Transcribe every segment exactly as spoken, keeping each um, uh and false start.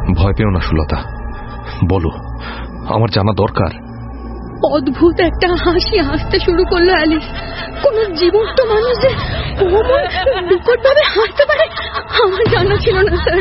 ভয় পেও না সুলতা, বলো, আমার জানা দরকার। অদ্ভুত একটা হাসি হাসতে শুরু করলো অ্যালিস। কোন জীবন্ত মানুষ যে বিকট ভাবে হাসতে পারে আমার জানা ছিল না স্যার।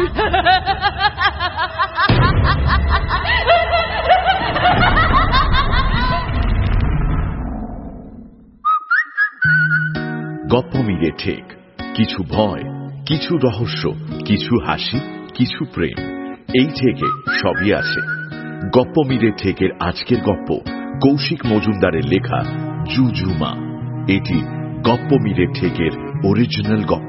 গপ্প মিলে ঠিক, কিছু ভয়, কিছু রহস্য, কিছু হাসি, কিছু প্রেম, এই থেকে সবই আছে। গপ্প মিলে ঠিকের আজকের গপ্প কৌশিক মজুমদারের লেখা জুজুমা। এটি গপ্প মিলে ঠিকের অরিজিনাল গপ্প।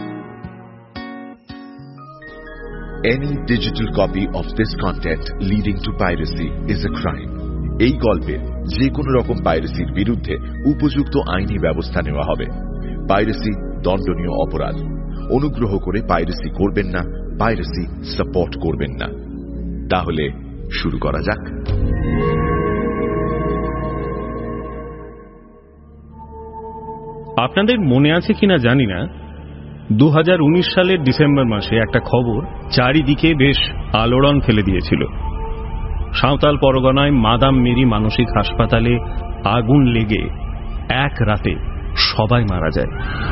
Any digital copy of this content leading to piracy is a crime. এই গল্পের যে কোনো রকম পাইরেসির বিরুদ্ধে উপযুক্ত আইনি ব্যবস্থা নেওয়া হবে। পাইরেসি দণ্ডনীয় অপরাধ। অনুগ্রহ করে পাইরেসি করবেন না, পাইরেসি সাপোর্ট করবেন না। তাহলে শুরু করা যাক। আপনাদের মনে আছে কিনা জানি না, দু হাজার উনিশ সালের ডিসেম্বর মাসে একটা খবর চারিদিকে বেশ আলোড়ন ফেলে দিয়েছিল। সাঁওতাল পরগনায় মাদাম মেরি মানসিক হাসপাতালে আগুন লেগে এক রাতে সবাই মারা যায়।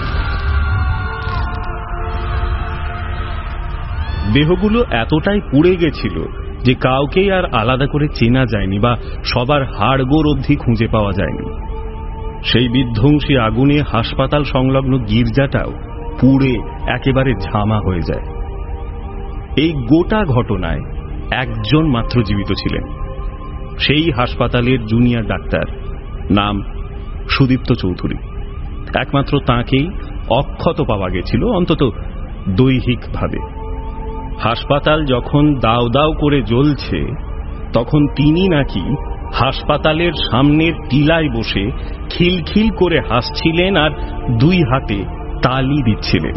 দেহগুলো এতটাই পুড়ে গেছিল যে কাউকেই আর আলাদা করে চেনা যায়নি বা সবার হাড়গোড় অবধি খুঁজে পাওয়া যায়নি। সেই বিধ্বংসী আগুনে হাসপাতাল সংলগ্ন গির্জাটাও পুড়ে একেবারে ঝামা হয়ে যায়। এই গোটা ঘটনায় একজন মাত্র জীবিত ছিলেন, সেই হাসপাতালের জুনিয়র ডাক্তার, নাম সুদীপ্ত চৌধুরী। একমাত্র তাঁকেই অক্ষত পাওয়া গেছিল, অন্তত দৈহিকভাবে। হাসপাতাল যখন দাও দাও করে জ্বলছে তখন তিনি নাকি হাসপাতালের সামনের টিলায় বসে খিলখিল করে হাসছিলেন আর দুই হাতে তালি দিচ্ছিলেন।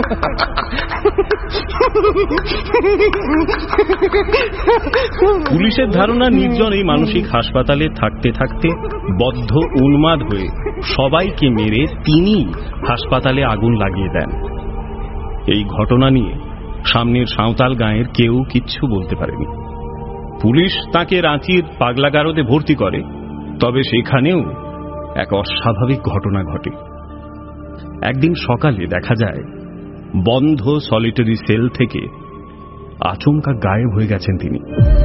পুলিশের ধারণা নির্জন এই মানসিক হাসপাতালে থাকতে থাকতে বদ্ধ উন্মাদ হয়ে সবাইকে মেরে তিনি হাসপাতালে আগুন লাগিয়ে দেন। এই ঘটনা নিয়ে সামনের সাঁওতাল গাঁয়ের কেউ কিচ্ছু বলতে পারেনি। পুলিশ তাকে রাঁচির পাগলাগারদে ভর্তি করে, তবে সেখানেও এক অস্বাভাবিক ঘটনা ঘটে। একদিন সকালে দেখা যায় বন্ধ সলিটারি সেল থেকে আচমকা গায়েব হয়ে গেছেন তিনি।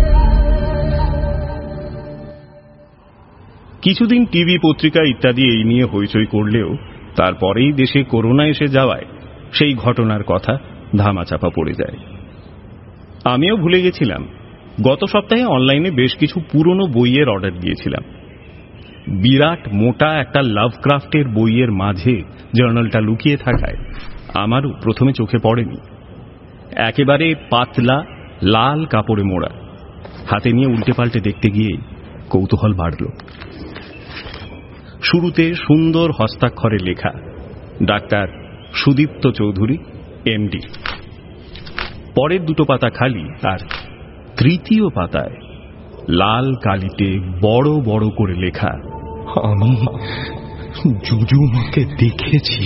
কিছুদিন টিভি পত্রিকা ইত্যাদি এই নিয়ে হইচই করলেও তারপরেই দেশে করোনা এসে যাওয়ায় সেই ঘটনার কথা ধামাচাপা পড়ে যায়। আমিও ভুলে গেছিলাম। গত সপ্তাহে অনলাইনে বেশ কিছু পুরনো বইয়ের অর্ডার দিয়েছিলাম। বিরাট মোটা একটা লাভক্রাফটের বইয়ের মাঝে জার্নালটা লুকিয়ে থাকায় আমারও প্রথমে চোখে পড়েনি। একেবারে পাতলা লাল কাপড়ে মোড়া। হাতে নিয়ে উল্টে পাল্টে দেখতে গিয়ে কৌতূহল বাড়ল। শুরুতে সুন্দর হস্তাক্ষরে লেখা ডাক্তার সুদীপ্ত চৌধুরী, এমডি। পরের দুটো পাতা খালি, আর তৃতীয় পাতায় লাল কালিতে বড় বড় করে লেখা, আমি জুজুমাকে দেখেছি।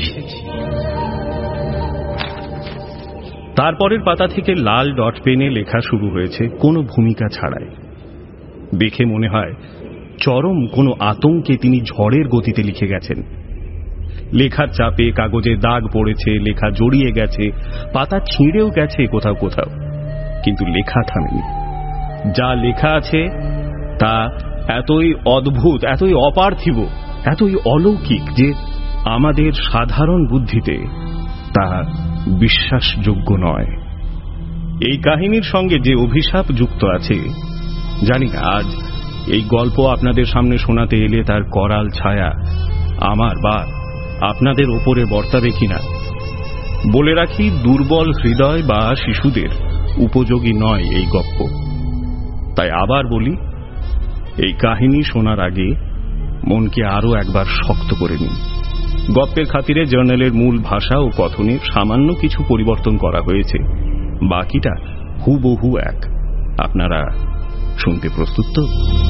তারপরের পাতা থেকে লাল ডট পেনে লেখা শুরু হয়েছে কোনো ভূমিকা ছাড়াই। দেখে মনে হয় চরম কোনো আতঙ্কে তিনি ঝড়ের গতিতে লিখে গেছেন। লেখার চাপে কাগজে দাগ পড়েছে, লেখা জড়িয়ে গেছে, পাতা ছিঁড়েও গেছে কোথাও কোথাও, কিন্তু লেখা থামেনি। যা লেখা আছে তা এতই অদ্ভুত, এতই অপার্থিব, এতই অলৌকিক যে আমাদের সাধারণ বুদ্ধিতে তা বিশ্বাসযোগ্য নয়। এই কাহিনীর সঙ্গে যে অভিশাপ যুক্ত আছে জানি না আজ এই গল্প আপনাদের সামনে শোনাতে এলে তার করাল ছায়া আমার বা আপনাদের ওপরে বর্তাবে কিনা। বলে রাখি, দুর্বল হৃদয় বা শিশুদের উপযোগী নয় এই গল্প। তাই আবার বলি, এই কাহিনী শোনার আগে মনকে আরো একবার শক্ত করে নিন। গল্পের খাতিরে জার্নালের মূল ভাষা ও কথনে সামান্য কিছু পরিবর্তন করা হয়েছে, বাকিটা হুবহু এক। আপনারা শুনতে প্রস্তুত তো?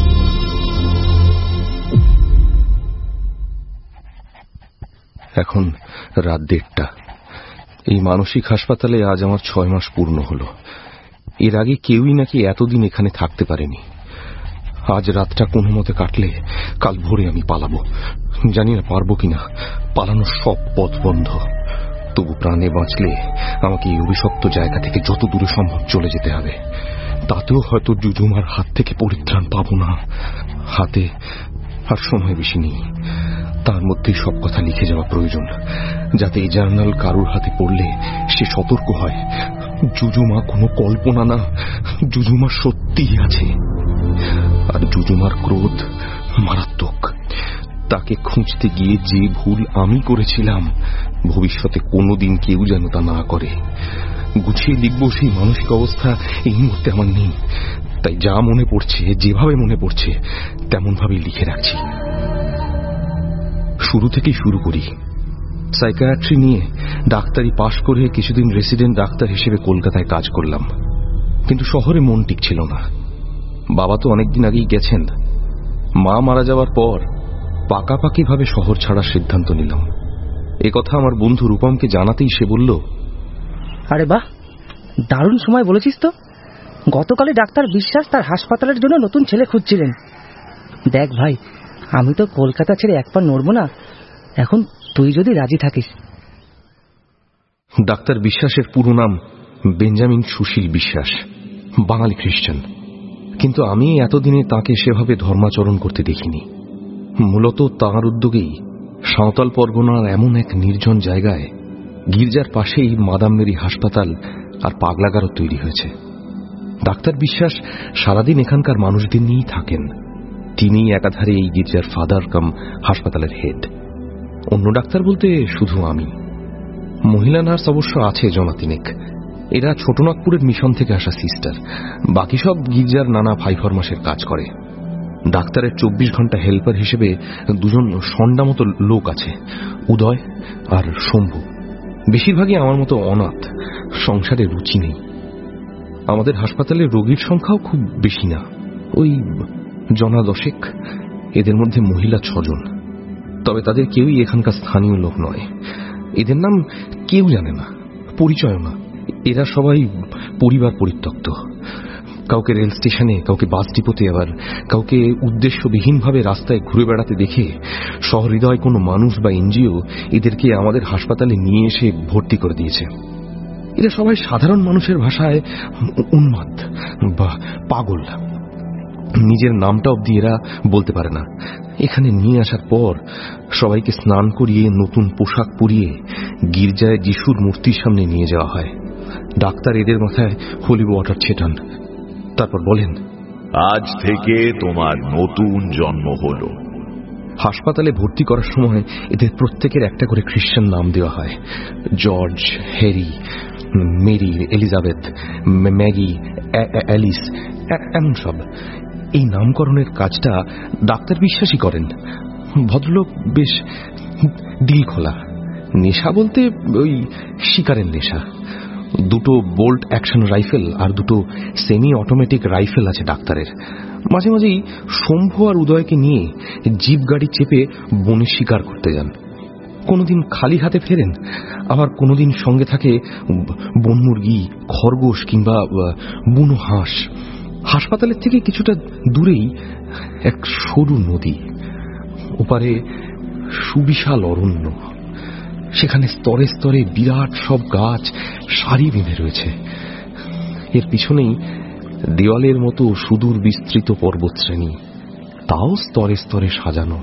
এখন রাত দেড়টা। এই মানসিক হাসপাতালে আজ আমার ছয় মাস পূর্ণ হলো। এর আগে কেউই নাকি এতদিন এখানে থাকতে পারেনি। আজ রাতটা কোনো মতে কাটলে কাল ভোরে আমি পালাবো। জানি না পারবো কিনা, পালানোর সব পথ বন্ধ। তবু প্রাণে বাঁচলে আমাকে এই অভিশপ্ত জায়গা থেকে যত দূরে সম্ভব চলে যেতে হবে। তাতেও হয়তো জুজুমার হাত থেকে পরিত্রাণ পাবো না। হাতে আর সময় বেশি নেই, তার মধ্যেই সব কথা লিখে যাওয়া প্রয়োজন, যাতে এই জার্নাল কারোর হাতে পড়লে সে সতর্ক হয়। জুজুমা কোনো কল্পনা না, জুজুমা সত্যিই আছে। আর জুজুমার ক্রোধ মারাত্মক। তাকে খুঁজতে গিয়ে যে ভুল আমি করেছিলাম, ভবিষ্যতে কোনোদিন কেউ যেন তা না করে। গুছিয়ে লিখব সেই মানসিক অবস্থা এই মুহূর্তে আমার নেই, তাই যা মনে পড়ছে, যেভাবে মনে পড়ছে তেমন ভাবেই লিখে রাখছি। শুরু থেকেই শুরু করি। সাইকিয়াট্রি নিয়ে ডাক্তারি পাশ করে কিছুদিন রেসিডেন্ট ডাক্তার হিসেবে কলকাতায় কাজ করলাম, কিন্তু শহরে মন টিকছিল না। বাবা তো অনেকদিন আগেই গেছেন। মা মারা যাওয়ার পর পাকাপাকি ভাবে শহর ছাড়ার সিদ্ধান্ত নিলাম। একথা আমার বন্ধু রূপমকে জানাতেই সে বলল, আরে বাহ, দারুণ সময় বলেছিস তো। গতকালে ডাক্তার বিশ্বাস তার হাসপাতালের জন্য নতুন ছেলে খুঁজছিলেন। দেখ ভাই, আমি তো কলকাতা ছেড়ে এক পা নড়ব না, এখন তুই যদি রাজি থাকিস। ডাক্তার বিশ্বাসের পুরো নাম বেঞ্জামিন সুশীল বিশ্বাস, বাঙালি খ্রিস্টান। কিন্তু আমি এতদিনে তাকে সেভাবে ধর্মাচরণ করতে দেখিনি। মূলত তাঁর উদ্যোগেই সাঁওতাল পরগনার এমন এক নির্জন জায়গায় গির্জার পাশেই মাদাম মেরি হাসপাতাল আর পাগলাগারও তৈরি হয়েছে। ডাক্তার বিশ্বাস সারাদিন এখানকার মানুষদের নিয়েই থাকেন। তিনি একাধারে এই গির্জার ফাদার কাম হাসপাতালের হেড। অন্য ডাক্তার বলতে শুধু আমি। মহিলা নার্স অবশ্য আছে জনা তিনেক। এরা ছোটনাগপুরের মিশন থেকে আসা সিস্টার। বাকি সব গির্জার নানা ফাইফরমাসের কাজ করে। ডাক্তারের চব্বিশ ঘন্টা হেল্পার হিসেবে দুজন সন্ডা মতো লোক আছে, উদয় আর শম্ভু। বেশিরভাগই আমার মতো অনাথ, সংসারে রুচি নেই। আমাদের হাসপাতালে রোগীর সংখ্যাও খুব বেশি না, ওই জনা দশেক। এদের মধ্যে মহিলা ছজন। তবে তাদের কেউই এখানকার স্থানীয় লোক নয়। এদের নাম কেউ জানে না, পরিচয় না। এরা সবাই পরিবার পরিত্যক্ত। কাউকে রেল স্টেশনে, কাউকে বাস ডিপোতে, আবার কাউকে উদ্দেশ্যবিহীনভাবে রাস্তায় ঘুরে বেড়াতে দেখে সহৃদয় কোনো মানুষ বা এনজিও এদেরকে আমাদের হাসপাতালে নিয়ে এসে ভর্তি করে দিয়েছে। এরা সবাই সাধারণ মানুষের ভাষায় উন্মাদ বা পাগল। নিজের নামটা অবধি এরা বলতে পারে না। এখানে নিয়ে আসার পর সবাইকে স্নান করিয়ে নতুন পোশাক পরিয়ে গির্জায় যিশুর মূর্তির সামনে নিয়ে যাওয়া হয়। ডাক্তার এদের মাথায় হোলি ওয়াটার ছেটান, তারপর বলেন, আজ থেকে তোমার নতুন জন্ম হলো। হাসপাতালে ভর্তি করার সময় এদের প্রত্যেকের একটা করে খ্রিস্টান নাম দেওয়া হয়। George, Harry, Mary, Elizabeth, Maggie, Alice, এমন সব। এই নামকরণের কাজটা ডাক্তার বিশ্বাসই করেন। ভদ্রলোক বেশ দিল খোলা। নেশা বলতে ওই শিকারের নেশা। দুটো বোল্ট অ্যাকশন রাইফেল আর দুটো সেমি অটোমেটিক রাইফেল আছে ডাক্তারের। মাঝে মাঝেই শম্ভু আর উদয়কে নিয়ে জিপ গাড়ি চেপে বনে শিকার করতে যান। কোনোদিন খালি হাতে ফেরেন, আবার কোনোদিন সঙ্গে থাকে বনমুরগি, খরগোশ কিংবা বুনো হাঁস। হাসপাতালের থেকে কিছুটা দূরেই এক সরু নদী, ওপারে সুবিশাল অরণ্য। সেখানে স্তরে স্তরে বিরাট সব গাছ সারি বেঁধে রয়েছে। এর পিছনেই দেওয়ালের মতো সুদূর বিস্তৃত পর্বতশ্রেণী, তাও স্তরে স্তরে সাজানো।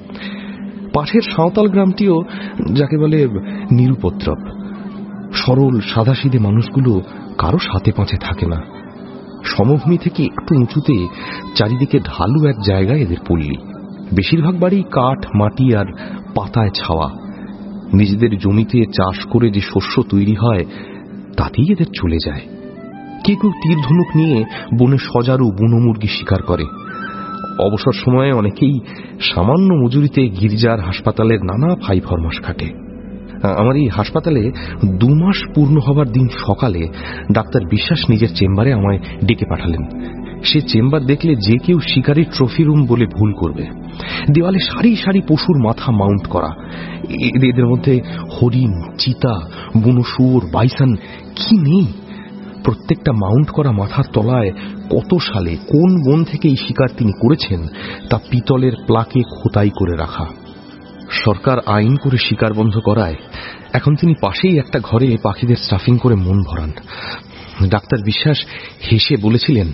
পাশের সাঁওতাল গ্রামটিও যাকে বলে নিরুপদ্রব। সরল সাদাসিধে মানুষগুলো কারো সাথে পাঁচে থাকে না। সমভূমি থেকে একটু উঁচুতে চারিদিকে ঢালু এক জায়গায় এদের পল্লী। বেশিরভাগ বাড়ি কাঠ, মাটি আর পাতায় ছাওয়া। নিজেদের জমিতে চাষ করে যে শস্য তৈরি হয় তাতেই এদের চলে যায়। কেউ কেউ তীর ধনুক নিয়ে বনে সজারু বুনো মুরগি শিকার করে। অবসর সময়ে অনেকেই সামান্য মজুরিতে গির্জার হাসপাতালের নানা ফাই ফরমাস খাটে। আমার এই হাসপাতালে দু মাস পূর্ণ হবার দিন সকালে ডাক্তার বিশ্বাস নিজের চেম্বারে আমায় ডেকে পাঠালেন। সে চেম্বার দেখলে যে কেউ শিকারী ট্রফি রুম বলে ভুল করবে। দেওয়ালে সারি সারি পশুর মাথা মাউন্ট করা। এদের মধ্যে হরিণ, চিতা, বুনো শুয়োর, বাইসন কি নেই। প্রত্যেকটা মাউন্ট করা মাথার তলায় কত সালে কোন বন থেকে এই শিকার তিনি করেছেন তা পিতলের প্লাকে খোদাই করে রাখা। সরকার আইন করে শিকার বন্ধ করায় এখন তিনি পাশেই একটা ঘরে পাখিদের স্টাফিং করে মন ভরান। ডাক্তার বিশ্বাস হেসে বলেছিলেন,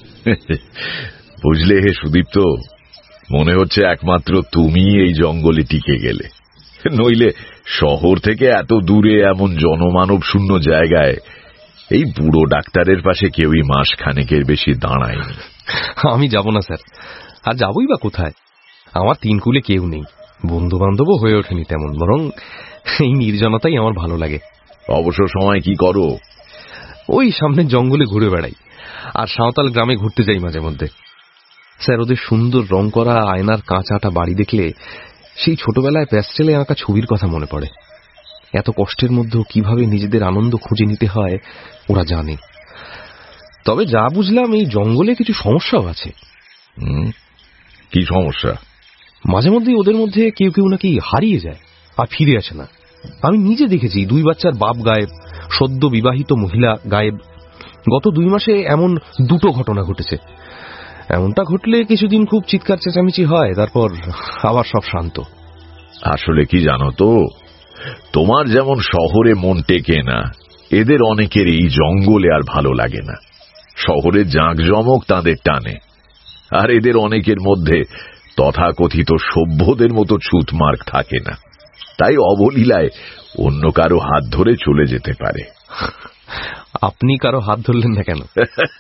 বুঝলে হে সুদীপ্ত, মনে হচ্ছে একমাত্র তুমি এই জঙ্গলে টিকে গেলে, নইলে শহর থেকে এত দূরে এমন জনমানব শূন্য জায়গায় এই বুড়ো ডাক্তারের পাশে কেউই মাস খানেকের বেশি দাঁড়ায়নি। আমি যাব না স্যার, আর যাবই বা কোথায়? আমার তিন কুলে কেউ নেই, বন্ধু বান্ধবও হয়ে ওঠেনি তেমন, বরং এই নির্জনতাই আমার ভালো লাগে। অবসর সময় কি করো? ওই সামনের জঙ্গলে ঘুরে বেড়াই, আর সাঁওতাল গ্রামে ঘুরতে যাই মাঝে মধ্যে। স্যার, ওদের সুন্দর রং করা আয়নার কাঁচাটা বাড়ি দেখলে সেই ছোটবেলায় প্যাস্টেলে আঁকা ছবির কথা মনে পড়ে। এত কষ্টের মধ্যেও কিভাবে নিজেদের আনন্দ খুঁজে নিতে হয় ওরা জানে। তবে যা বুঝলাম, এই জঙ্গলে কিছু সমস্যাও আছে। কি সমস্যা? মাঝে মধ্যেই ওদের মধ্যে কেউ কেউ নাকি হারিয়ে যায় আর ফিরে আসে না। আমি নিজে দেখেছি দুই বাচ্চার বাপ গায়েব, সদ্য বিবাহিত মহিলা গায়েব। গত দুই মাসে এমন দুটো ঘটনা ঘটেছে। এমনটা ঘটলে কিছুদিন খুব চিৎকার চেঁচামেচি হয়, তারপর আবার সব শান্ত। আসলে কি জানো তো, তোমার যেমন শহরে মন টেকে না, এদের অনেকের এই জঙ্গলে আর ভালো লাগে না। শহরের জাঁকজমক তাদের টানে, আর এদের অনেকের মধ্যে তথাকথিত সভ্যদের মতো ছুতমার্ক থাকে না, তাই অবলীলায় অন্য কারো হাত ধরে চলে যেতে পারে। আপনি কারো হাত ধরলেন না কেন?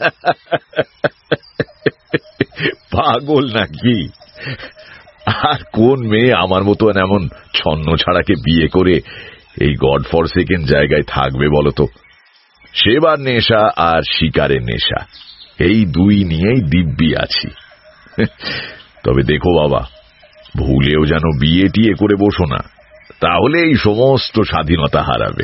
পাগল নাকি? আর কোন মেয়ে আমার মতো এমন ছন্ন ছাড়াকে বিয়ে করে এই গড ফর সেকেন্ড জায়গায় থাকবে বলতো? সেবার নেশা আর শিকারের নেশা, এই দুই নিয়েই দিব্যি আছি। তবে দেখো বাবা, ভুলেও যেন বিয়ে টিয়ে করে বসো না, তাহলে এই সমস্ত স্বাধীনতা হারাবে।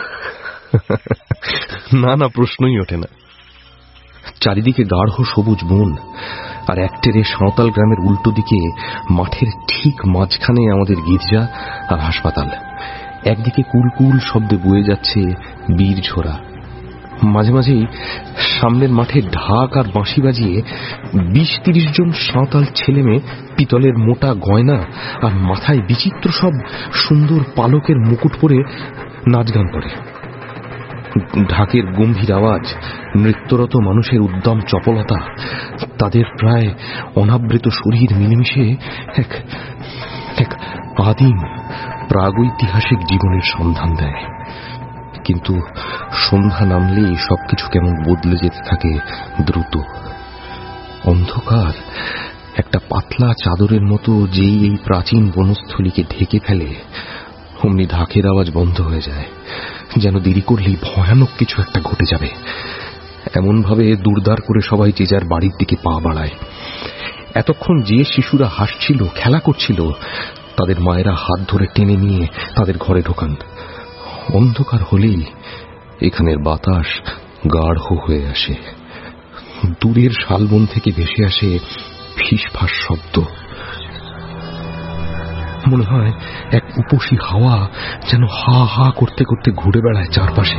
না না, প্রশ্নই ওঠে না। চারিদিকে গাঢ় সবুজ বন, আর একটেরে সাঁওতাল গ্রামের উল্টো দিকে মাঠের ঠিক মাঝখানে আমাদের গির্জা আর হাসপাতাল। একদিকে কুলকুল শব্দে বয়ে যাচ্ছে বীর ঝোড়া। মাঝে মাঝেই সামনের মাঠে ঢাক আর বাঁশি বাজিয়ে বিশ তিরিশ জন সাঁওতাল ছেলে মেয়ে পিতলের মোটা গয়না আর মাথায় বিচিত্র সব সুন্দর পালকের মুকুট পরে নাচ গান করে। ঢাকের গম্ভীর আওয়াজ, নৃত্যরত মানুষের উদ্যম চপলতা, তাদের প্রায় অনাবৃত শরীর মিলেমিশে এক এক আদিম প্রাগৈতিহাসিক জীবনের সন্ধান দেয়। কিন্তু সন্ধ্যা নামলেই সবকিছু কেমন বদলে যেতে থাকে দ্রুত। অন্ধকার একটা পাতলা চাদরের মতো যেই এই প্রাচীন বনস্থলীকে ঢেকে ফেলে, অমনি ঢাকের আওয়াজ বন্ধ হয়ে যায়, যেন দেরি করলেই ভয়ানক কিছু একটা ঘটে যাবে। এমন ভাবে দুর্দার করে সবাই যে যার বাড়ির দিকে পা বাড়ায়। এতক্ষণ যে শিশুরা হাসছিল, খেলা করছিল, তাদের মায়েরা হাত ধরে টেনে নিয়ে তাদের ঘরে ঢোকান। অন্ধকার হলেই এখানের বাতাস গাঢ় হয়ে আসে। দূরের শালবন থেকে ভেসে আসে ফিসফাস শব্দ। মনে হয় এক উপসী হাওয়া যেন হা হা করতে করতে ঘুরে বেড়ায় চারপাশে।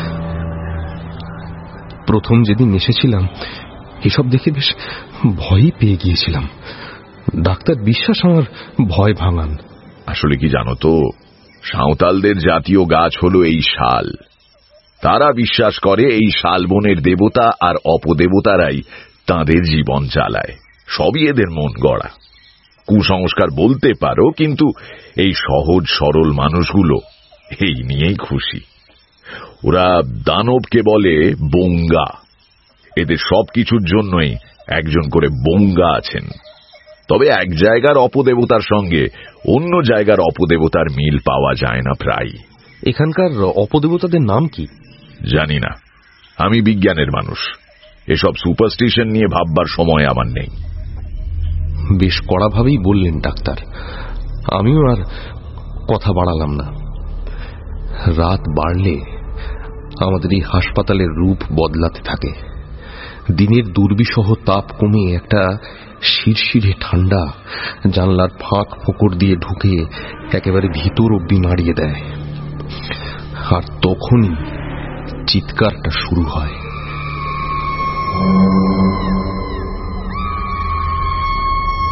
প্রথম যেদিন এসেছিলাম, এসব দেখে বেশ ভয়ই পেয়ে গিয়েছিলাম। ডাক্তার বিশ্বাস আমার ভয় ভাঙান। আসলে কি জানো তো, সাঁওতালদের জাতীয় গাছ হলো এই শাল। তারা বিশ্বাস করে এই শালবনের দেবতা আর অপদেবতারাই তাদের জীবন চালায়। সবই এদের মন গড়া কুসংস্কার বলতে পারো, কিন্তু এই সহজ সরল মানুষগুলো এই নিয়েই খুশি। ওরা দানবকে বলে বঙ্গা। এদের সবকিছুর জন্যই একজন করে বঙ্গা আছেন। তবে এক জায়গার অপদেবতার সঙ্গে অন্য জায়গার অপদেবতার মিল পাওয়া যায় না প্রায়। এখানকার অপদেবতাদের নাম কি? জানি না, আমি বিজ্ঞানের মানুষ, এসব সুপারস্টিশন নিয়ে ভাববার সময় আমার নেই। বেশ কড়াভাবেই বললেন ডাক্তার। আমিও আর কথা বাড়ালাম না। রাত বাড়লে আমাদের এই হাসপাতালের রূপ বদলাতে থাকে। দিনের দুর্বিষহ তাপ কমে একটা শিরশিরে ঠান্ডা জানলার ফাঁক ফোকর দিয়ে ঢুকে একেবারে ভিতর অব্দি নাড়িয়ে দেয়। আর তখনই চিৎকারটা শুরু হয়।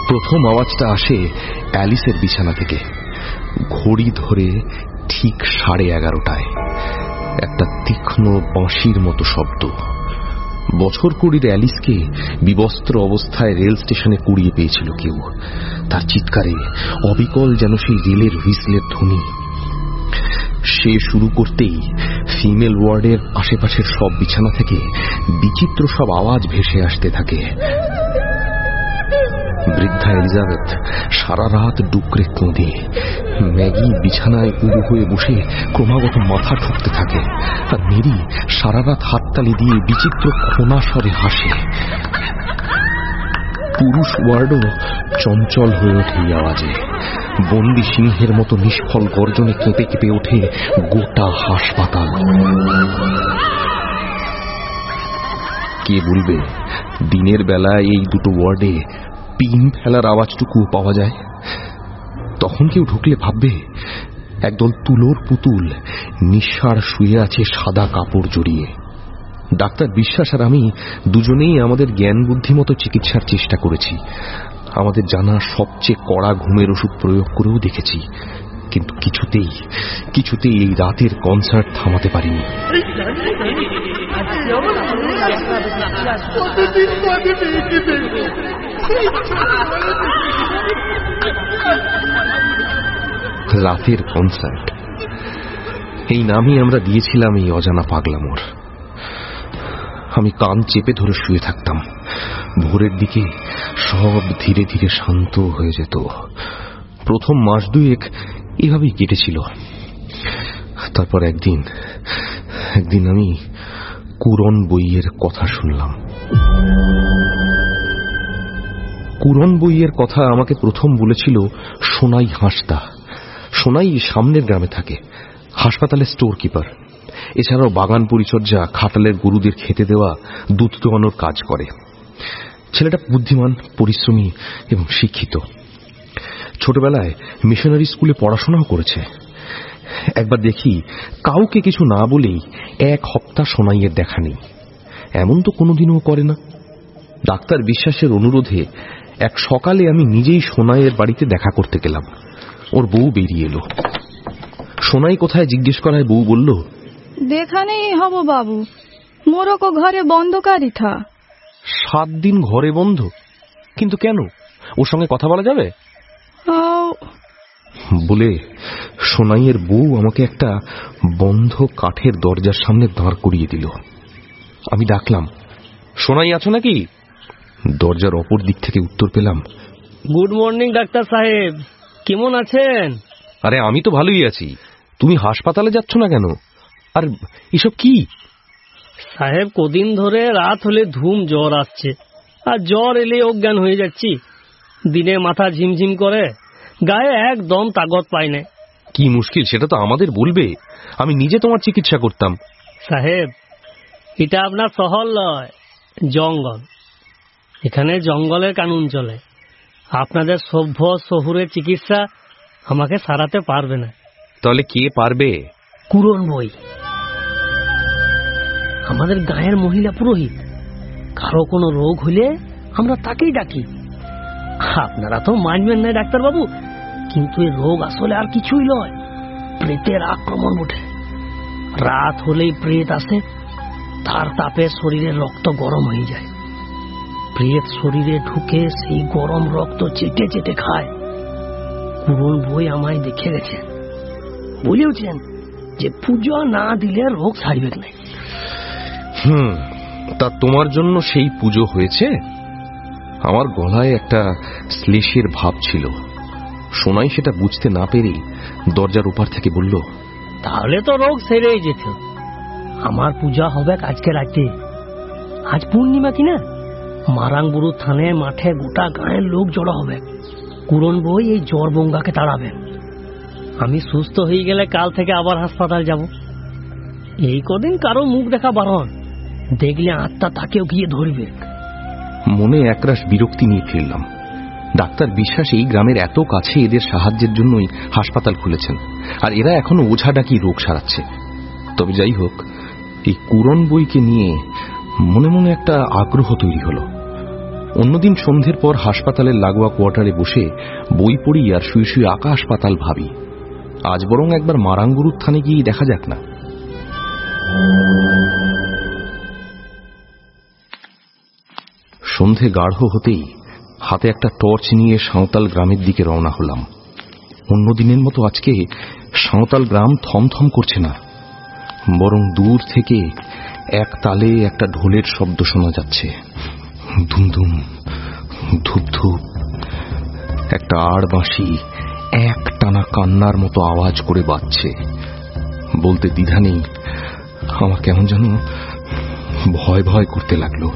প্রথম আওয়াজটা আসে অ্যালিসের বিছানা থেকে। ঘড়ি ধরে ঠিক সাড়ে এগারোটায় একটা তীক্ষ্ণ বাঁশির মতো শব্দ। বছর কুড়ির অ্যালিসকে বিবস্ত্র অবস্থায় রেল স্টেশনে কুড়িয়ে পেয়েছিল কেউ। তার চিৎকারে অবিকল যেন সেই রেলের হুইসলের ধ্বনি। সে শুরু করতেই ফিমেল ওয়ার্ডের আশেপাশের সব বিছানা থেকে বিচিত্র সব আওয়াজ ভেসে আসতে থাকে। বৃদ্ধা এলিজাবেথ সারা রাত ডুকরে কাঁদে। ম্যাগি বিছানায় উবু হয়ে বসে ক্রমাগত মাথা ঠুকতে থাকে, আর মেরি সারা রাত হাততালি দিয়ে বিচিত্র খোনা স্বরে হাসে। পুরুষ ওয়ার্ডও চঞ্চল হয়ে ওঠে এই আওয়াজে। বন্দি সিংহের মতো নিষ্ফল গর্জনে কেঁপে কেঁপে ওঠে গোটা হাসপাতাল। কে বলবে দিনের বেলায় এই দুটো ওয়ার্ডে পিন ফেলার আওয়াজটুকু পাওয়া যায়? তখন কেউ ঢুকলে ভাববে একদল তুলোর পুতুল নিঃসাড় শুয়ে আছে সাদা কাপড় জড়িয়ে। ডাক্তার বিশ্বাস আর আমি দুজনেই আমাদের জ্ঞান বুদ্ধি মতো চিকিৎসার চেষ্টা করেছি। আমাদের জানা সবচেয়ে কড়া ঘুমের ওষুধ প্রয়োগ করেও দেখেছি, কিন্তু কিছুতেই কিছুতেই এই রাতের কনসার্ট থামাতে পারিনি। রাতের কনসার্ট, এই নামই আমরা দিয়েছিলাম এই অজানা পাগলামোর। আমি কান চেপে ধরে শুয়ে থাকতাম। ভোরের দিকে সব ধীরে ধীরে শান্ত হয়ে যেত। প্রথম মাস দুয়েক এভাবেই কেটেছিল। তারপর একদিন একদিন আমি কুরন বইয়ের কথা শুনলাম। কুরন বইয়ের কথা আমাকে প্রথম বলেছিল সোনাই হাঁসদা। সোনাই সামনের গ্রামে থাকে, হাসপাতালের স্টোর কিপার। এছাড়াও বাগান পরিচর্যা, খাটালের গরুদের খেতে দেওয়া, দুধ দোয়ানোর কাজ করে। ছেলেটা বুদ্ধিমান, পরিশ্রমী এবং শিক্ষিত। ছোটবেলায় মিশনারি স্কুলে পড়াশোনাও করেছে। একবার দেখি কাউকে কিছু না বলেই এক সপ্তাহ সোনাইয়ের দেখা নেই। এমন তো কোনোদিনও করে না। ডাক্তার বিশ্বাসের অনুরোধে এক সকালে আমি নিজেই সোনাইয়ের বাড়িতে দেখা করতে গেলাম। ওর বউ বেরিয়ে এলো। সোনাই কোথায় জিজ্ঞেস করায় বউ বলল, দেখা নেই হব বাবু, মোরও কো ঘরে বন্ধ কারি থা। সাত দিন ঘরে বন্ধ? কিন্তু কেন? ওর সঙ্গে কথা বলা যাবে বলে সোনাইয়ের বউ আমাকে একটা বন্ধ কাঠের দরজার সামনে দাঁড় করিয়ে দিল। আমি ডাকলাম, সোনাই আছো নাকি? দরজার অপর দিক থেকে উত্তর পেলাম, গুড মর্নিং ডাক্তার সাহেব, কেমন আছেন? আরে আমি তো ভালোই আছি, তুমি হাসপাতালে যাচ্ছ না কেন? আর এসব কি? সাহেব, কদিন ধরে রাত হলে ধুম জ্বর আসছে, আর জ্বর এলে অজ্ঞান হয়ে যাচ্ছি। দিনে মাথা ঝিমঝিম করে, গায়ে একদম তাগত পাই না। কি মুশকিল সেটা তো আমাদের বলবে, আমি নিজে তোমার চিকিৎসা করতাম। সাহেব, এটা আপনার শহর নয়, জঙ্গল। এখানে জঙ্গলের কানুন চলে। আপনাদের সভ্য শহুরের চিকিৎসা আমাকে সারাতে পারবে না। তাহলে কে পারবে? কুরন বই, আমাদের গায়ের মহিলা পুরোহিত। কারো কোনো রোগ হলে আমরা তাকেই ডাকি। আপনারা তো মানবেন না ডাক্তারবাবু, কিন্তু এই রোগ আসলে আর কিছুই নয়, প্রেতের আক্রমণ বটে। রাত হলেই প্রেত আসে, তার তাপে শরীরের রক্ত গরম হয়ে যায়। প্রেত শরীরে ঢুকে সেই গরম রক্ত চেটে চেটে খায়। কুরন বই আমায় দেখে গেছে, বলেওছেন যে পুজো না দিলে রোগ সারবে না। হুম, তা তোমার জন্য সেই পুজো হয়েছে? আমার গলায় একটা শ্লেষের ভাব ছিল। সোনাই সেটা বুঝতে না পেরেই দরজার ওপার থেকে বলল, তাহলে তো রোগ সেরেই যেত। আমার পূজা হবে আজকে রাতে। আজ পূর্ণিমা কিনা? মারাংবুরু থানে মাঠে গোটা গায়ের লোক জড়ো হবে। কুরন বই এই জ্বর বঙ্গাকে তাড়াবেন। আমি সুস্থ হয়ে গেলে কাল থেকে আবার হাসপাতাল যাব। এই কদিন কারো মুখ দেখা বারণ, দেখলে আত্মা তাকেও গিয়ে ধরবে। মনে একরাশ বিরক্তি নিয়ে ফিরলাম। ডাক্তার বিশ্বাস এই গ্রামের এত কাছে এদের সাহায্যের জন্যই হাসপাতাল খুলেছেন, আর এরা এখনো ওঝা ডাকি রোগ সারাচ্ছে। তবে যাই হোক, এই কুরন বইকে নিয়ে মনে মনে একটা আগ্রহ তৈরি হলো। অন্যদিন সন্ধ্যের পর হাসপাতালের লাগোয়া কোয়ার্টারে বসে বই পড়ি আর শুয়ে শুয়ে আকাশ পাতাল ভাবি। আজ বরং একবার মারাঙ্গুরুর থানে গিয়ে দেখা যাক না। সন্ধে গাঢ় হতেই হাতে একটা টর্চ নিয়ে সাঁওতাল গ্রামের দিকে রওনা হলাম। অন্যদিনের মতো আজকে সাঁওতাল গ্রাম থমথম করছে না, বরং দূর থেকে এক তালে একটা ঢোলের শব্দ শোনা যাচ্ছে। ধুমধুম, ধূপ ধূপ। একটা আড় বাঁশি এক টানা কান্নার মতো আওয়াজ করে বাজছে। বলতে দ্বিধা নেই, আমার কেমন যেন ভয় ভয় করতে লাগলো।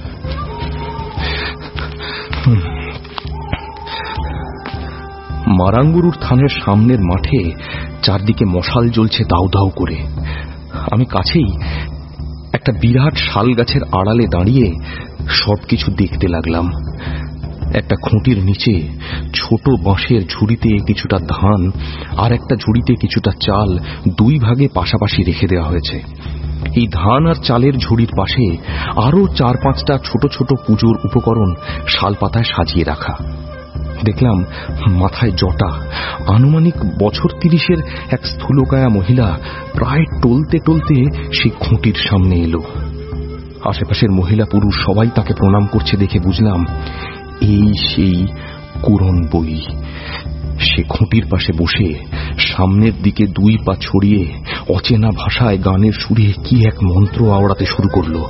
মারাঙ্গুরুর থানের সামনের মাঠে চারদিকে মশাল জ্বলছে দাউ দাউ করে। আমি কাছেই একটা বিরাট শাল গাছের আড়ালে দাঁড়িয়ে সবকিছু দেখতে লাগলাম। একটা খুঁটির নিচে ছোট বাঁশের ঝুড়িতে কিছুটা ধান আর একটা ঝুড়িতে কিছুটা চাল দুই ভাগে পাশাপাশি রেখে দেওয়া হয়েছে। এই ধান আর চালের ঝুড়ির পাশে আরো চার পাঁচটা ছোট ছোট পুজোর উপকরণ শাল পাতায় সাজিয়ে রাখা। দেখলাম মাথায় জটা, আনুমানিক বছর তিরিশের এক স্থূলকায়া মহিলা প্রায় টলতে টলতে সেই খুঁটির সামনে এলো। আশেপাশের মহিলা পুরুষ সবাই তাকে প্রণাম করছে দেখে বুঝলাম এই সেই কুরন বই। সে খুঁটির পাশে বসে সামনের দিকে দুই পা ছড়িয়ে অচেনা ভাষায় গানের সুরে কি এক মন্ত্র আওড়াতে শুরু করলো।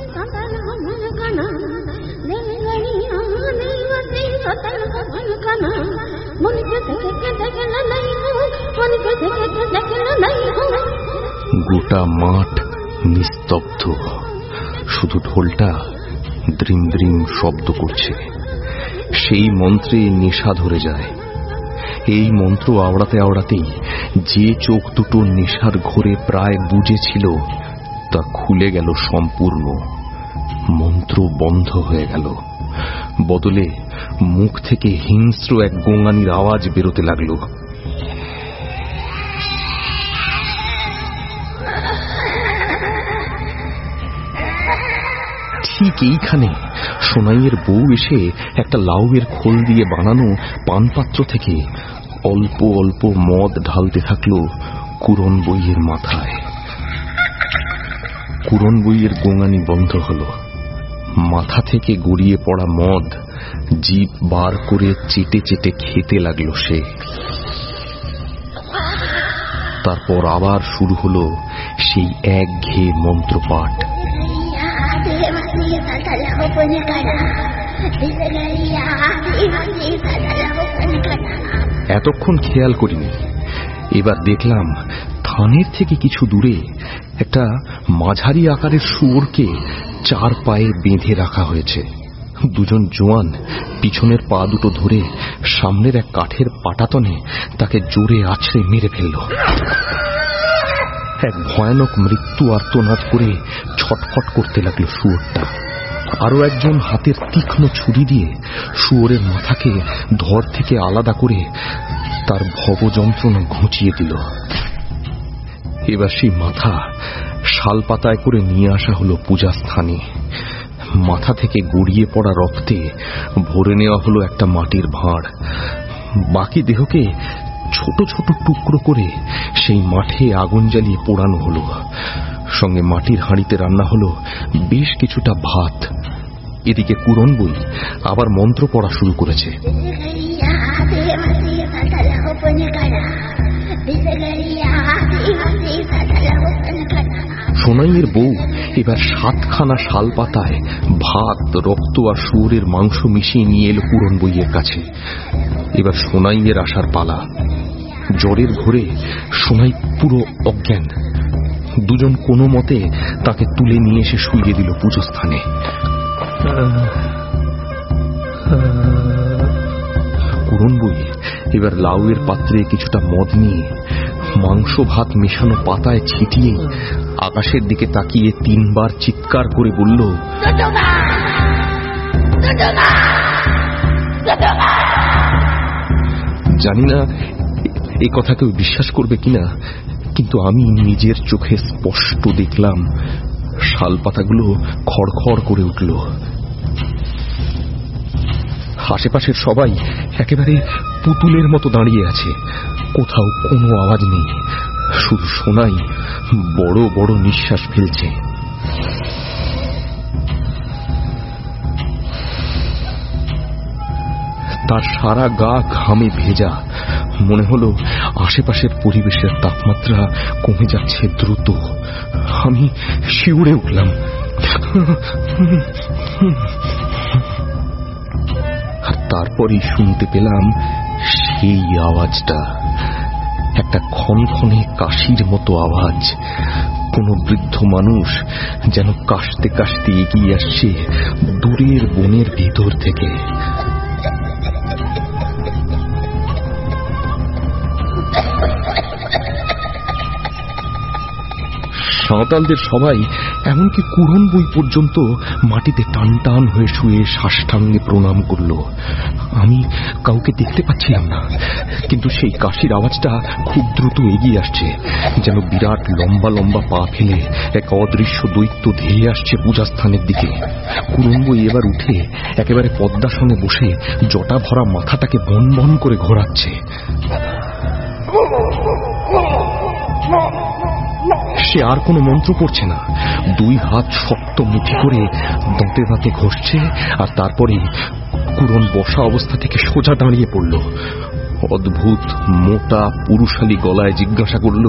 গোটা মাঠ নিস্তব্ধ, শুধু ঢোলটা দ্রিম দ্রিম শব্দ করছে। সেই মন্ত্রে নেশা ধরে যায়। এই মন্ত্র আওড়াতে আওড়াতেই যে চোখ দুটো নেশার ঘোরে প্রায় বুজেছিল তা খুলে গেল সম্পূর্ণ। মন্ত্র বন্ধ হয়ে গেল, বদলে মুখ থেকে হিংস্র এক গোঙানির আওয়াজ বেরোতে লাগলো। ঠিক এইখানে সোনাইয়ের বউ এসে একটা লাউয়ের খোল দিয়ে বানানো পানপাত্র থেকে অল্প অল্প মদ ঢালতে থাকলো কুরন বইয়ের মাথায়। কুরন বইয়ের গোঙানি বন্ধ হলো। মাথা থেকে গড়িয়ে পড়া মদ জিভ বার করে চেটে চেটে খেতে লাগলো সে। তারপর আবার শুরু হলো সেই একঘেয়ে মন্ত্রপাঠ। এতক্ষণ খেয়াল করিনি, এবার দেখলাম থানের থেকে কিছু দূরে একটা মাঝারি আকারের শুয়োরকে চার পায়ে বেঁধে রাখা হয়েছে। দুজন জোয়ান পিছনের পা দুটো ধরে সামনের এক কাঠের পাটাতনে তাকে জোরে আছড়ে মেরে ফেলল। এক ভয়ানক মৃত্যু আর্তনাদ করে ছটফট করতে লাগলো শুয়োরটা। আরো একজন হাতের তীক্ষ্ণ ছুরি দিয়ে শুয়োরের মাথাকে ধড় থেকে আলাদা করে তার ভব যন্ত্রণা ঘুচিয়ে দিল। এবার সেই মাথা শাল পাতায় করে নিয়ে আসা হলো পূজা স্থানে। মাথা থেকে গড়িয়ে পড়া রক্তে ভরে নেওয়া হলো একটা মাটির ভাঁড়। বাকি দেহকে ছোট ছোট টুকরো করে সেই মাঠে আগুন জ্বালিয়ে পোড়ানো হলো। সঙ্গে মাটির হাঁড়িতে রান্না হলো বেশ কিছুটা ভাত। এদিকে কুরন বই আবার মন্ত্র পড়া শুরু করেছে। সোনাইয়ের বউ এবার সাতখানা শাল পাতায় ভাত, রক্ত আর শুয়োরের মাংস মিশিয়ে নিয়ে এলো কুরন বইয়ের কাছে। এবার সোনাইয়ের আসার পালা। জ্বরের ঘোরে সোনাই পুরো অজ্ঞান। দুজন কোনো মতে তাকে তুলে নিয়ে এসে শুইয়ে দিল পুজো স্থানে। কুরন বই এবার লাউয়ের পাত্রে কিছুটা মদ নিয়ে মাংস ভাত মেশানো পাতায় ছিটিয়ে আকাশের দিকে তাকিয়ে তিনবার চিৎকার করে বলল, জানি না এই কথা কেউ বিশ্বাস করবে কিনা, কিন্তু আমি নিজের চোখে স্পষ্ট দেখলাম শাল পাতাগুলো খড়খড় করে উঠল। আশেপাশের সবাই একেবারে পুতুলের মতো দাঁড়িয়ে আছে, কোথাও কোনো আওয়াজ নেই, শুধু সোনাই বড় বড় নিঃশ্বাস ফেলছে। তার সারা গা ঘামে ভেজা, মনে হলো আশেপাশের পরিবেশের তাপমাত্রা কমে যাচ্ছে দ্রুত। আমি শিউরে উঠলাম। আর তারপরই শুনতে পেলাম সেই আওয়াজটা, একটা ক্ষণক্ষণে কাশির মতো আওয়াজ। কোন বৃদ্ধ মানুষ যেন কাশতে কাশতে এগিয়ে আসছে দূরের বনের ভিতর থেকে। সাঁওতালদের সবাই, এমনকি কুরন বই পর্যন্ত মাটিতে টান টান হয়ে শুয়ে সাষ্টাঙ্গে প্রণাম করল। আমি কাউকে দেখতে পাচ্ছিলাম না, কিন্তু সেই কাশির আওয়াজটা খুব দ্রুত এগিয়ে আসছে, যেন বিরাট লম্বা লম্বা পা ফেলে এক অদৃশ্য দৈত্য ধেয়ে আসছে পূজাস্থানের দিকে। কুরন বই এবার উঠে একেবারে পদ্মাসনে বসে জটা ভরা মাথাটাকে বন বন করে ঘোরাচ্ছে। সে আর কোনো মন্ত্র পড়ছে না, দুই হাত শক্ত মুঠি করে দাঁতে দাঁতে ঘষছে, আর তারপরে কুরন বসা অবস্থা থেকে সোজা দাঁড়িয়ে পড়ল। অদ্ভুত মোটা পুরুষালী গলায় জিজ্ঞাসা করল,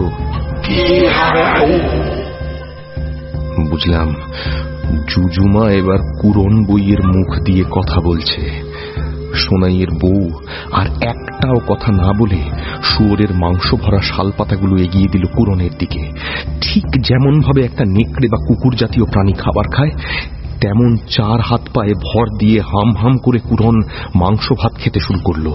বুঝলাম জুজুমা এবার কুরন বইয়ের মুখ দিয়ে কথা বলছে। সোনাইয়ের বউ আর একটাও কথা না বলে শুয়োরের মাংস ভরা শালপাতাগুলো এগিয়ে দিল কুরনের দিকে। ঠিক যেমন ভাবে একটা নেকড়ে বা কুকুর জাতীয় প্রাণী খাবার খায়, তেমন চার হাত পায়ে ভর দিয়ে হাম হাম করে কুরন মাংস ভাত খেতে শুরু করল।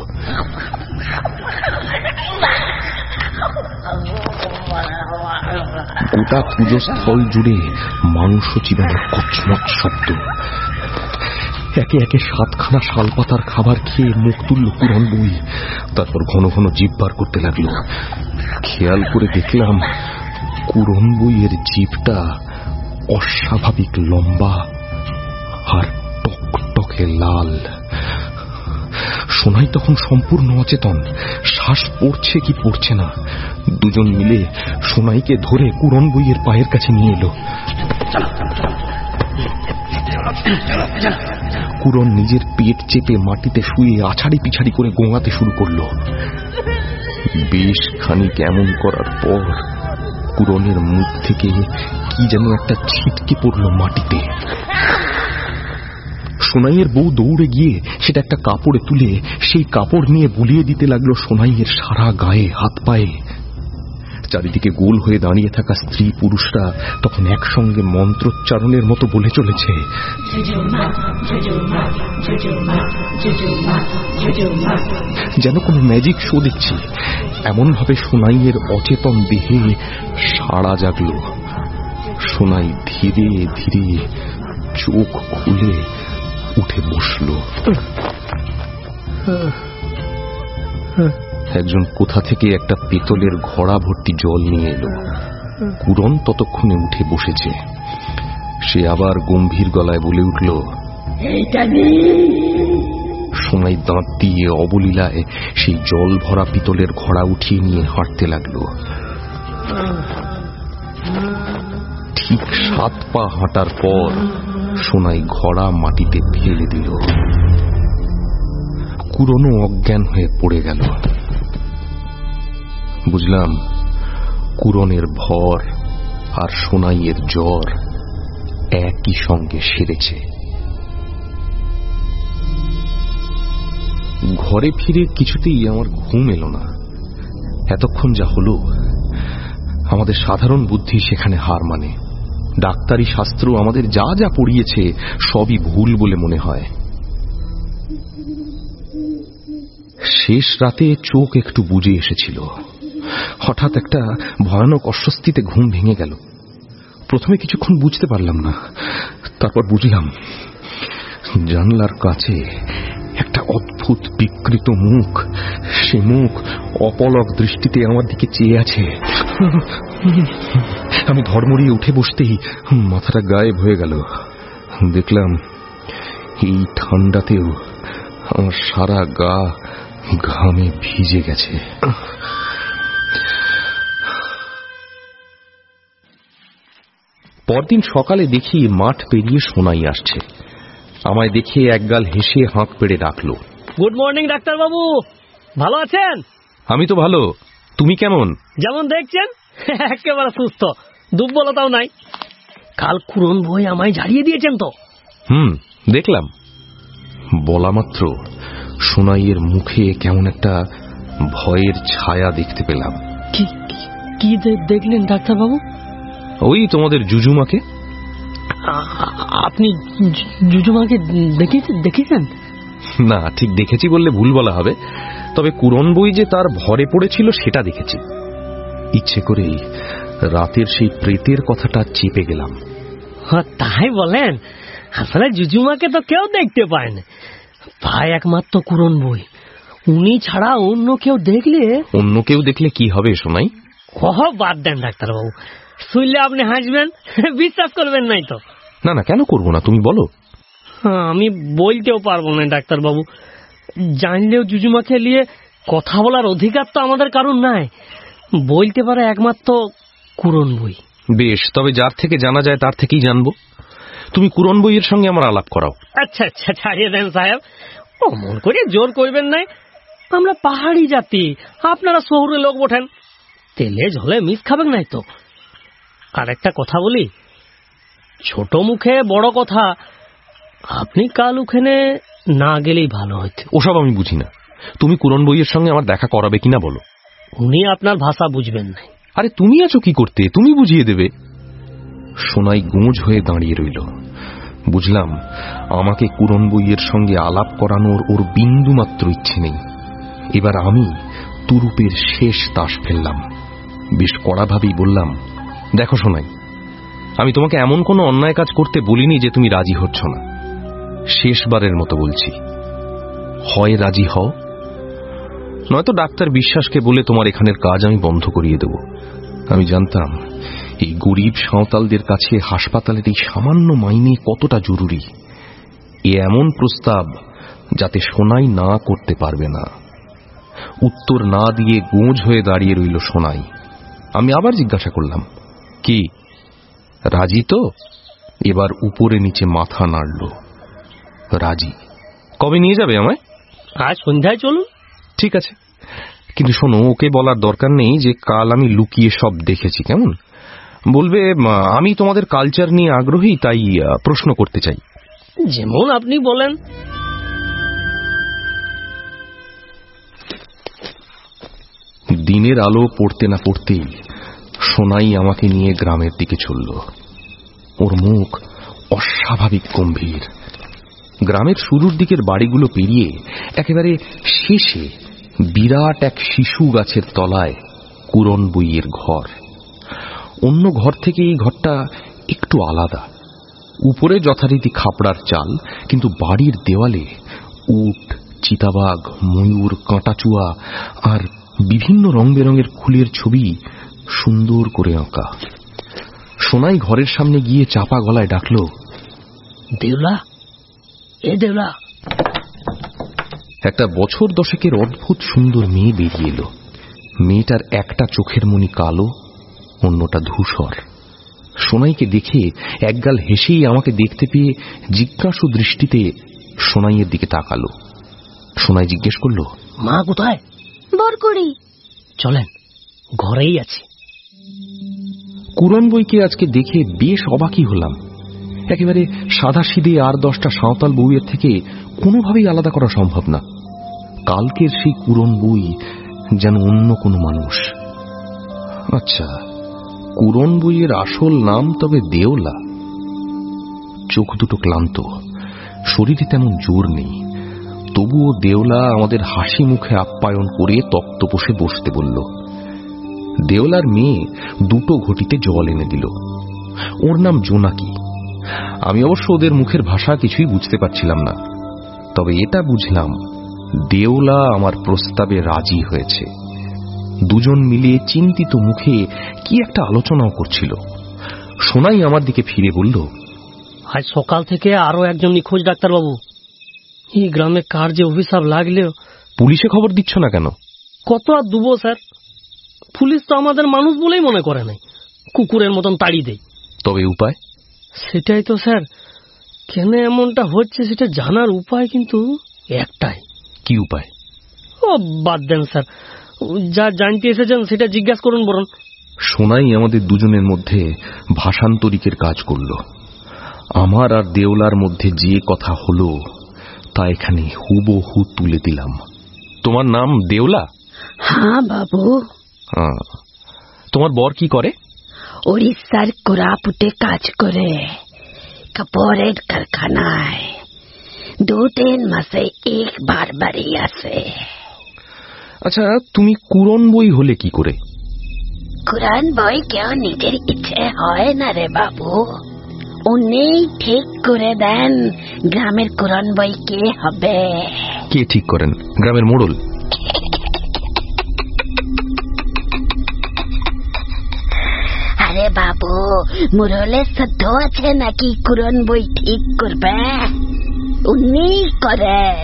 গোটা পুজোস্থল জুড়ে মাংস চিবানোর কচমচ শব্দ। একে একে সাতখানা শালপাতার খাবার খেয়ে মুখ তুলল কুরন বই, তারপর ঘন ঘন জিভ বার করতে লাগলো। খেয়াল করে দেখলাম কুরন বইয়ের জিভটা অস্বাভাবিক লম্বা আর টকটকে লাল। সোনাই তখন সম্পূর্ণ অচেতন, শ্বাস পড়ছে কি পড়ছে না। দুজন মিলে সোনাইকে ধরে কুরন বইয়ের পায়ের কাছে নিয়ে এলো। কুরন নিজের পেট চেপে মাটিতে শুয়ে আছাড়ি পিছাড়ি করে গোঙাতে শুরু করলো। বেশ খানিক এমন করার পর কুরনের মুখ থেকে কি যেন একটা ছিটকে পড়ল মাটিতে। সোনাইয়ের বউ দৌড়ে গিয়ে সেটা একটা কাপড়ে তুলে সেই কাপড় নিয়ে বুলিয়ে দিতে লাগলো সোনাইয়ের সারা গায়ে, হাত পায়ে। চারিদিকে গোল হয়ে দাঁড়িয়ে থাকা স্ত্রী পুরুষরা তখন একসঙ্গে মন্ত্রোচ্চারণের মতো বলে চলেছে, যেন কোনো ম্যাজিক শো দেখছি। এমন ভাবে সোনাইয়ের অচেতন দেহে সাড়া জাগল। সোনাই ধীরে ধীরে চোখ খুলে উঠে বসল। একজন কোথা থেকে একটা পেতলের ঘড়া ভর্তি জল নিয়ে এলো। কুরন ততক্ষণে উঠে বসেছে। সে আবার গম্ভীর গলায় বলে উঠল, সোনাই দাঁত দিয়ে অবলীলায় সেই জল ভরা পিতলের ঘড়া উঠিয়ে নিয়ে হাঁটতে লাগলো। ঠিক সাত পা হাঁটার পর সোনাই ঘড়া মাটিতে ফেলে দিল। কুরনও অজ্ঞান হয়ে পড়ে গেল। বুঝলাম কুরনের ভর আর সোনাইয়ের জ্বর একই সঙ্গে সেরেছে। ঘরে ফিরে কিছুতেই আমার ঘুম এলো না। এতক্ষণ যা হলো, আমাদের সাধারণ বুদ্ধি সেখানে হার মানে। ডাক্তারি শাস্ত্র আমাদের যা যা পড়িয়েছে সবই ভুল বলে মনে হয়। শেষ রাতে চোখ একটু বুজে এসেছিল। হঠাৎ একটা ভয়ানক অস্বস্তিতে ঘুম ভেঙে গেল। প্রথমে কিছুক্ষণ বুঝতে পারলাম না, তারপর বুঝলাম জানলার কাছে একটা অদ্ভুত বিকৃত মুখ। সে মুখ অপলক দৃষ্টিতে আমার দিকে চেয়ে আছে। আমি ধর্মড়িয়ে উঠে বসতেই মাথাটা গায়েব হয়ে গেল। দেখলাম এই ঠান্ডাতেও আমার সারা গা ঘামে ভিজে গেছে। পরদিন সকালে দেখি মাঠ পেরিয়ে সোনাই আসছে। আমায় দেখে একগাল হেসে হাঁক পেড়ে ডাকলো, গুড মর্নিং ডাক্তার বাবু, ভালো আছেন? আমি তো ভালো, তুমি কেমন? যেমন দেখছেন একেবারে সুস্থ, দুর্বলতাও নাই। কাল কুরন বই আমায় ঝাড়িয়ে দিয়েছেন তো? হুম, দেখলাম। বলা মাত্র সোনাইয়ের মুখে কেমন একটা ভয়ের ছায়া দেখতে পেলাম। কি কি দেখলেন ডাক্তার বাবু? ওই তোমাদের জুজুমাকে। আপনি জুজুমাকে দেখেছেন? না, ঠিক দেখেছি বললে ভুল বলা হবে, তবে কুরন বই যে তার ভরে পড়েছিল সেটা দেখেছি। ইচ্ছে করেই রাতের সেই প্রেতের কথাটা চেপে গেলাম। তাই বলেন? আসলে জুজুমাকে তো কেউ দেখতে পায় না, পায় একমাত্র কুরন বই। উনি ছাড়া অন্য কেউ দেখলে অন্য কেউ দেখলে কি হবে সোনাই? ওহ, বাদ দেন ডাক্তার বাবু, শুনলে আপনি হাসবেন, বিশ্বাস করবেন নাই তো। না না, কেন করবো না, তুমি বলো। আমি বলতেও পারবো না ডাক্তার বাবু, জানলেও জুজুমাকে নিয়ে কথা বলার অধিকার তো আমাদের কারণ নাই। বলতে পারে একমাত্র কুরন বই। বেশ, তবে যার থেকে জানা যায় তার থেকেই জানবো। তুমি কুরন বইয়ের সঙ্গে আমার আলাপ করাও। আচ্ছা আচ্ছা, ছাড়িয়ে দেন সাহেব, অমন করে জোর করবেন নাই। আমরা পাহাড়ি জাতি, আপনারা শহরে লোক ওঠেন, তেলে ঝোলে মিস খাবেন নাই তো। আর একটা কথা বলি, ছোট মুখে বড় কথা, আপনি কাল ওখানে না গেলেই ভালো হতো। ওসব আমি বুঝি না, তুমি কুরন বইয়ের সঙ্গে আমার দেখা করাবে কিনা বলো। উনি আপনার ভাষা বুঝবেন না। আরে তুমি আছো কি করতে, তুমি বুঝিয়ে দেবে। সোনাই গুঁজ হয়ে দাঁড়িয়ে রইল। বুঝলাম আমাকে কুরন বইয়ের সঙ্গে আলাপ করানোর ওর বিন্দু মাত্র ইচ্ছে নেই। এবার আমি তুরুপের শেষ তাস ফেললাম। বেশ কড়াভাবেই বললাম, দেখো সোনাই, আমি তোমাকে এমন কোনো অন্যায় কাজ করতে বলিনি যে তুমি রাজি হচ্ছ না। শেষবারের মতো বলছি, হয় রাজি হও, নয়তো ডাক্তার বিশ্বাসকে বলে তোমার এখানের কাজ আমি বন্ধ করিয়ে দেব। আমি জানতাম এই গরিব সাঁওতালদের কাছে হাসপাতালের এই সামান্য মাইনে কতটা জরুরি। এ এমন প্রস্তাব যাতে সোনাই না করতে পারবে না। উত্তর না দিয়ে গোঁজ হয়ে দাঁড়িয়ে রইল সোনাই। আমি আবার জিজ্ঞাসা করলাম, কি রাজি তো? এবার উপরে নিচে মাথা নাড়ল। রাজি। কবে নিয়ে যাবে আমায়? আজ সন্ধ্যায় চলুন। ঠিক আছে, কিন্তু শোনো, ওকে বলার দরকার নেই যে কাল আমি লুকিয়ে সব দেখেছি, কেমন? বলবে আমি তোমাদের কালচার নিয়ে আগ্রহী, তাই প্রশ্ন করতে চাই। যেমন আপনি বলেন। দিনের আলো পড়তে না পড়তেই সোনাই আমাকে নিয়ে গ্রামের দিকে চলল। ওর মুখ অস্বাভাবিক গম্ভীর। গ্রামের শুরুর দিকের বাড়িগুলো পেরিয়ে একেবারে শেষে বিরাট এক শিশু গাছের তলায় কুরন বইয়ের ঘর। অন্য ঘর থেকে এই ঘরটা একটু আলাদা। উপরে যথারীতি খাপড়ার চাল, কিন্তু বাড়ির দেওয়ালে উট, চিতাবাঘ, ময়ূর, কাঁটাচুয়া আর বিভিন্ন রং বেরঙের ফুলের ছবি সুন্দর করে আঁকা। সোনাই ঘরের সামনে গিয়ে চাপা গলায় ডাকল, দেওলা, এ দেওলা। একটা বছর দশেকের অদ্ভুত সুন্দর মেয়ে বেরিয়ে এলো। মেয়েটার একটা চোখের মনি কালো, অন্যটা ধূসর। সোনাইকে দেখে একগাল হেসেই আমাকে দেখতে পেয়ে জিজ্ঞাসু দৃষ্টিতে সোনাইয়ের দিকে তাকালো। সোনাই জিজ্ঞেস করল, মা কোথায়? বরকড়ি। চলেন, ঘরেই আছে। কুরন বইকে আজকে দেখে বেশ অবাকই হলাম। একেবারে সাদা সিধে আর দশটা সাঁওতাল বউয়ের থেকে কোনোভাবেই আলাদা করা সম্ভব না। কালকের সেই কুরন বই যেন অন্য কোনো মানুষ। আচ্ছা, কুরন বইয়ের আসল নাম তবে দেওলা। চোখ দুটো ক্লান্ত, শরীরে তেমন জোর নেই, তবুও দেওলা আমাদের হাসি মুখে আপ্যায়ন করে তক্তপোষে বসতে বলল। দেওলার মেয়ে দুটো ঘটিতে জল এনে দিল। ওর নাম জোনাকি। আমি অবশ্য ওদের মুখের ভাষা কিছুই বুঝতে পারছিলাম না, তবে এটা বুঝলাম দেওলা আমার প্রস্তাবে রাজি হয়েছে। দুজন মিলে চিন্তিত মুখে কি একটা আলোচনাও করছিল। সোনাই আমার দিকে ফিরে বলল, আজ সকাল থেকে আরো একজন নিখোঁজ ডাক্তারবাবু। এই গ্রামে কার যে অভিশাপ লাগলেও। পুলিশে খবর দিচ্ছ না কেন? কত আর দুবো স্যার, পুলিশ তো আমাদের মানুষ বলেই মনে করে নাই, কুকুরের মতন তাড়ি দেয়। তবে উপায়? সেটাই তো স্যার, কেন এমনটা হচ্ছে সেটা জানার উপায় কিন্তু একটাই। কি উপায়? ও বাদ দেন স্যার, যা জানতে এসেছেন সেটা জিজ্ঞাসা করুন বরং। সোনাই আমাদের দুজনের মধ্যে ভাষান্তরিকের কাজ করল। আমার আর দেওলার মধ্যে যে কথা হলো তা এখানে হুবহু তুলে দিলাম। তোমার নাম দেওলা? হ্যাঁ বাবু। তোমার বর কি করে? উড়িষ্যার কোরাপুটে কাজ করে, কাপড়ের কারখানায়। দু তিন মাসে একবার বাড়ি আসে। আচ্ছা, তুমি কুরন বই হলে কি করে? কুরআন বই কেউ নিজের ইচ্ছে হয় না রে বাবু, উনি ঠিক করে দেন গ্রামের কুরআন বই কে হবে। কে ঠিক করেন? গ্রামের মোড়ল? আরে বাবু, মোড়লের সাধ্য আছে নাকি কুরআন বই ঠিক করবে? উনি করেন।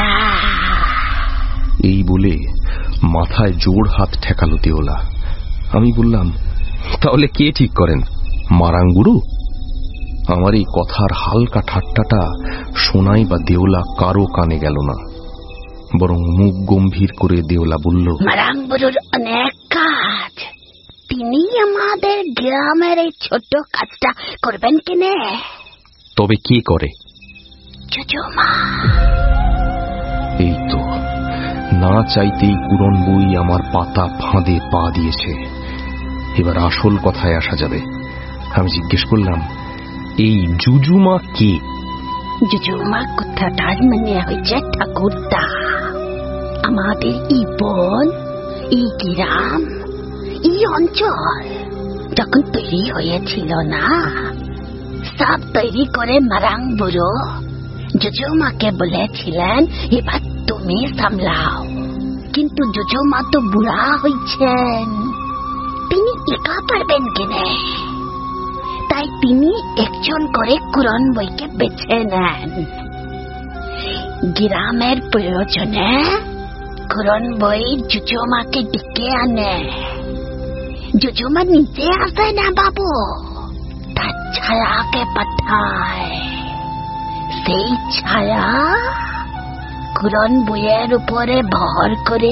এই বলে মাথায় জোর হাত ঠেকালো দেওলা। আমি বললাম, তাহলে কে ঠিক করেন? মারাঙ্গুরু? আমার এই কথার হালকা ঠাট্টাটা সোনাই বা দেওলা কারো কানে গেল না, বরং মুখ গম্ভীর করে দেওলা বলল, মারাঙ্গুরুর অনেক কাজ, তিনি আমাদের গ্রামের এই ছোট কাজটা করবেন কিনে। তবে কে করে? জুজুমা। এই তো না চাইতেই কুরআন বই আমার পাতা ফাঁদে পা দিয়েছে। এবার আসল কথায় আসা যাবে। আমি জিজ্ঞেস করলাম, এই জুজুমা কে? জুজুমা কথাটার মানে হয়েছে ঠাকুরদা। আমাদের এই বন, এই গ্রাম, এই অঞ্চল যখন তৈরি হয়েছিল না, সব তৈরি করে মারাং বুড়ো জুজুমাকে বলেছিলেন, এবার তুমি সামলাও। কিন্তু জুজুমা তো বুড়া হয়েছেন, তিনি একা পারবেন কিনে। তাই তিনি একজন করে কুরআন বইকে বেছে নেন। গ্রামের প্রয়োজনে কুরআন বই জুজুমাকে ডেকে আনে। জুজুমা নিজে আসে না বাবু, তার ছায়াকে পাঠায়। সেই ছায়া কুরআন বইয়ের উপরে ভর করে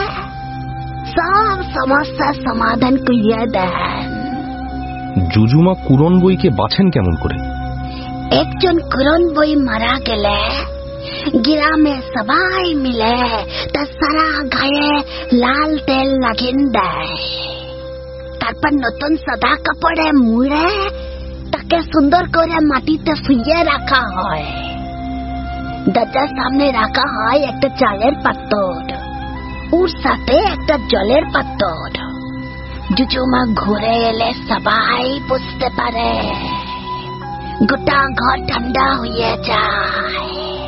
সব সমস্যার সমাধান করিয়ে দেন। জুজুমা কুরআন বইকে বাছেন কেমন করে? একজন কুরআন বই মারা গেলে গ্রামে সবাই মিলে তার সারা গায়ে লাল তেল লাগিয়ে দেয়। তারপর নতুন সাদা কাপড়ে মুড়ে তাকে সুন্দর করে মাটিতে শুইয়ে রাখা হয়। দরজার সামনে রাখা হয় একটা চালের পাত্র, ওর সাথে একটা জলের পাত্র। জুজুমা ঘুরে এলে সবাই বুঝতে পারে, গোটা ঘর ঠান্ডা হয়ে যায়।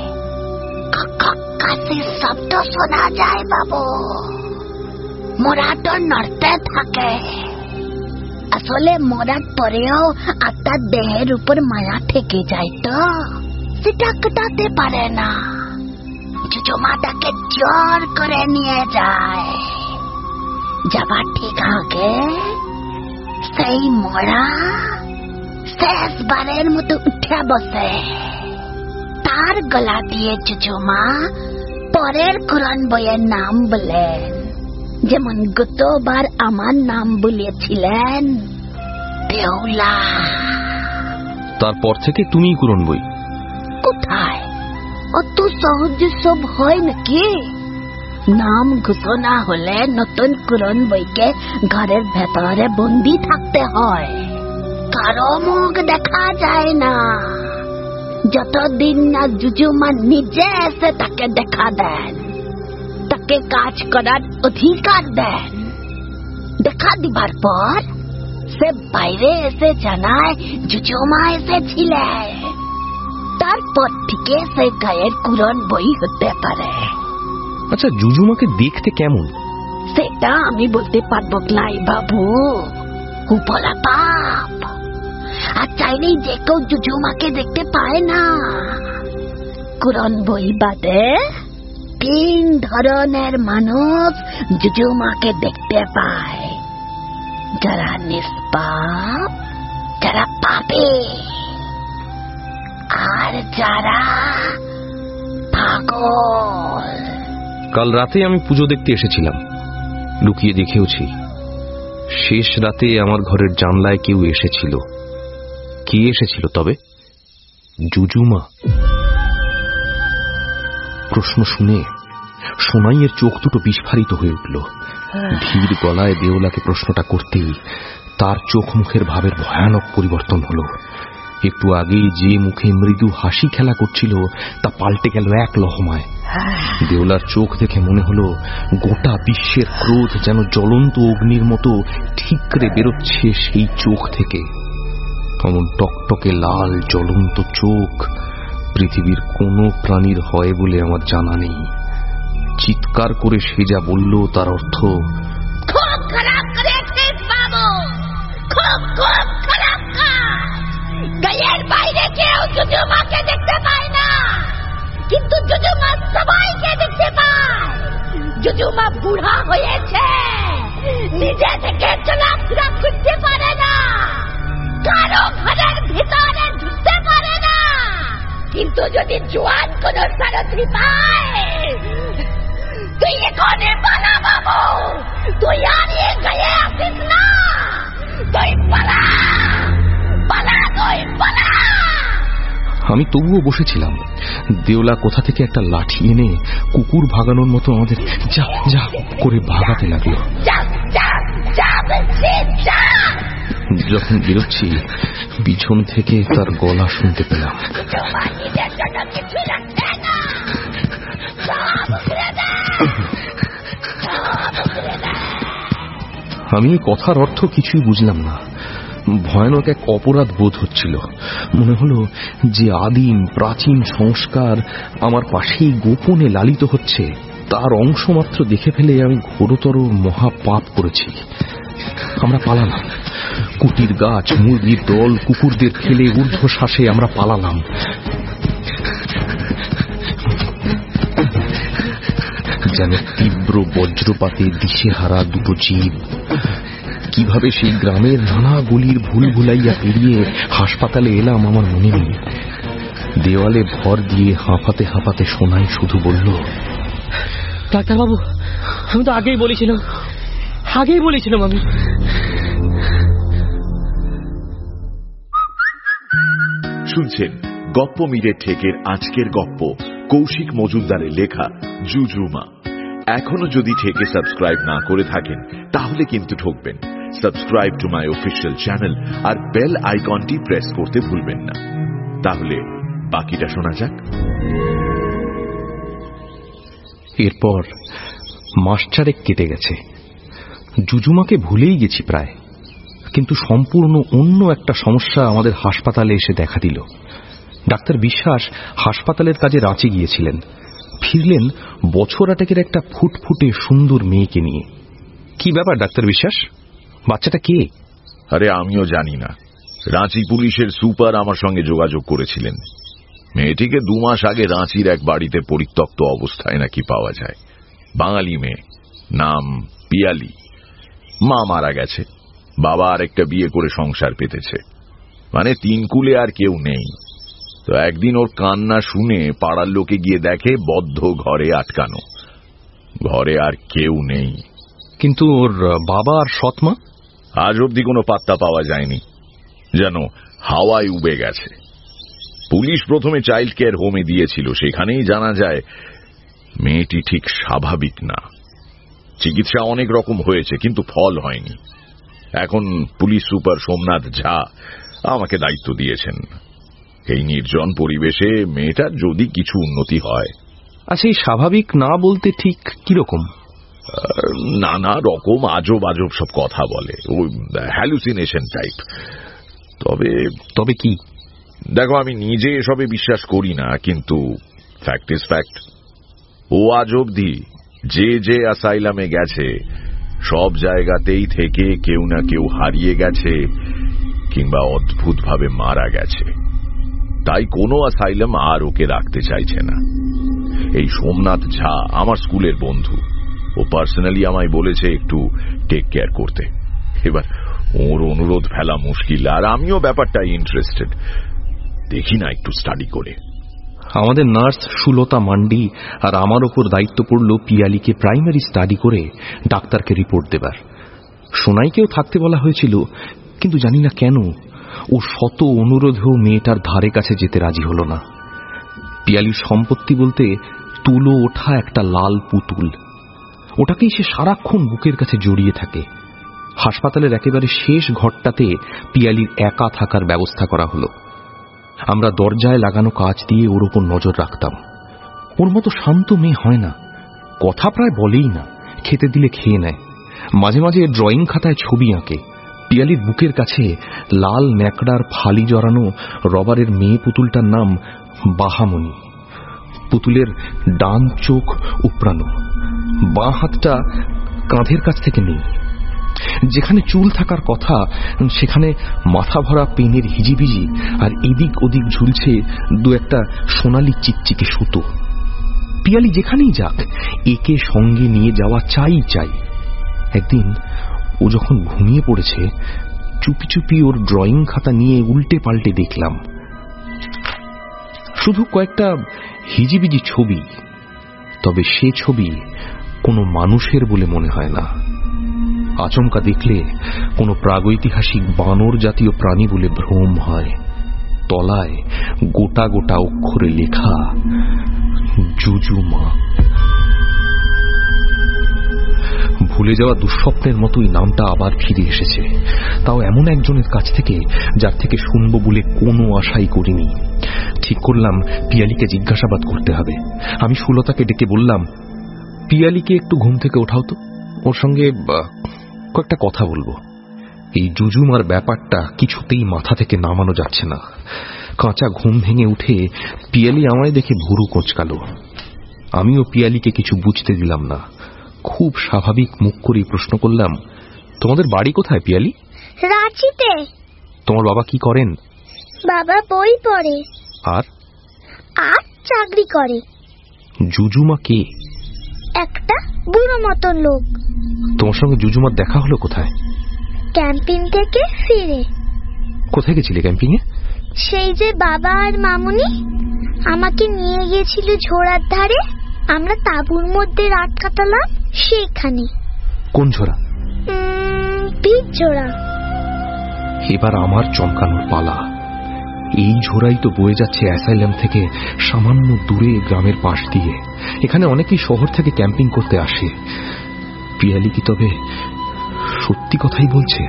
কাশির শব্দ শোনা যায় বাবু, মোরাটো নড়তে থাকে। আসলে মরার পরেও আত্মার দেহের উপর মায়া থেকে যায় তো সেটা কাটাতে পারে না। জুজুমা তাকে জোর করে নিয়ে যায়। যাবার ঠিক আগে সেই মরা শেষবারের মতো উঠে বসে। তার গলা দিয়ে জুজুমা পরের কুরআন বইয়ের নাম বলেন, যেমন গতবার আমার নাম বলেছিলেন দেওলা। তারপর থেকে তুমি কুরআন বই? কোথায়, অত সহজে সব হয় নাকি? নাম ঘোষণা হলে নতুন কুরআন বইকে ঘরের ভেতরে বন্দি থাকতে হয়, কারো মুখ দেখা যায় না, যতদিন না জুজুমা নিজে এসে তাকে দেখা দেন, তাকে কাজ করার অধিকার দেন। দেখা দিবার পর সে বাইরে এসে জানায় জুজুমা এসেছিলেন। তারপর থেকে সে গায়ের কুরআন বই হতে পারে। আচ্ছা, জুজুমাকে দেখতে কেমন? সেটা আমি বলতে পারবো নাই বাবু, উপলা পাপ। আর চাইলেই যে কেউ জুজুমাকে দেখতে পায় না। কুরন বই বাদে তিন ধরনের মানুষ জুজুমাকে দেখতে পায়, যারা নিষ্পাপ, যারা পাপী, আর যারা পাগল। কাল রাতে আমি পুজো দেখতে এসেছিলাম, লুকিয়ে দেখেওছি। শেষ রাতে আমার ঘরের জানলায় কেউ এসেছিল। কে এসেছিল তবে? জুজুমা। প্রশ্ন শুনে সোনাইয়ের চোখ দুটো বিস্ফারিত হয়ে উঠল। ধীর গলায় দেওলাকে প্রশ্নটা করতেই তার চোখ মুখের ভাবের ভয়ানক পরিবর্তন হলো। একটু আগেই যে মুখে মৃদু হাসি খেলা করছিল তা পাল্টে গেল এক লহমায়। দেওলার চোখ দেখে মনে হলো গোটা বিশ্বের ক্রোধ যেন জ্বলন্ত অগ্নির মতো ঠিকরে বেরোচ্ছে সেই চোখ থেকে। এমন টকটকে লাল জ্বলন্ত চোখ পৃথিবীর কোনো প্রাণীর হয় বলে আমার জানা নেই। চিৎকার করে সে যা বলল তার অর্থ, খুব খারাপ করেছিস বাবু, খুব খুব খারাপ কাজ। গায়ের বাইরে কেউ জুজুমাকে দেখতে পায় না, কিন্তু জুজুমা সবাইকে দেখতে পায়। জুজুমা বুড়া হয়েছে, নিজে থেকে চলাফেরা করতে পারে না, কারো ঘরের ভিতরে ঢুকতে পারে না। কিন্তু যদি জোয়ান কোন সারথি পায়, তুই এখানে পালা বাবু, তুই আর এ গায়ে আসিস না, তুই পালা পালা, তুই পালা। আমি তবুও বসেছিলাম। দেওলা কোথা থেকে একটা লাঠি এনে কুকুর ভাগানোর মতো আমাদের যা যা করে ভাগাতে লাগলো। যখন বেরোচ্ছি পিছন থেকে তার গলা শুনতে পেলাম, আমি কথার অর্থ কিছুই বুঝলাম না। ভয়ানক এক অপরাধ বোধ হচ্ছিল। মনে হলো যে আদিম প্রাচীন সংস্কার আমার পাশেই গোপনে লালিত হচ্ছে, তার অংশ মাত্র দেখে ফেলে আমি ঘোরতর মহাপাপ করেছি। আমরা পালালাম। কুটির গাছ, মুরগির দল, কুকুরদের ফেলে ঊর্ধ্বশ্বাসে আমরা পালালাম। যেন তীব্র বজ্রপাতে দিশেহারা দুটো জীব। কিভাবে সেই গ্রামের নানা গলির ভুল ভুলাইয়া পেরিয়ে হাসপাতালে এলাম আমার মনে নেই। দেওয়ালে ভর দিয়ে হাঁপাতে হাঁপাতে সোনাই শুধু বলল, ডাক্তারবাবু, আমি তো আগেই বলেছিলাম, আগেই বলেছিলাম আমি। শুনছেন গপ্প মিরে ঠেকের আজকের গপ্প, কৌশিক মজুমদারের লেখা জুজুমা। এখনো যদি ঠেকে সাবস্ক্রাইব না করে থাকেন তাহলে কিন্তু ঠকবেন। Subscribe to my official channel আর বেল আইকনটি প্রেস করতে ভুলবেন না। তাহলে বাকিটা শোনা যাক। এরপর মাস চারেক কেটে গেছে। জুজুমাকে ভুলেই গেছি প্রায়, কিন্তু সম্পূর্ণ অন্য একটা সমস্যা আমাদের হাসপাতালে এসে দেখা দিল। ডাক্তার বিশ্বাস হাসপাতালের কাজে রাঁচি গিয়েছিলেন। ফিরলেন বছর আটেকের একটা ফুটফুটে সুন্দর মেয়েকে নিয়ে। কি ব্যাপার ডাক্তার বিশ্বাস, বাচ্চাটা কে? আরে আমিও জানি না। রাঁচি পুলিশের সুপার আমার সঙ্গে যোগাযোগ করেছিলেন। মেয়েটিকে দু মাস আগে রাঁচির এক বাড়িতে পরিত্যক্ত অবস্থায় নাকি পাওয়া যায়। বাঙালি মেয়ে, নাম পিয়ালি। মা মারা গেছে, বাবা আরেকটা বিয়ে করে সংসার পেতেছে, মানে তিন কুলে আর কেউ নেই। তো একদিন ওর কান্না শুনে পাড়ার লোকে গিয়ে দেখে বদ্ধ ঘরে আটকানো, ঘরে আর কেউ নেই। কিন্তু ওর বাবা আর সৎমা? আজ অবধি কোনো পাত্তা পাওয়া যায়নি, যেন হাওয়ায় উবে গেছে। পুলিশ প্রথমে চাইল্ড কেয়ার হোমে দিয়েছিল, সেখানেই জানা যায় মেয়েটি ঠিক স্বাভাবিক না। চিকিৎসা অনেক রকম হয়েছে কিন্তু ফল হয়নি। এখন পুলিশ সুপার সোমনাথ ঝা আমাকে দায়িত্ব দিয়েছেন। এই নির্জন পরিবেশে মেয়েটার যদি কিছু উন্নতি হয়। আচ্ছা, এই স্বাভাবিক না বলতে ঠিক কিরকম? নানা রকম আজব আজব সব কথা বলে, ওই হ্যালুসিনেশন টাইপ। তবে তবে কি? দেখো, আমি নিজে এসবে বিশ্বাস করি না, কিন্তু ফ্যাক্ট ইজ ফ্যাক্ট। ও আজ অবধি যে যে অ্যাসাইলামে গেছে সব জায়গাতেই থেকে কেউ না কেউ হারিয়ে গেছে কিংবা অদ্ভুতভাবে মারা গেছে। তাই কোনো অ্যাসাইলাম আর ওকে রাখতে চাইছে না। এই সোমনাথ ঝা আমার স্কুলের বন্ধু, ও পার্সোনালি আমায় বলেছে একটু টেক কেয়ার করতে। এবার ওর অনুরোধ ফেলা মুশকিল, আর আমিও ব্যাপারটা ইন্টারেস্টেড। দেখি না একটু স্টাডি করে। আমাদের নার্স সুলতা মান্ডি আর আমার ওপর দায়িত্ব পড়ল পিয়ালিকে প্রাইমারি স্টাডি করে ডাক্তারকে রিপোর্ট দেবার। সোনাইকেও থাকতে বলা হয়েছিল, কিন্তু জানি না কেন ও শত অনুরোধেও মেয়েটার ধারে কাছে যেতে রাজি হল না। পিয়ালির সম্পত্তি বলতে তুলো ওঠা একটা লাল পুতুল, ওটাকেই সে সারাক্ষণ বুকের কাছে জড়িয়ে থাকে। হাসপাতালের একেবারে শেষ ঘরটাতে পিয়ালির একা থাকার ব্যবস্থা করা হলো। আমরা দরজায় লাগানো কাঁচ দিয়ে ওর ওপর নজর রাখতাম। ওর মতো শান্ত মেয়ে হয় না, কথা প্রায় বলেই না, খেতে দিলে খেয়ে নেয়। মাঝে মাঝে ড্রয়িং খাতায় ছবি আঁকে। পিয়ালির বুকের কাছে লাল ন্যাকড়ার ফালি জড়ানো রবারের মেয়ে পুতুলটার নাম বাহামণি। পুতুলের ডান চোখ উপড়ানো, বাঁ হাতটা কাঁধের কাছ থেকে নেই। যেখানে চুল থাকার কথা সেখানে মাথা ভরা পেনের হিজিবিজি, আর এদিক ওদিক ঝুলছে দু একটা সোনালি চিকচিকে সুতো। পিয়ালি যেখানেই যাক একে সঙ্গে নিয়ে যাওয়া চাই চাই। একদিন ও যখন ঘুমিয়ে পড়েছে, চুপি চুপি ওর ড্রয়িং খাতা নিয়ে উল্টে পাল্টে দেখলাম। শুধু কয়েকটা হিজিবিজি ছবি, তবে সে ছবি কোনো মানুষের বলে মনে হয় না। আচমকা দেখলে কোনো প্রাগৈতিহাসিক বানর জাতীয় প্রাণী বলে ভ্রম হয়। তলায় গোটা গোটা অক্ষরে লেখা জুজুমা। ভুলে যাওয়া দুঃস্বপ্নের মতোই নামটা আবার ফিরে এসেছে, তাও এমন একজনের কাছ থেকে যার থেকে শুনবো বলে কোনো আশাই করিনি। ঠিক করলাম পিয়ালিকে জিজ্ঞাসাবাদ করতে হবে। আমি সুলতাকে ডেকে বললাম, পিয়ালিকে একটু ঘুম থেকে ওঠাও তো, ওর সঙ্গে কয়েকটা কথা বলবো। এই জুজুমার ব্যাপারটা কিছুতেই মাথা থেকে নামানো যাচ্ছে না। কাঁচা ঘুম ভেঙে উঠে পিয়ালি আমায় দেখে ভুরু কোঁচকালো। আমিও পিয়ালিকে কিছু বুঝতে দিলাম না। খুব স্বাভাবিক মুখ করে প্রশ্ন করলাম, তোমাদের বাড়ি কোথায় পিয়ালি? রাঁচিতে। তোমার বাবা কি করেন? বাবা বই পড়ে। আর আর চাকরি করে। জুজুমা কে? একটা বুড়ো মতন লোক। তোমার সঙ্গে জুজুমার দেখা হলো কোথায়? ক্যাম্পিং থেকে ফিরে। কোথায় গেছিলে ক্যাম্পিং এ? সেই যে বাবা আর মামুনি আমাকে নিয়ে গিয়েছিল ঝোড়ার ধারে, আমরা তাঁবুর মধ্যে রাত কাটালাম সেখানে। কোন ঝোড়া? পিচ ঝোড়া। এবার আমার চমকানোর পালা। এই ঝোড়াই তো বয়ে যাচ্ছে অ্যাসাইলাম থেকে সামান্য দূরে গ্রামের পাশ দিয়ে। এখানে অনেকেই শহর থেকে ক্যাম্পিং করতে আসে। পিয়ালি কি তবে সত্যি কথাই বলছে?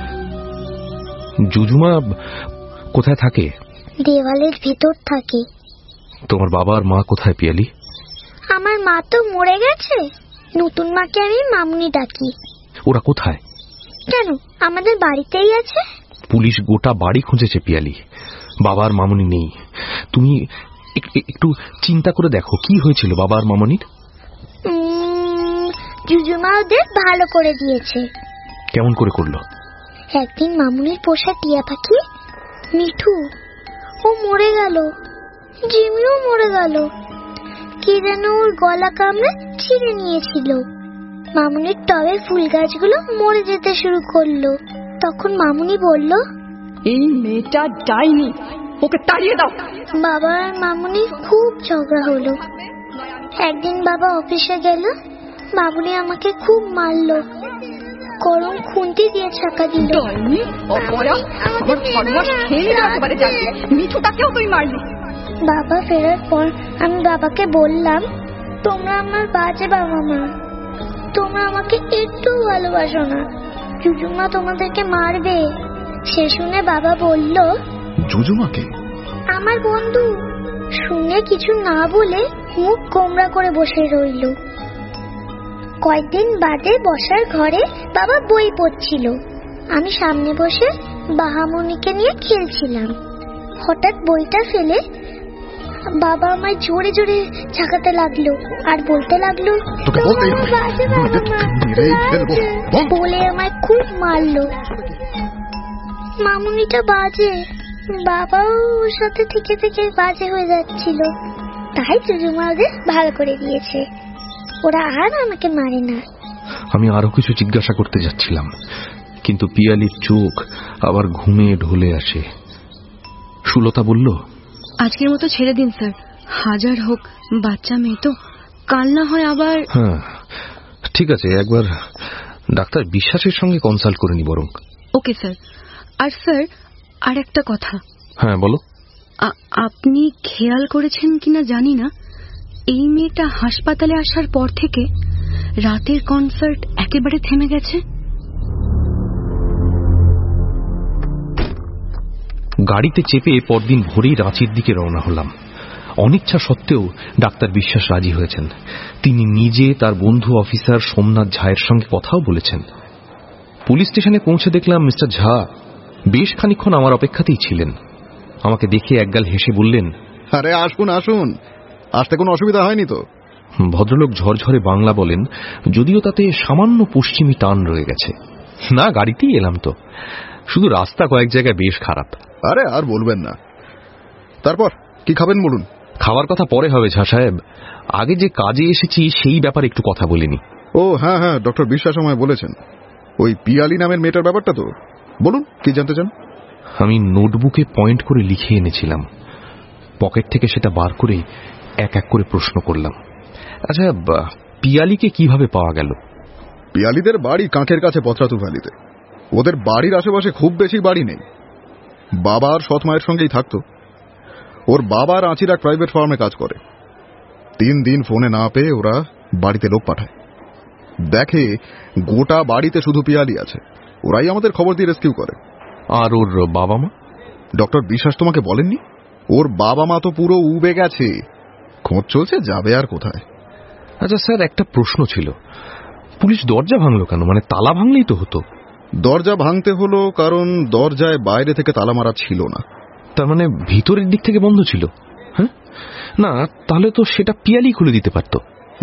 জুজুমা কোথায় থাকে? দেওয়ালের ভেতর থাকে। তোমার বাবা আর মা কোথায় পিয়ালি? আমার মা তো মরে গেছে, নতুন মাকে আমি মামুনি ডাকি। ওরা কোথায়? কেন, আমাদের বাড়িতেই আছে। পুলিশ গোটা বাড়ি খুঁজেছে পিয়ালি, বাবা আর মামুনি নেই। তুমি একটু চিন্তা করে দেখো কি হয়েছিল বাবা আর মামুনির। জুজুমা ওদের ভালো করে দিয়েছে। কেমন করে করলো? একদিন মামুনির পোষা টিয়া পাখি মিঠু ও মরে গেল, জিমিও মরে গেল। কি যেন ওর গলা কামড়ে ছিঁড়ে নিয়েছিল। মামুনির টবে ফুল গাছগুলো মরে যেতে শুরু করলো। তখন মামুনি বলল, এই মেয়েটা ডাইনি, ওকে তাড়িয়ে দাও। বাবা আর মামুনি খুব ঝগড়া হলো। একদিন বাবা অফিসে গেল, মামুনি আমাকে খুব মারলো, গরম খুন্তি দিয়ে ছাকা দিল। মিঠুটাকেও তুই মারলি। বাবা ফেরার পর আমি বাবাকে বললাম, তোমরা আমার বাজে বাবা মা, তোমরা আমাকে একটু ভালোবাসো না, জুজুমা তোমাদেরকে মারবে। সে শুনে বাবা বলল, জুজুমাকে? আমার বন্ধু। শুনে কিছু না বলে মুখ গোমড়া করে বসে রইল। কয়েকদিন বাদে বসার ঘরে বাবা বই পড়ছিল, আমি সামনে বসে বাহামণিকে নিয়ে খেলছিলাম। হঠাৎ বইটা ফেলে বাবা আমায় জোরে জোরে ঝাঁকাতে লাগলো আর বলতে লাগলো, বলে আমায় খুব মারলো। মামুনিটা বাজে, বাবাও ওর সাথে থেকে থেকে বাজে হয়ে যাচ্ছিল, তাই জুজুমা ওদের ভালো করে দিয়েছে। ওরা আর আমাকে মারে না। আমি আরো কিছু জিজ্ঞাসা করতে যাচ্ছিলাম, কিন্তু পিয়ালির চোখ আবার ঘুমে ঢলে আসে। সুলতা বলল, আজকের মতো ছেড়ে দিন স্যার, হাজার হোক বাচ্চা মেয়ে তো, কাল না হয় আবার। হ্যাঁ ঠিক আছে, একবার ডাক্তার বিশ্বাসের সঙ্গে কনসাল্ট করে নি বরং। Okay sir. আর স্যার আর একটা কথা। হ্যাঁ বলো। আপনি খেয়াল করেছেন কিনা জানি না, এই মেয়েটা হাসপাতালে আসার পর থেকে রাতের কনসার্ট একেবারে থেমে গেছে। গাড়িতে চেপে পরদিন ভোরেই রাঁচির দিকে রওনা হলাম। অনিচ্ছা সত্ত্বেও ডাক্তার বিশ্বাস রাজি হয়েছেন। তিনি নিজে তার বন্ধু অফিসার সোমনাথ ঝায়ের সঙ্গে কথাও বলেছেন। পুলিশ স্টেশনে পৌঁছে দেখলাম মিস্টার ঝা বেশ খানিকক্ষণ আমার অপেক্ষাতেই ছিলেন। আমাকে দেখে একগাল হেসে বললেন, আরে আসুন আসুন, আসতে কোনো অসুবিধা হয়নি তো? ভদ্রলোক ঝরঝরে বাংলা বলেন, যদিও তাতে সামান্য পশ্চিমী টান রয়ে গেছে। না, গাড়িতেই এলাম তো, শুধু রাস্তা কয়েক জায়গায় বেশ খারাপ। আরে আর বলবেন না। তারপর কি খাবেন বলুন? খাওয়ার কথা পরে হবে ঝা সাহেব, আগে যে কাজে এসেছি সেই ব্যাপারে একটু কথা বলিনি। ও হ্যাঁ হ্যাঁ, ডক্টর বিশ্বাস আমায় বলেছেন ওই পিয়ালি নামের মেয়েটার ব্যাপারটা। তো বলুন, কি জানতে চান? আমি নোটবুকে পয়েন্ট করে লিখে এনেছিলাম, পকেট থেকে সেটা বার করে এক এক করে প্রশ্ন করলাম। আচ্ছা, পিয়ালিকে কিভাবে পাওয়া গেল? পিয়ালিদের বাড়ি কাঁকের কাছে পত্রাতু ভ্যালিতে। ওদের বাড়ির আশেপাশে খুব বেশি বাড়ি নেই। বাবার সৎ মায়ের সঙ্গেই থাকতো। ওর বাবা রাঁচির এক প্রাইভেট ফার্মে কাজ করে। তিন দিন ফোনে না পেয়ে ওরা বাড়িতে লোক পাঠায়, দেখে গোটা বাড়িতে শুধু পিয়ালি আছে। ওরাই আমাদের খবর দিয়ে রেস্কিউ করে। আর ওর বাবা মা? ডক্টর বিশ্বাস তোমাকে বলেননি? ওর বাবা মা তো পুরো উবে গেছে, খোঁজ চলছে, যাবে আর কোথায়। আচ্ছা স্যার, একটা প্রশ্ন ছিল, পুলিশ দরজা ভাঙলো কেন? মানে তালা ভাঙলেই তো হতো। দরজা ভাঙতে হলো কারণ দরজায় বাইরে থেকে তালা মারা ছিল না। তার মানে ভিতরের দিক থেকে বন্ধ ছিল? হ্যাঁ, না তাহলে তো সেটা পিয়ালি খুলে দিতে পারত।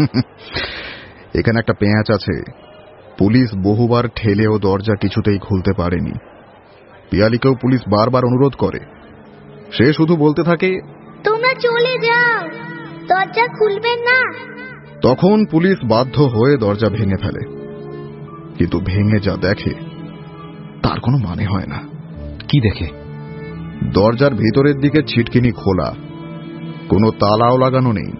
এখানে একটা পেঁয়াজ আছে। পুলিশ বহুবার ঠেলেও দরজা কিছুতেই খুলতে পারেনি। পিয়ালিকেও পুলিশ বারবার অনুরোধ করে, সে শুধু বলতে থাকে, তোমরা চলে যাও, দরজা খুলবেন না। তখন পুলিশ বাধ্য হয়ে দরজা ভেঙে ফেলে, কিন্তু ভেঙে যা দেখে তার কোনো মানে হয় না। কি দেখে? দরজার ভিতরের দিকে ছিটকিনি খোলা, কোনো তালাও লাগানো নেই।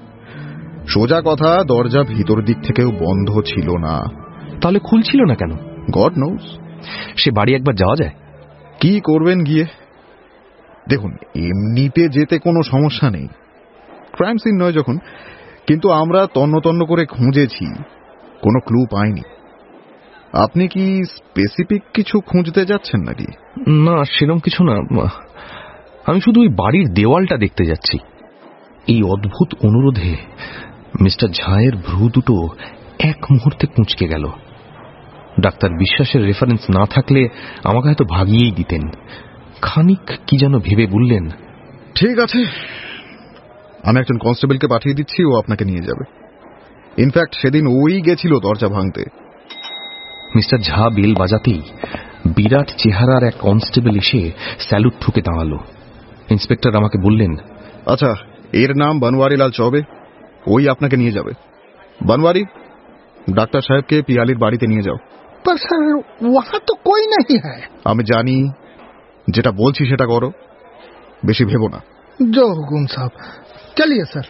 সোজা কথা, দরজা ভিতর দিক থেকেও বন্ধ ছিল না। তাহলে খুলছিল না কেন? গড নোস। সে বাড়ি একবার যাওয়া যায়? কি করবেন গিয়ে? দেখুন, এমনিতে যেতে কোনো সমস্যা নেই, ক্রাইম সিন নয় যখন, কিন্তু আমরা তন্ন তন্ন করে খুঁজেছি, কোনো ক্লু পাইনি। আপনি কি স্পেসিফিক কিছু খুঁজতে যাচ্ছেন নাকি? না, সেরকম কিছু না, আমি শুধু ওই বাড়ির দেওয়ালটা দেখতে যাচ্ছি। এই অদ্ভুত অনুরোধে মিস্টার ঝায়ের ভ্রু দুটো এক মুহূর্তে কুঁচকে গেল। ডাক্তার বিশ্বাসের রেফারেন্স না থাকলে আমাকে হয়তো ভাগিয়েই দিতেন। খানিক কি যেন ভেবে বললেন, ঠিক আছে, আমি একজন কনস্টেবলকে পাঠিয়ে দিচ্ছি, ও আপনাকে নিয়ে যাবে। ইনফ্যাক্ট সেদিন ওই গেছিল দরজা ভাঙতে। মিস্টার ঝা বেল বাজাতেই বিরাট চেহারার এক কনস্টেবল এসে স্যালুট ঠুকে দাঁড়ালো। ইন্সপেক্টর আমাকে বললেন, আচ্ছা, এর নাম বনওয়ারিলাল চৌবে, ওই আপনাকে নিয়ে যাবে। বনওয়ারি, ডাক্তার সাহেবকে পিয়ালির বাড়িতে নিয়ে যাও। पर सर वहां तो कोई नहीं है। আমি জানি, যেটা বলছি সেটা করো, বেশি ভেবো না। जो हुकुम साहब, चलिए सर।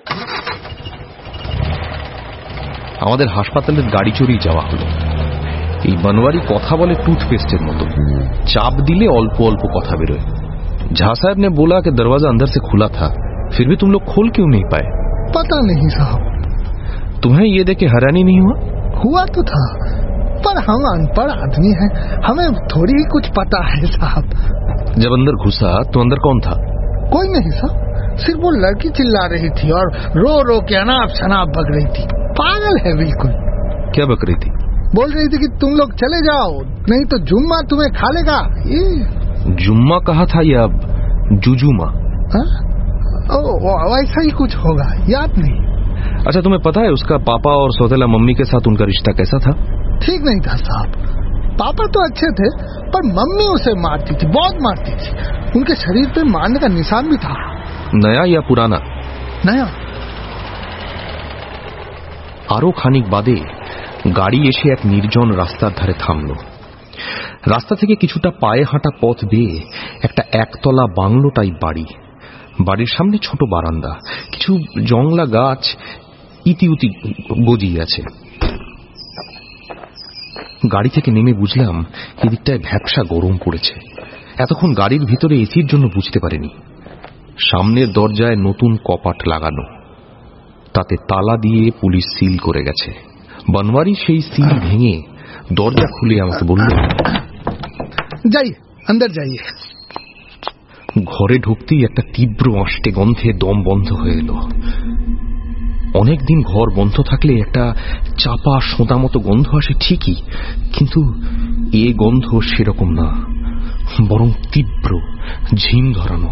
আমাদের হাসপাতালের গাড়ি চড়েই যাওয়া হলো। এই বনওয়ারি কথা বলে টুথপেস্টের মতো, চাপ দিলে অল্প অল্প কথা বেরোয়। झा साहब ने बोला कि दरवाजा अंदर से खुला था, फिर भी तुम लोग खोल क्यों नहीं पाए? पता नहीं साहब। तुम्हें ये देख के हैरानी नहीं हुआ? हुआ तो था, पर हम अनपढ़ आदमी हैं, हमें थोड़ी ही कुछ पता है साहब। जब अंदर घुसा तो अंदर कौन था? कोई नहीं साहब, सिर्फ वो लड़की चिल्ला रही थी और रो रो के अनाप शनाप बक रही थी। पागल है बिल्कुल। क्या बक रही थी? बोल रही थी कि तुम लोग चले जाओ, नहीं तो जुम्मा तुम्हें खा लेगा। ये जुम्मा कहा था या जुजुमा? वैसा ही कुछ होगा, याद नहीं। अच्छा, तुम्हें पता है उसका पापा और सौतेला मम्मी के साथ उनका रिश्ता कैसा था? ठीक नहीं था साहब, पापा तो अच्छे थे, पर मम्मी उसे मारती थी, बहुत मारती थी। उनके शरीर पे मारने का निशान भी था। नया या पुराना? नया। আরো খানিক বাদে গাড়ি এসে এক নির্জন রাস্তার ধারে থামল। রাস্তা থেকে কিছুটা পায়ে হাঁটা পথ বেয়ে একটা একতলা বাংলো টাইপ বাড়ি। বাড়ির সামনে ছোট বারান্দা, কিছু জংলা গাছ ইতি উতি গজিয়ে আছে। গাড়ি থেকে নেমে বুঝলাম এদিকটায় ভ্যাপসা গরম পড়েছে। এতক্ষণ গাড়ির ভিতরে এসির জন্য বুঝতে পারিনি। সামনের দরজায় নতুন কপাট লাগানো, তাতে তালা দিয়ে পুলিশ সিল করে গেছে। বনওয়ারি সেই সিল ভেঙে দরজা খুলে আমাকে বলল, যাইয়ে আন্দর যাইয়ে। ঘরে ঢুকতেই একটা তীব্র অষ্টে গন্ধে দম বন্ধ হয়ে এলো। অনেকদিন ঘর বন্ধ থাকলে একটা চাপা সোঁদা মতো গন্ধ আসে ঠিকই, কিন্তু এ গন্ধ সেরকম না, বরং তীব্র, ঝিম ধরানো।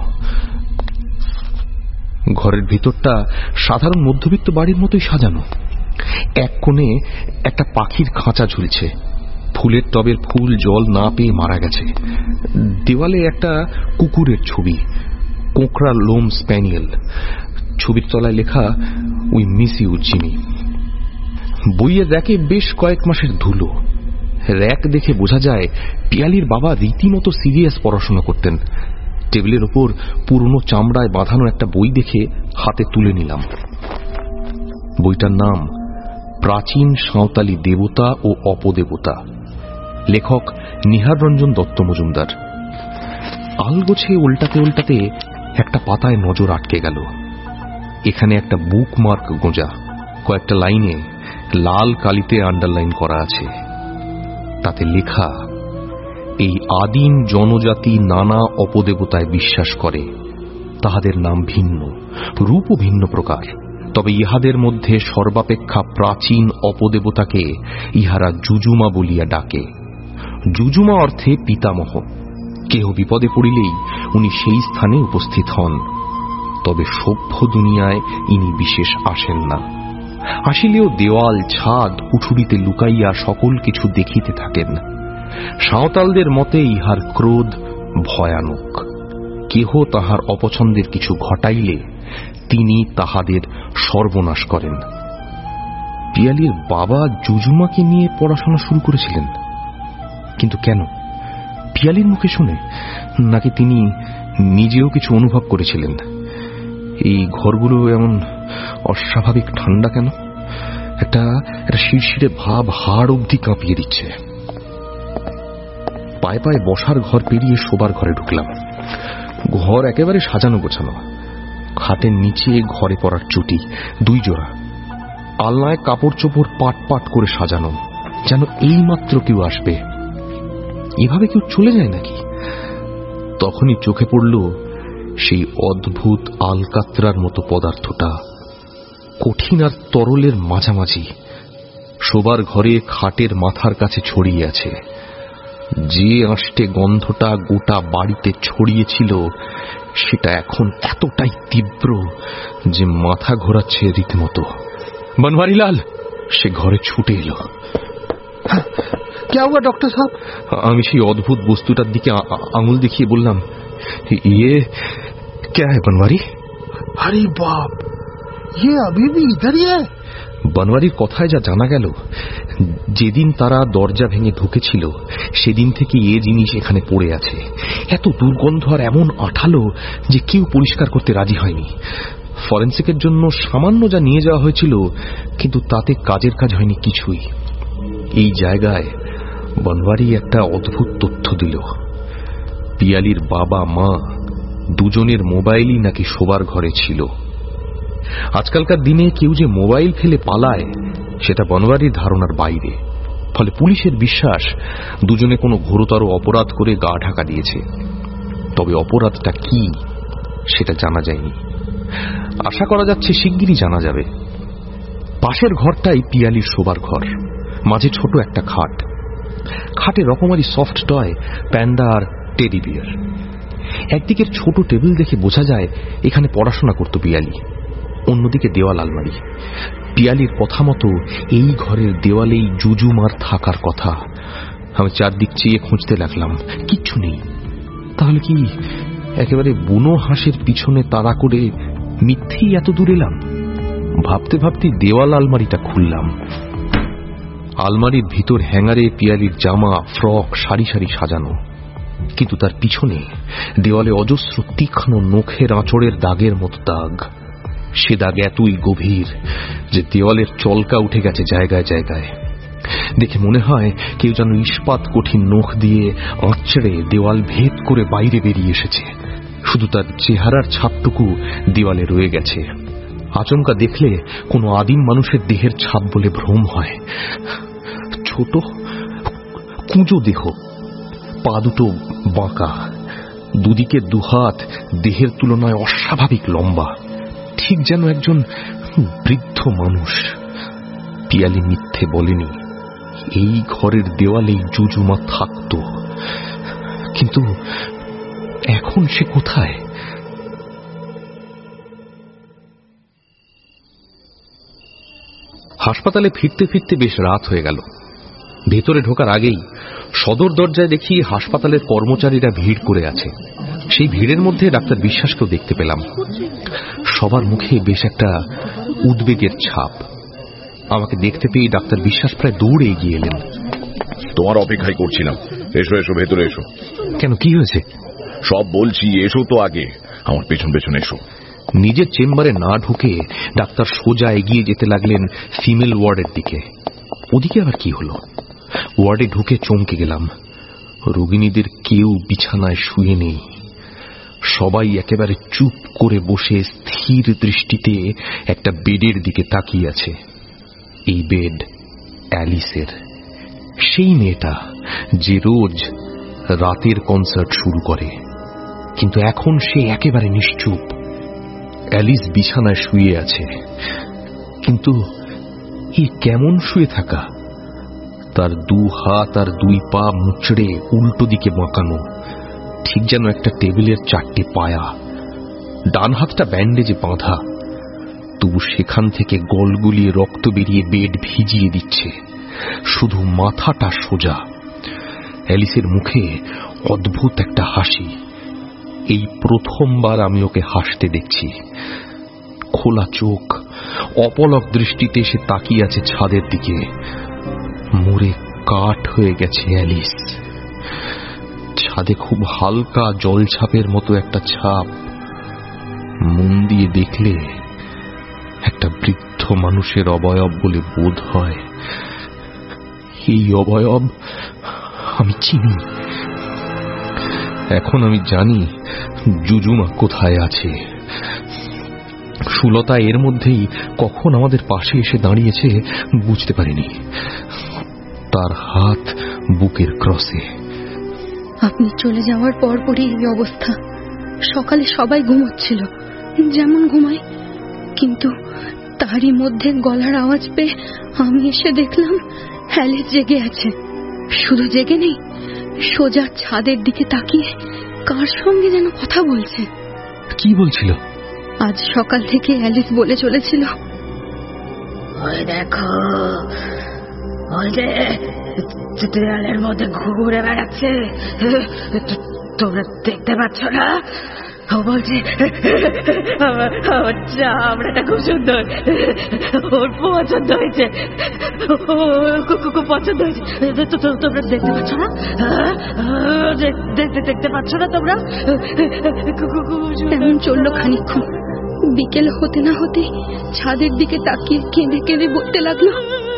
ঘরের ভিতরটা সাধারণ মধ্যবিত্ত বাড়ির মতোই সাজানো। এক কোণে একটা পাখির খাঁচা ঝুলছে, ফুলের টবের ফুল জল না পেয়ে মারা গেছে। দেওয়ালে একটা কুকুরের ছবি, কোঁকড়া লোম স্প্যানিয়েল। ছবির তলায় লেখা, উই মিস ইউ জিমি। বইয়ের র্যাকে বেশ কয়েক মাসের ধুলো। র্যাক দেখে বোঝা যায় পিয়ালির বাবা রীতিমতো সিরিয়াস পড়াশোনা করতেন। টেবিলের ওপর পুরনো চামড়ায় বাঁধানো একটা বই দেখে হাতে তুলে নিলাম। বইটার নাম প্রাচীন সাঁওতালি দেবতা ও অপদেবতা, লেখক নিহার রঞ্জন দত্ত মজুমদার। আলগোছে উল্টাতে উল্টাতে একটা পাতায় নজর আটকে গেল। এখানে একটা বুক মার্ক গোঁজা, কয়েকটা লাইনে লাল কালিতে আন্ডারলাইন করা আছে। তাতে লেখা, এই আদিম জনজাতি নানা অপদেবতায় বিশ্বাস করে। তাহাদের নাম ভিন্ন, রূপও ভিন্ন প্রকার, তবে ইহাদের মধ্যে সর্বাপেক্ষা প্রাচীন অপদেবতাকে ইহারা যুজুমা বলিয়া ডাকে। যুজুমা অর্থে পিতামহ। কেহ বিপদে পড়িলেই উনি সেই স্থানে উপস্থিত হন, তবে সভ্য দুনিয়ায় ইনি বিশেষ আসেন না। আসিলেও দেওয়াল, ছাদ, কুঠুরিতে লুকাইয়া সকল কিছু দেখিতে থাকেন। সাঁওতালদের মতে ইহার ক্রোধ ভয়ানক। কেহ তাহার অপছন্দের কিছু ঘটাইলে তিনি তাহাদের সর্বনাশ করেন। পিয়ালির বাবা যুজুমাকে নিয়ে পড়াশোনা শুরু করেছিলেন, কিন্তু কেন? পিয়ালির মুখে শুনে, নাকি তিনি নিজেও কিছু অনুভব করেছিলেন? এই ঘরগুলো এমন অস্বাভাবিক ঠান্ডা কেন? একটা একটা শিরশিরে ভাব হাড় অবধি কাঁপিয়ে দিচ্ছে। পায়ে পায়ে বসার ঘর পেরিয়ে শোবার ঘরে ঢুকলাম। ঘর একেবারে সাজানো গোছানো। খাটের নিচে ঘরে পড়ার চুটি দুই জোড়া, আলনায় কাপড় চোপড় পাট পাট করে সাজানো, যেন এই মাত্র কেউ আসবে। এভাবে কেউ চলে যায় নাকি? তখনই চোখে পড়ল সেই অদ্ভুত আলকাত্রার মতো পদার্থটা, কঠিন আর তরলের মাঝামাঝি। শোবার ঘরে খাটের মাথার কাছে ছড়িয়ে আছে। যে আষ্টে গন্ধটা গোটা বাড়িতে ছড়িয়েছিল সেটা এখন এতটাই তীব্র যে মাথা ঘোরাচ্ছে রীতিমতো। বনওয়ারিলাল, সে ঘরে ছুটে এলো। क्या हुआ डॉक्टर साहब? আমি সেই অদ্ভুত বস্তুটার দিকে আঙুল দেখিয়ে বললাম, ये क्या है बनवारी? अरे बाप, ये अभी भी इधर ही है। বনওয়ারির কথায় যা জানা গেল, যেদিন তারা দরজা ভেঙে ঢুকেছিল সেদিন থেকে এ জিনিস এখানে পড়ে আছে। এত দুর্গন্ধ আর এমন আঠালো যে কেউ পরিষ্কার করতে রাজি হয়নি। ফরেন্সিকের জন্য সামান্য যা নিয়ে যাওয়া হয়েছিল, কিন্তু তাতে কাজের কাজ হয়নি কিছুই। এই জায়গায় বনওয়ারি একটা অদ্ভুত তথ্য দিল। পিয়ালির বাবা মা দুজনের মোবাইলই নাকি শোবার ঘরে ছিল। আজকালকার দিনে কেউ যে মোবাইল ফেলে পালায় সেটা বনওয়ারির ধারণার বাইরে। ফলে পুলিশের বিশ্বাস দুজনে কোনো ঘোরতর অপরাধ করে গা ঢাকা দিয়েছে। তবে অপরাধটা কি সেটা জানা যায়নি। আশা করা যাচ্ছে শিগগিরই জানা যাবে। পাশের ঘরটাই পিয়ালির শোবার ঘর, মাঝে ছোট একটা খাট। খাটে রকমারি সফট টয়, প্যান্ডা আর টেডি বিয়ার। একদিকের ছোট টেবিল দেখে বোঝা যায় এখানে পড়াশোনা করত পিয়ালি। অন্যদিকে দেওয়াল আলমারি। পিয়ালির কথা মতো এই ঘরের দেওয়ালেই যুজুমার থাকার কথা। আমি চারদিক চেয়ে খুঁজতে লাগলাম, কিচ্ছু নেই। তাহলে কি একেবারে বুনো হাঁসের পিছনে তাড়া করে মিথ্যেই এত দূর এলাম? ভাবতে ভাবতে দেওয়াল আলমারিটা খুললাম। আলমারির ভিতর হ্যাঙ্গারে পিয়ালির জামা, ফ্রক সারি সারি সাজানো, কিন্তু তার পিছনে দেওয়ালে অজস্র তীক্ষ্ণ নখের আঁচড়ের দাগের মতো দাগ। সে দাগ এতই গভীর যে দেওয়ালের চলকা উঠে গেছে জায়গায় জায়গায়। দেখে মনে হয় কেউ যেন ইস্পাত কঠিন নখ দিয়ে আঁচড়ে দেওয়াল ভেদ করে বাইরে বেরিয়ে এসেছে। শুধু তার চেহারার ছাপটুকু দেওয়ালে রয়ে গেছে। আচমকা দেখলে কোনো আদিম মানুষের দেহের ছাপ বলে ভ্রম হয়। ছোট কুঁজো দেহ, পা দুটো বাঁকা, দুদিকে দুহাত দেহের তুলনায় অস্বাভাবিক লম্বা, ঠিক যেন একজন বৃদ্ধ মানুষ। পিয়ালি মিথ্যে বলেনি, এই ঘরের দেওয়ালেই জুজুমা থাকত। কিন্তু এখন সে কোথায়? হাসপাতালে ফিরতে ফিরতে বেশ রাত হয়ে গেল। ভেতরে ঢোকার আগেই সদর দরজায় দেখি হাসপাতালের কর্মচারীরা ভিড় করে আছে। সেই ভিড়ের মধ্যে ডাক্তার বিশ্বাসকেও দেখতে পেলাম। সবার মুখে বেশ একটা উদ্বেগের ছাপ। আমাকে দেখতে পেয়ে ডাক্তার বিশ্বাস প্রায় দৌড়ে এগিয়ে এলেন। তোমার অপেক্ষাই করছিলাম, এসো এসো, ভেতরে এসো। কেন, কি হয়েছে? সব বলছি, এসো তো আগে, আমার পেছন পেছন এসো। নিজের চেম্বারে না ঢুকে ডাক্তার সোজা এগিয়ে যেতে লাগলেন ফিমেল ওয়ার্ডের দিকে। ওদিকে আবার কি হলো? ওয়ার্ডে ঢুকে চমকে গেলাম। রোগিণীদের কেউ বিছানায় শুয়ে নেই, সবাই একেবারে চুপ করে বসে স্থির দৃষ্টিতে একটা বেডের দিকে তাকিয়ে আছে। এই বেড অ্যালিসের, সেই মেয়েটা যে রোজ রাতের কনসার্ট শুরু করে, কিন্তু এখন সে একেবারে নিশ্চুপ। অ্যালিস বিছানায় শুয়ে আছে, কিন্তু এই কেমন শুয়ে থাকা? তার দু হাত আর দুই পা মুচড়ে উল্টো দিকে বাঁকানো, ঠিক যেন একটা টেবিলের চারটে পায়া। ডান হাতটা ব্যান্ডেজে বাঁধা, তবু সেখান থেকে গলগুলিয়ে রক্ত বেরিয়ে বেড ভিজিয়ে দিচ্ছে। শুধু মাথাটা সোজা। অ্যালিসের মুখে অদ্ভুত একটা হাসি। এই প্রথমবার আমি ওকে হাসতে দেখছি। খোলা চোখ, অপলক দৃষ্টিতে সে তাকিয়ে আছে ছাদের দিকে। মরে কাঠ হয়ে গেছে অ্যালিস। ছাদে খুব হালকা জলছাপের মতো একটা ছাপ। মন দিয়ে দেখলে একটা বৃদ্ধ মানুষের অবয়ব বলে বোধ হয়। এই অবয়ব আমি চিনি। এখন আমি জানি জুজুমা কোথায় আছে। সুলতা এর মধ্যেই কখন আমাদের পাশে এসে দাঁড়িয়েছে বুঝতে পারিনি। তার হাত বুকের ক্রসে। আপনি চলে যাওয়ার পরপরই এই অবস্থা। সকালে সবাই ঘুমোচ্ছিল, যেমন ঘুমায়, কিন্তু তারই মধ্যে গলার আওয়াজ পেয়ে আমি এসে দেখলাম অ্যালিস জেগে আছে। শুধু জেগে নেই, সোজা ছাদের দিকে তাকিয়ে কার সঙ্গে যেন কথা বলছে। কি বলছিল? আজ সকাল থেকে অ্যালিস বলে চলেছিল, ওই দেখো, ওই যে দেয়ালের মধ্যে ঘুরে বেড়াচ্ছে, তোমরা দেখতে পাচ্ছ না? ও বলছে আমার চামড়াটা খুব সুন্দর, ওর পছন্দ হয়েছে, খুব পছন্দ হয়েছে। তোমরা দেখতে পাচ্ছ না? দেখতে দেখতে পাচ্ছ না তোমরা? এমন চলল খানিকক্ষণ। বিকেল হতে না হতে ছাদের দিকে তাকিয়ে কেঁদে কেঁদে বলতে লাগলো,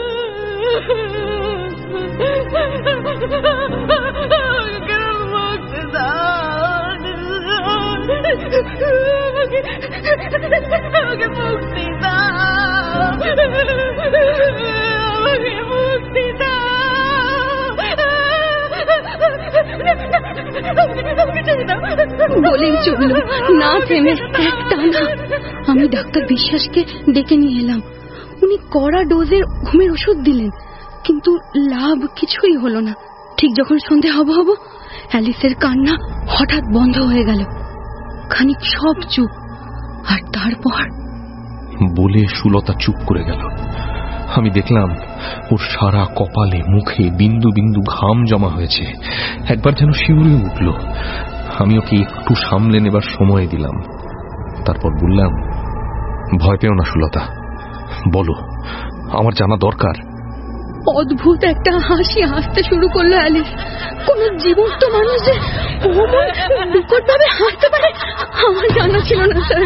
আমাকে মুক্তি দাও, আমাকে মুক্তি দাও। বলেই চলল না থেমে একটানা। আমি ডাক্তার বিশ্বাসকে ডেকে নিয়ে এলাম। উনি কড়া ডোজের ঘুমের ওষুধ দিলেন, কিন্তু লাভ কিছুই হলো না। ঠিক যখন সন্ধে হব হব অ্যালিসের কান্না হঠাৎ বন্ধ হয়ে গেল। খানিক সব চুপ। আর তারপর বলে সুলতা চুপ করে গেল। আমি দেখলাম ওর সারা কপালে মুখে বিন্দু বিন্দু ঘাম জমা হয়েছে। একবার যেন শিউরে উঠল। আমি ওকে একটু সামলে নেবার সময় দিলাম। তারপর বললাম, ভয় পেও না সুলতা, বলো, আমার জানা দরকার। অদ্ভুত একটা হাসি হাসতে শুরু করলো অ্যালিস। কোন জীবন্ত মানুষ যে বিকট ভাবে হাসতে পারে আমার জানা ছিল না স্যার।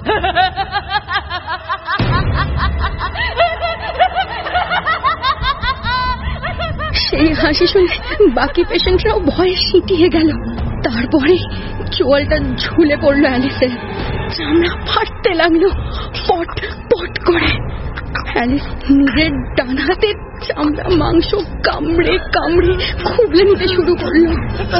সেই হাসি শুনে বাকি পেশেন্টরাও ভয়ে সিটিয়ে গেল। তারপরে চোয়ালটা ঝুলে পড়লো অ্যালিসের, চামড়া ফাটতে লাগলো পট পট করে। অ্যালিস নিজের ডান হাতের চামড়া মাংস কামড়ে কামড়ে খুবলে নিতে শুরু করলো।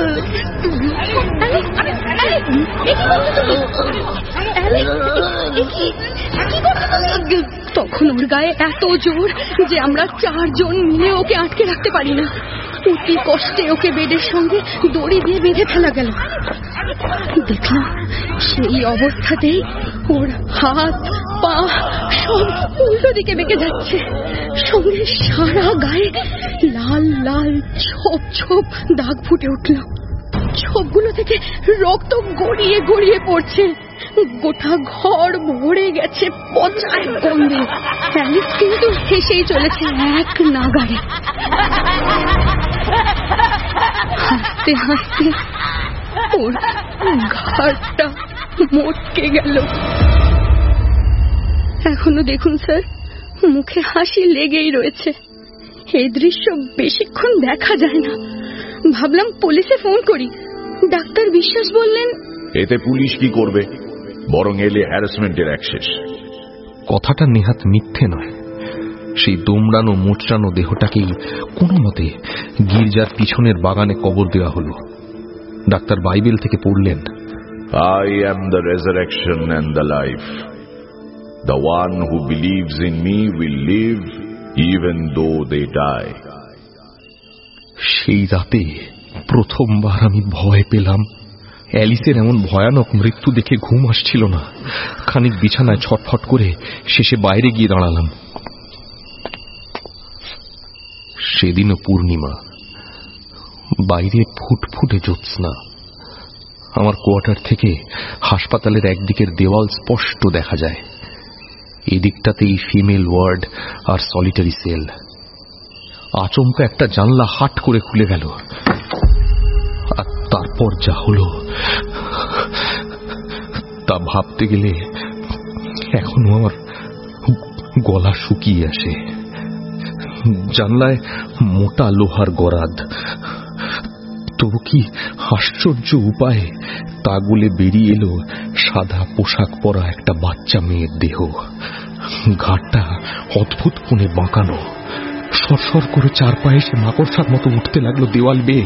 তখন ওর গায়ে এত জোর যে আমরা চারজন মিলে ওকে আটকে রাখতে পারি না। অতি কষ্টে ওকে বেডের সঙ্গে দড়ি দিয়ে বেঁধে ফেলা গেল। দেখলাম সেই অবস্থাতেই ওর হাত পা সব উল্টো দিকে বেঁকে যাচ্ছে, সঙ্গে সারা গায়ে লাল লাল ছোপ ছোপ দাগ ফুটে উঠল। ছোপগুলো থেকে রক্ত গড়িয়ে গড়িয়ে পড়ছে। গোটা ঘর ভরে গেছে পচার গন্ধে। অ্যালিস কিন্তু হেসেই চলেছে এক নাগাড়ে। হাসতে হাসতে ওর ঘাড়টা মটকে গেল। এখনো দেখুন স্যার, মুখে হাসি লেগেই রয়েছে। এই দৃশ্য বেশিক্ষণ দেখা যায় না। ভাবলাম পুলিশে ফোন করি। ডাক্তার বিশ্বাস বললেন, এতে পুলিশ কি করবে, বরং এলে হ্যারাসমেন্টের অ্যাক্সেস। কথাটা নেহাত মিথ্যে নয়। সেই দোমড়ানো মোচড়ানো দেহটাকেই কোনো মতে গির্জার পিছনের বাগানে কবর দেওয়া হলো। ডাক্তার বাইবেল থেকে পড়লেন, I am the resurrection and the life. The one who believes in me will live even though they die. সেই রাতে প্রথমবার আমি ভয় পেলাম। অ্যালিসের এমন ভয়ানক মৃত্যু দেখে ঘুম আসছিল না। খানিক বিছানায় ছটফট করে শেষে বাইরে গিয়ে দাঁড়ালাম। সেদিনও পূর্ণিমা, বাইরে ফুটফুটে জ্যোৎস্না। আমার কোয়ার্টার থেকে হাসপাতালের একদিকের দেওয়াল স্পষ্ট দেখা যায়। এদিকটাতেই ফিমেল ওয়ার্ড আর সলিটারি সেল। আচমকা একটা জানলা হাট করে খুলে গেল, আর তারপর যা হলো তা ভাবতে গেলে এখনো আমার গলা শুকিয়ে আসে। জানলায় মোটা লোহার গরাদ, তবু কি আশ্চর্য উপায়ে তা গুলে বেরিয়ে এলো সাদা পোশাক পরা একটা বাচ্চা মেয়ের দেহ। ঘাটটা অদ্ভুত কোণে বাঁকানো, সরসর করে চার পায়ে সে মাকড়সার মতো উঠতে লাগলো দেওয়াল বেয়ে।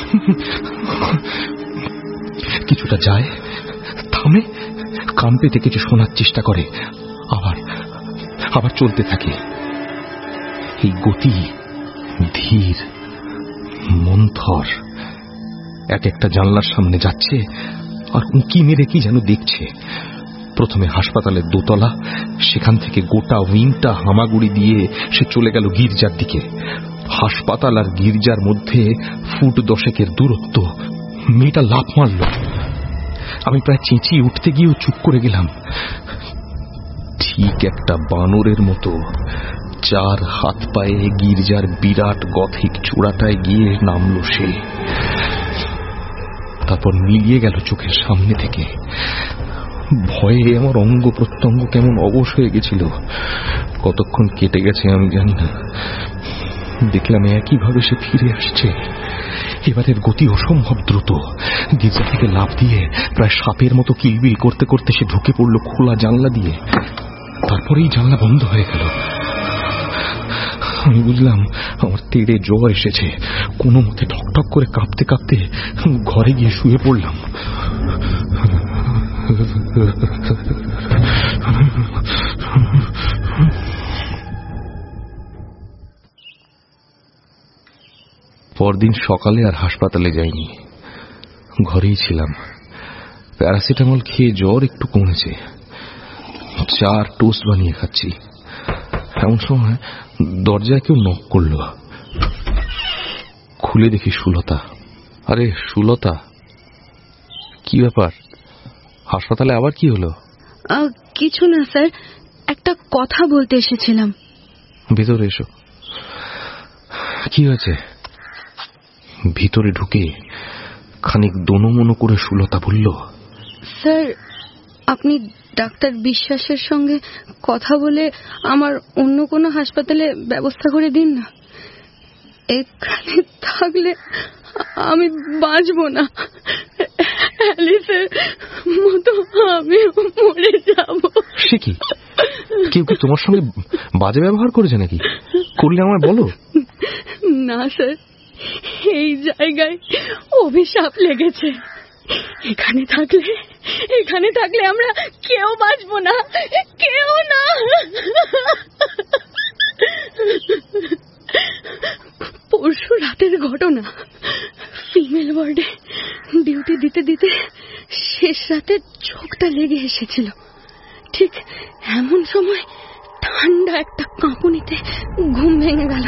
কিছুটা যায়, থামে, কান পেতে কিছু শোনার চেষ্টা করে, আবার আবার চলতে থাকে। এই গতি ধীর মন্থর। এক একটা জানলার সামনে যাচ্ছে আর উঁকি মেরে কি যেন দেখছে। প্রথমে হাসপাতালের দোতলা, সেখান থেকে গোটা উইংটা হামাগুড়ি দিয়ে সে চলে গেল গির্জার দিকে। হাসপাতাল আর গির্জার মধ্যে ফুট দশেকের দূরত্ব। মেয়েটা লাফ মারল। আমি প্রায় চেঁচিয়ে উঠতে গিয়েও চুপ করে গেলাম। ঠিক একটা বানরের মতো চার হাত পায়ে গির্জার বিরাট গথিক চূড়াটায় গিয়ে নামল সে। তারপর মিলিয়ে গেল চোখের সামনে থেকে। ভয়ে আমার অঙ্গ প্রত্যঙ্গ কেমন অবশ হয়ে গেছিল। কতক্ষণ কেটে গেছে আমি জানি না। দেখলাম একইভাবে সে ফিরে আসছে। এবারের গতি অসম্ভব দ্রুত। গির্জা থেকে লাফ দিয়ে প্রায় সাপের মতো কিলবিল করতে করতে সে ঢুকে পড়ল খোলা জানলা দিয়ে। তারপরেই জানলা বন্ধ হয়ে গেল। আমি বুঝলাম আমার তেড়ে জ্বর এসেছে। কোনো মতে ঠকঠক করে কাঁপতে কাঁপতে ঘরে গিয়ে শুয়ে পড়লাম। পরদিন সকালে আর হাসপাতালে যাইনি, ঘরেই ছিলাম। প্যারাসিটামল খেয়ে জ্বর একটু কমেছে। চা আর টোস্ট বানিয়ে খাচ্ছি। এমন সময় দরজায় কেউ নক করল। খুলে দেখি সুলতা। আরে সুলতা, কি ব্যাপার? হাসপাতালে আবার কি হলো? কিছু না স্যার, একটা কথা বলতে এসেছিলাম। ভিতরে এসো। কি হয়েছে? ভিতরে ঢুকে খানিক দোনমনো করে সুলতা বলল, স্যার, আপনি ডাক্তার বিশ্বাসের সঙ্গে কথা বলে আমার অন্য কোনো হাসপাতালে ব্যবস্থা করে দিন না। এখানে থাকলে আমি বাঁচব না। অ্যালিসের মতো আমি মরে যাব। সে কি? কেউ কি তোমার সঙ্গে বাজে ব্যবহার করেছে নাকি? করলে আমায় বলো। না স্যার, এই জায়গায় অভিশাপ লেগেছে। এখানে থাকলে এখানে থাকলে আমরা কেউ বাঁচব না, কেউ না। পরশু রাতের ঘটনা। ফিমেল ওয়ার্ডে ডিউটি দিতে দিতে শেষ রাতে চোখটা লেগে এসেছিল। ঠিক এমন সময় ঠান্ডা একটা কাঁপুনিতে ঘুম ভেঙে গেল।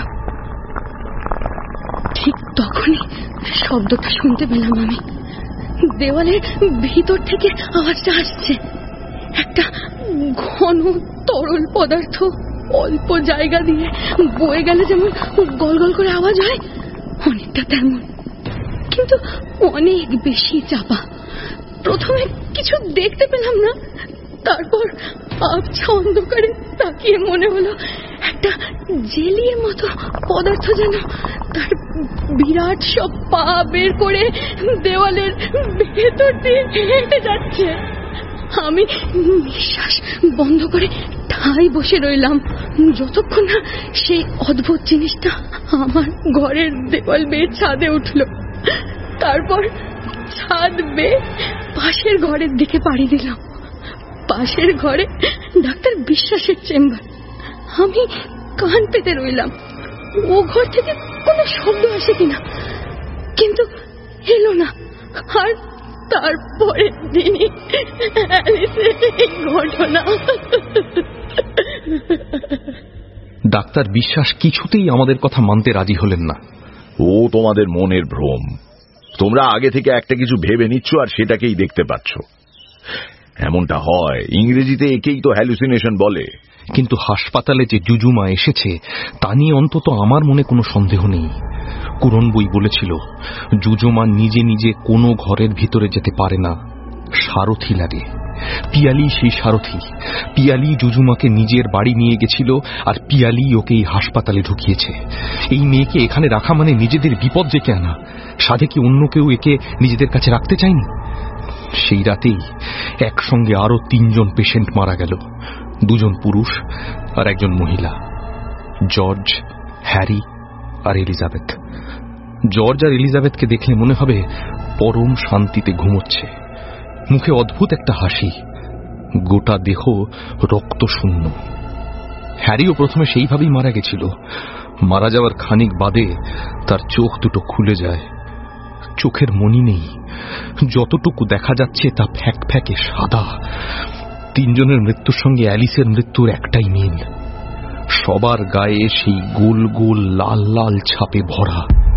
ঠিক তখনই শব্দটা শুনতে পেলাম আমি। দেওয়ালের ভিতর থেকে আওয়াজটা আসছে। একটা ঘন তরল পদার্থ অল্প জায়গা দিয়ে বয়ে গেলে যেমন গল গল করে আওয়াজ হয়, অনেকটা তেমন, কিন্তু অনেক বেশি চাপা। প্রথমে কিছু দেখতে পেলাম না, তারপর আবছা অন্ধকারে তাকিয়ে মনে হলো একটা জেলির মতো পদার্থ যেন তার বিরাট সব পা বের করে দেওয়ালের ভেতর দিয়ে হেঁটে যাচ্ছে। আমি নিঃশ্বাস বন্ধ করে ঠাই বসে রইলাম যতক্ষণ না সেই অদ্ভুত জিনিসটা আমার ঘরের দেওয়াল বেয়ে ছাদে উঠল। তারপর ছাদ বেয়ে পাশের ঘরের দিকে পাড়ি দিলাম। পাশের ঘরে ডাক্তার বিশ্বাসের চেম্বার। আমি কান পেতে রইলাম ও ঘর থেকে কোনো শব্দ আসে কিনা, কিন্তু এলো না। আর তারপরে দিনই ঘটনা। ডাক্তার বিশ্বাস কিছুতেই আমাদের কথা মানতে রাজি হলেন না। ও তোমাদের মনের ভ্রম। তোমরা আগে থেকে একটা কিছু ভেবে নিচ্ছ আর সেটাকেই দেখতে পাচ্ছ। এমনটা হয়, ইংরেজিতে একেই তো হ্যালুসিনেশন বলে। কিন্তু হাসপাতালে যে জুজুমা এসেছে তা নিয়ে অন্তত আমার মনে কোনো সন্দেহ নেই। কুরন বই বলেছিল জুজুমা নিজে নিজে কোনো ঘরের ভিতরে যেতে পারে না, সারথি লাগে। পিয়ালি সেই সারথি। পিয়ালি জুজুমাকে নিজের বাড়ি নিয়ে গেছিল আর পিয়ালি ওকে এই হাসপাতালে ঢুকিয়েছে। এই মেয়েকে এখানে রাখা মানে নিজেদের বিপদ ডেকে আনা। সাধে কি অন্য কেউ একে নিজেদের কাছে রাখতে চায়নি? সেই রাতেই একসঙ্গে আরো তিনজন পেশেন্ট মারা গেল, দুজন পুরুষ আর একজন মহিলা, জর্জ, হ্যারি আর এলিজাবেথ। জর্জ আর এলিজাবেথকে দেখলে মনে হবে পরম শান্তিতে ঘুমোচ্ছে। মুখে অদ্ভুত একটা হাসি, গোটা দেহ রক্ত শূন্য। হ্যারিও প্রথমে সেইভাবেই মারা গেছিল। মারা যাওয়ার খানিক বাদে তার চোখ দুটো খুলে যায়। চোখের মনি নেই, যতটুকু দেখা যাচ্ছে তা ফ্যাক ফ্যাকে সাদা। তিনজনের মৃত্যুর সঙ্গে অ্যালিসের মৃত্যুর একটাই মিল, সবার গায়ে সেই গোল গোল লাল লাল ছাপে ভরা।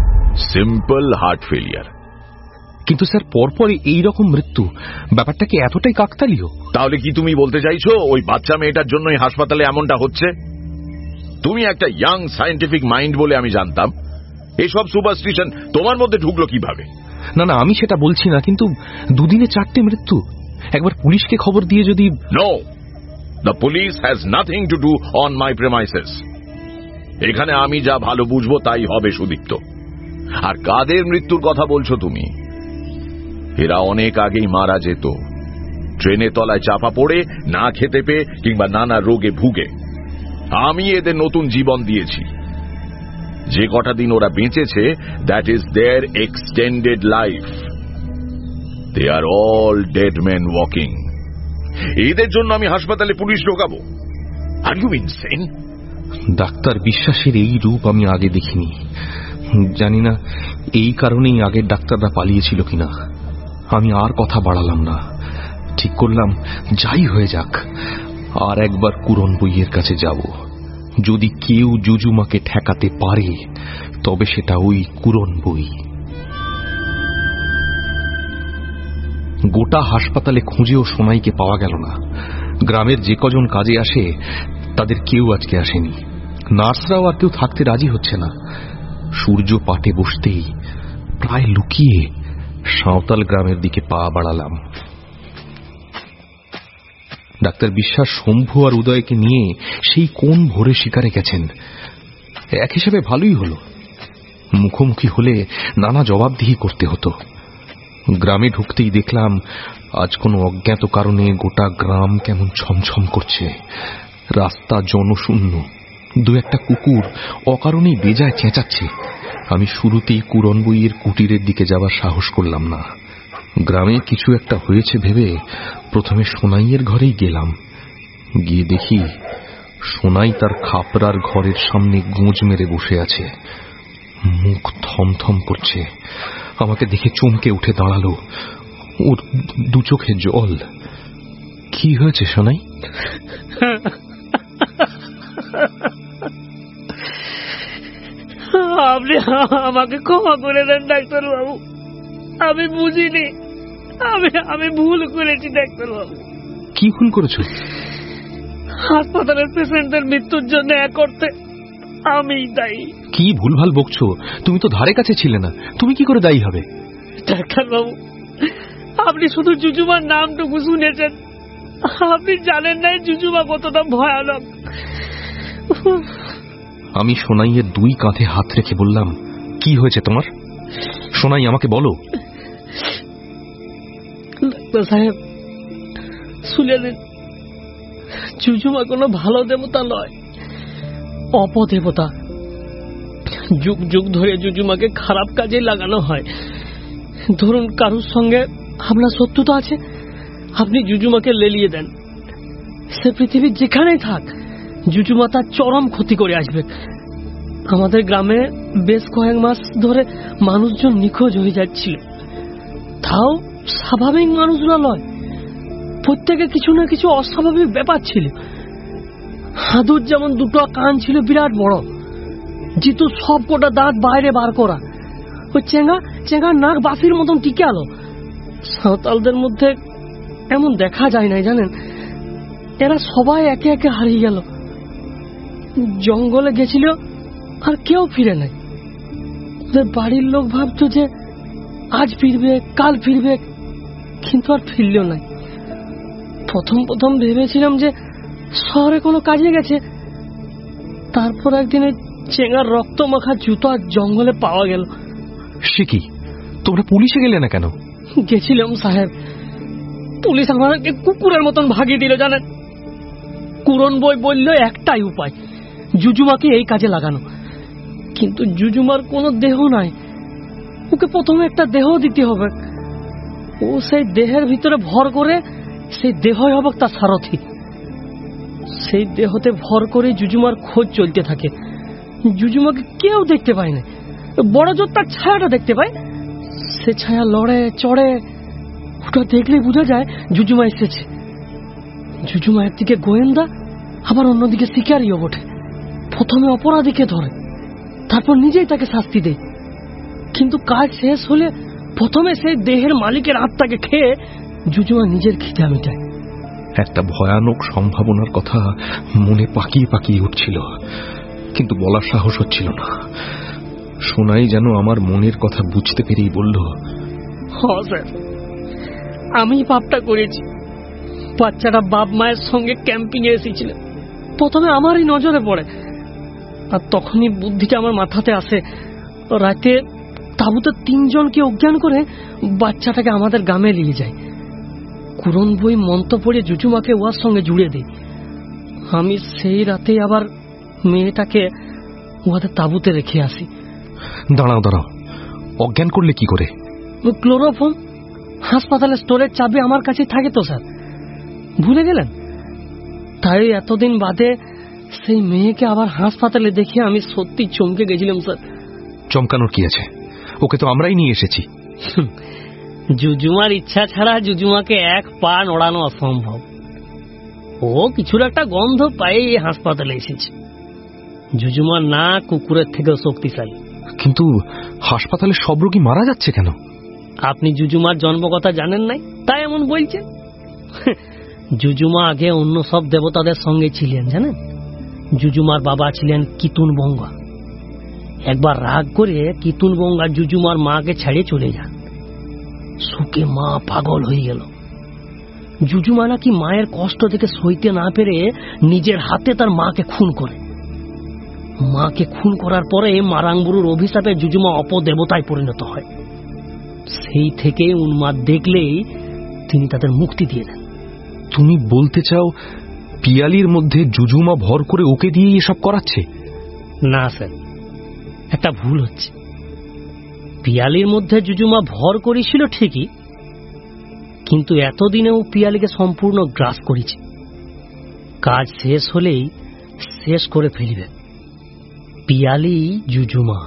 Simple heart failure. কিন্তু স্যার পরপর এইরকম মৃত্যু, ব্যাপারটা কি এতটাই কাকতালীয়? তাহলে কি তুমি বলতে চাইছো ওই বাচ্চা মেয়েটার জন্যই হাসপাতালে এমনটা হচ্ছে? তুমি একটা ইয়াং সায়েন্টিফিক মাইন্ড বলে আমি জানতাম। এসব সুপারস্টিশন তোমার মধ্যে ঢুকলো কিভাবে? না না, আমি সেটা বলছি না, কিন্তু দুদিনে চারটে মৃত্যু। একবার পুলিশকে খবর দিয়ে যদি... no, the police has nothing to do on my premises. এখানে আমি যা ভালো বুঝবো তাই হবে সুদীপ্ত। আর কাদের মৃত্যুর কথা বলছো তুমি? এরা অনেক আগেই মারা যেত, ট্রেনের তলায় চাপা পড়ে, না খেতে পেয়ে কিংবা নানা রোগে ভুগে। আমি এদের নতুন জীবন দিয়েছি। যে কটা দিন ওরা বেঁচেছে, that is their extended life. They are all dead man walking. এদের জন্য আমি হাসপাতালে পুলিশ ঢোকাবো? Are you insane? ডাক্তার বিশ্বাসের এই রূপ আমি আগে দেখিনি। জানি না এই কারণেই আগের ডাক্তাররা পালিয়েছিল কিনা। আমি আর কথা বাড়ালাম না, ঠিক করলাম যাই হয়ে যাক আর একবার কুরন বইয়ের কাছে যাব, যদি কেউ জুজুমাকে ঠেকাতে পারে তবে সেটা ওই কুরনবই। গোটা হাসপাতালে খুঁজেও সোনাইকে পাওয়া গেল না। গ্রামের যে কজন কাজে আসে তাদের কেউ আজকে আসেনি। নার্সরাও আর কেউ থাকতে রাজি হচ্ছে না। সূর্য পাটে বসতেই প্রায় লুকিয়ে সাঁওতাল গ্রামের দিকে পা বাড়ালাম। ডাক্তার বিশ্বাস শম্ভু আর উদয়কে নিয়ে সেই কোন ভোরে শিকারে গেছেন। এক হিসেবে ভালোই হলো, মুখোমুখি হলে নানা জবাবদিহি করতে হতো। গ্রামে ঢুকতেই দেখলাম আজ কোনো অজ্ঞাত কারণে গোটা গ্রাম কেমন ছমছম করছে। রাস্তা জনশূন্য, দু একটা কুকুর অকারণেই বেজায় চেঁচাচ্ছে। আমি শুরুতেই কুরনবইয়ের কুটিরের দিকে যাবার সাহস করলাম না। গ্রামে কিছু একটা হয়েছে ভেবে প্রথমে সোনাইয়ের ঘরেই গেলাম। গিয়ে দেখি সোনাই তার খাপরার ঘরের সামনে গোঁজ মেরে বসে আছে, মুখ থমথম করছে। আমাকে দেখে চমকে উঠে দাঁড়ালো, ওর দু চোখে জল। কি হয়েছে সোনাই? আপনি আমাকে ক্ষমা করে দেন ডাক্তার বাবু, আমি বুঝিনি, আমি আমি ভুল করেছি ডাক্তার বাবু। কি ভুল করেছো? হাসপাতালের পেশেন্টের মৃত্যুর জন্য এক করতে আমি দায়ী। কি ভুলভাল বকছো? তুমি তো ধারে কাছে ছিলে না, তুমি কি করে দায়ী হবে? ডাক্তার বাবু, আপনি শুধু জুজুমার নামটুকু শুনেছেন, আপনি জানেন না জুজুমা কতটা ভয়ানক। আমি সোনাইয়ের দুই কাঁধে হাত রেখে বললাম, কি হয়েছে তোমার? সোনাই, আমাকে বলো। ডাক্তার সাহেব, শুনে দিন, জুজুমা কোনো ভালো দেবতা নয়, অপদেবতা। যুগ যুগ ধরে জুজুমাকে খারাপ কাজে লাগানো হয়। ধরুন কারুর সঙ্গে আপনার শত্রুতা আছে, আপনি জুজুমাকে লেলিয়ে দেন, সে পৃথিবীর যেখানেই থাক জুজুমা তার চরম ক্ষতি করে আসবে। আমাদের গ্রামে বেশ কয়েক মাস ধরে মানুষজন নিখোঁজ হয়ে যাচ্ছিল, তাও স্বাভাবিক মানুষরা নয়, প্রত্যেকে কিছু না কিছু অস্বাভাবিক ব্যাপার ছিল। হাদুর যেমন দুটো কান ছিল বিরাট বড়, জিতু সব কটা দাঁত বাইরে বার করা, ওই চেঙ্গা চেঙ্গা নাক বাসির মতন টিকে আলো। সাঁওতালদের মধ্যে এমন দেখা যায় নাই জানেন। এরা সবাই একে একে হারিয়ে গেল, জঙ্গলে গেছিল আর কেউ ফিরে নাই। ওদের বাড়ির লোক ভাবতো যে আজ ফিরবে কাল ফিরবে, কিন্তু আর ফিরল নাই। প্রথম প্রথম ভেবেছিলাম যে শহরে কোনো কাজে গেছে, তারপর একদিন চেঙ্গার রক্ত মাখা জুতো জঙ্গলে পাওয়া গেল। সে কি, তোমরা পুলিশে গেলে না কেন? গেছিলাম সাহেব, পুলিশ আমাকে কুকুরের মতন ভাগিয়ে দিল জানেন। কুরনবই বলল একটাই উপায়, জুজুমাকে এই কাজে লাগানো। কিন্তু জুজুমার কোনো দেহ নাই, ওকে প্রথমে একটা দেহ দিতে হবে। ও সেই দেহের ভিতরে ভর করে, সেই দেহই হবে তার সারথি। সেই দেহতে ভর করে জুজুমার খোঁজ চলতে থাকে। জুজুমাকে কেউ দেখতে পায় না, বড় জোর তার ছায়াটা দেখতে পায়। সে ছায়া লড়ে চড়ে, ওটা দেখলে বোঝা যায় জুজুমা এসেছে। জুজুমা একদিকে গোয়েন্দা, আবার অন্যদিকে শিকারিও বটে। প্রথমে অপরাধীকে ধরে, তারপর নিজেই তাকে শাস্তি দেয়। কিন্তু কাজ শেষ হলে প্রথমে সেই দেহের মালিকের আত্মাকে খেয়ে জুজুমা নিজের খিদা মেটায়। একটা ভয়ানক সম্ভাবনার কথা মনে পাকিয়ে পাকিয়ে উঠছিল, কিন্তু বলার সাহস হচ্ছিল না। সোনাই যেন আমার মনের কথা বুঝতে পেরেই বলল, হ্যাঁ স্যার, আমি পাপটা করেছি। বাচ্চাটা বাপ মায়ের সঙ্গে ক্যাম্পিং এ এসেছিল, প্রথমে আমারই নজরে পড়ে, আর তখনই বুদ্ধিটা আমার মাথাতে আসে। রাতে তাবুতে তিনজনকে অজ্ঞান করে বাচ্চাটাকে আমাদের গ্রামে নিয়ে যায়। কুরনবই মন্ত্র পড়ে জুজুমাকে ওর সঙ্গে জুড়ে দেয়। আমি সেই রাতে আবার মেয়েটাকে ওদের তাবুতে রেখে আসি। দাঁড়াও দাঁড়াও, অজ্ঞান করলে কি করে? ক্লোরোফর্ম হাসপাতালের স্টোরের চাবি আমার কাছে থাকে তো স্যার, ভুলে গেলেন? তাই এতদিন বাদে সেই মেয়েকে আবার হাসপাতালে দেখে আমি সত্যি চমকে গেছিলাম স্যার। চমকানোর কি আছে, ওকে তো আমরাই নিয়ে এসেছি। জুজুমার ইচ্ছা ছাড়া জুজুমাকে এক পা নড়ানো অসম্ভব। ও কিছুর একটা গন্ধ পাই হাসপাতালে এসেছে। জুজুমা না কুকুরের থেকেও শক্তিশালী। কিন্তু হাসপাতালে সব রোগী মারা যাচ্ছে কেন? আপনি জুজুমার জন্মকথা জানেন নাই, তাই এমন বলছেন? জুজুমা আগে অন্য সব দেবতাদের সঙ্গে ছিলেন জানেন। জুজুমার বাবা ছিলেন কিতুনবঙ্গা। একবার রাগ করে কিতুনবঙ্গা জুজুমার মাকে ছেড়ে চলে যান। সুখে মা পাগল হয়ে গেল। জুজুমা নাকি মায়ের কষ্ট থেকে সইতে না পেরে নিজের হাতে তার মাকে খুন করে। মাকে খুন করার পরে মারাংবুরুর অভিশাপে জুজুমা অপদেবতায় পরিণত হয়। সেই থেকে উন্মাদ দেখলেই তিনি তাদের মুক্তি দিয়ে দেন। তুমি বলতে চাও পিয়ালির মধ্যে জুজুমা ভর করে ওকে দিয়ে এসব করাচ্ছে? না স্যার, একটা ভুল হচ্ছে। পিয়ালির মধ্যে জুজুমা ভর করেছিল ঠিকই, কিন্তু এতদিনেও পিয়ালিকে সম্পূর্ণ গ্রাস করেছে। কাজ শেষ হলেই শেষ করে ফেলবে পিয়ালি জুজুমা।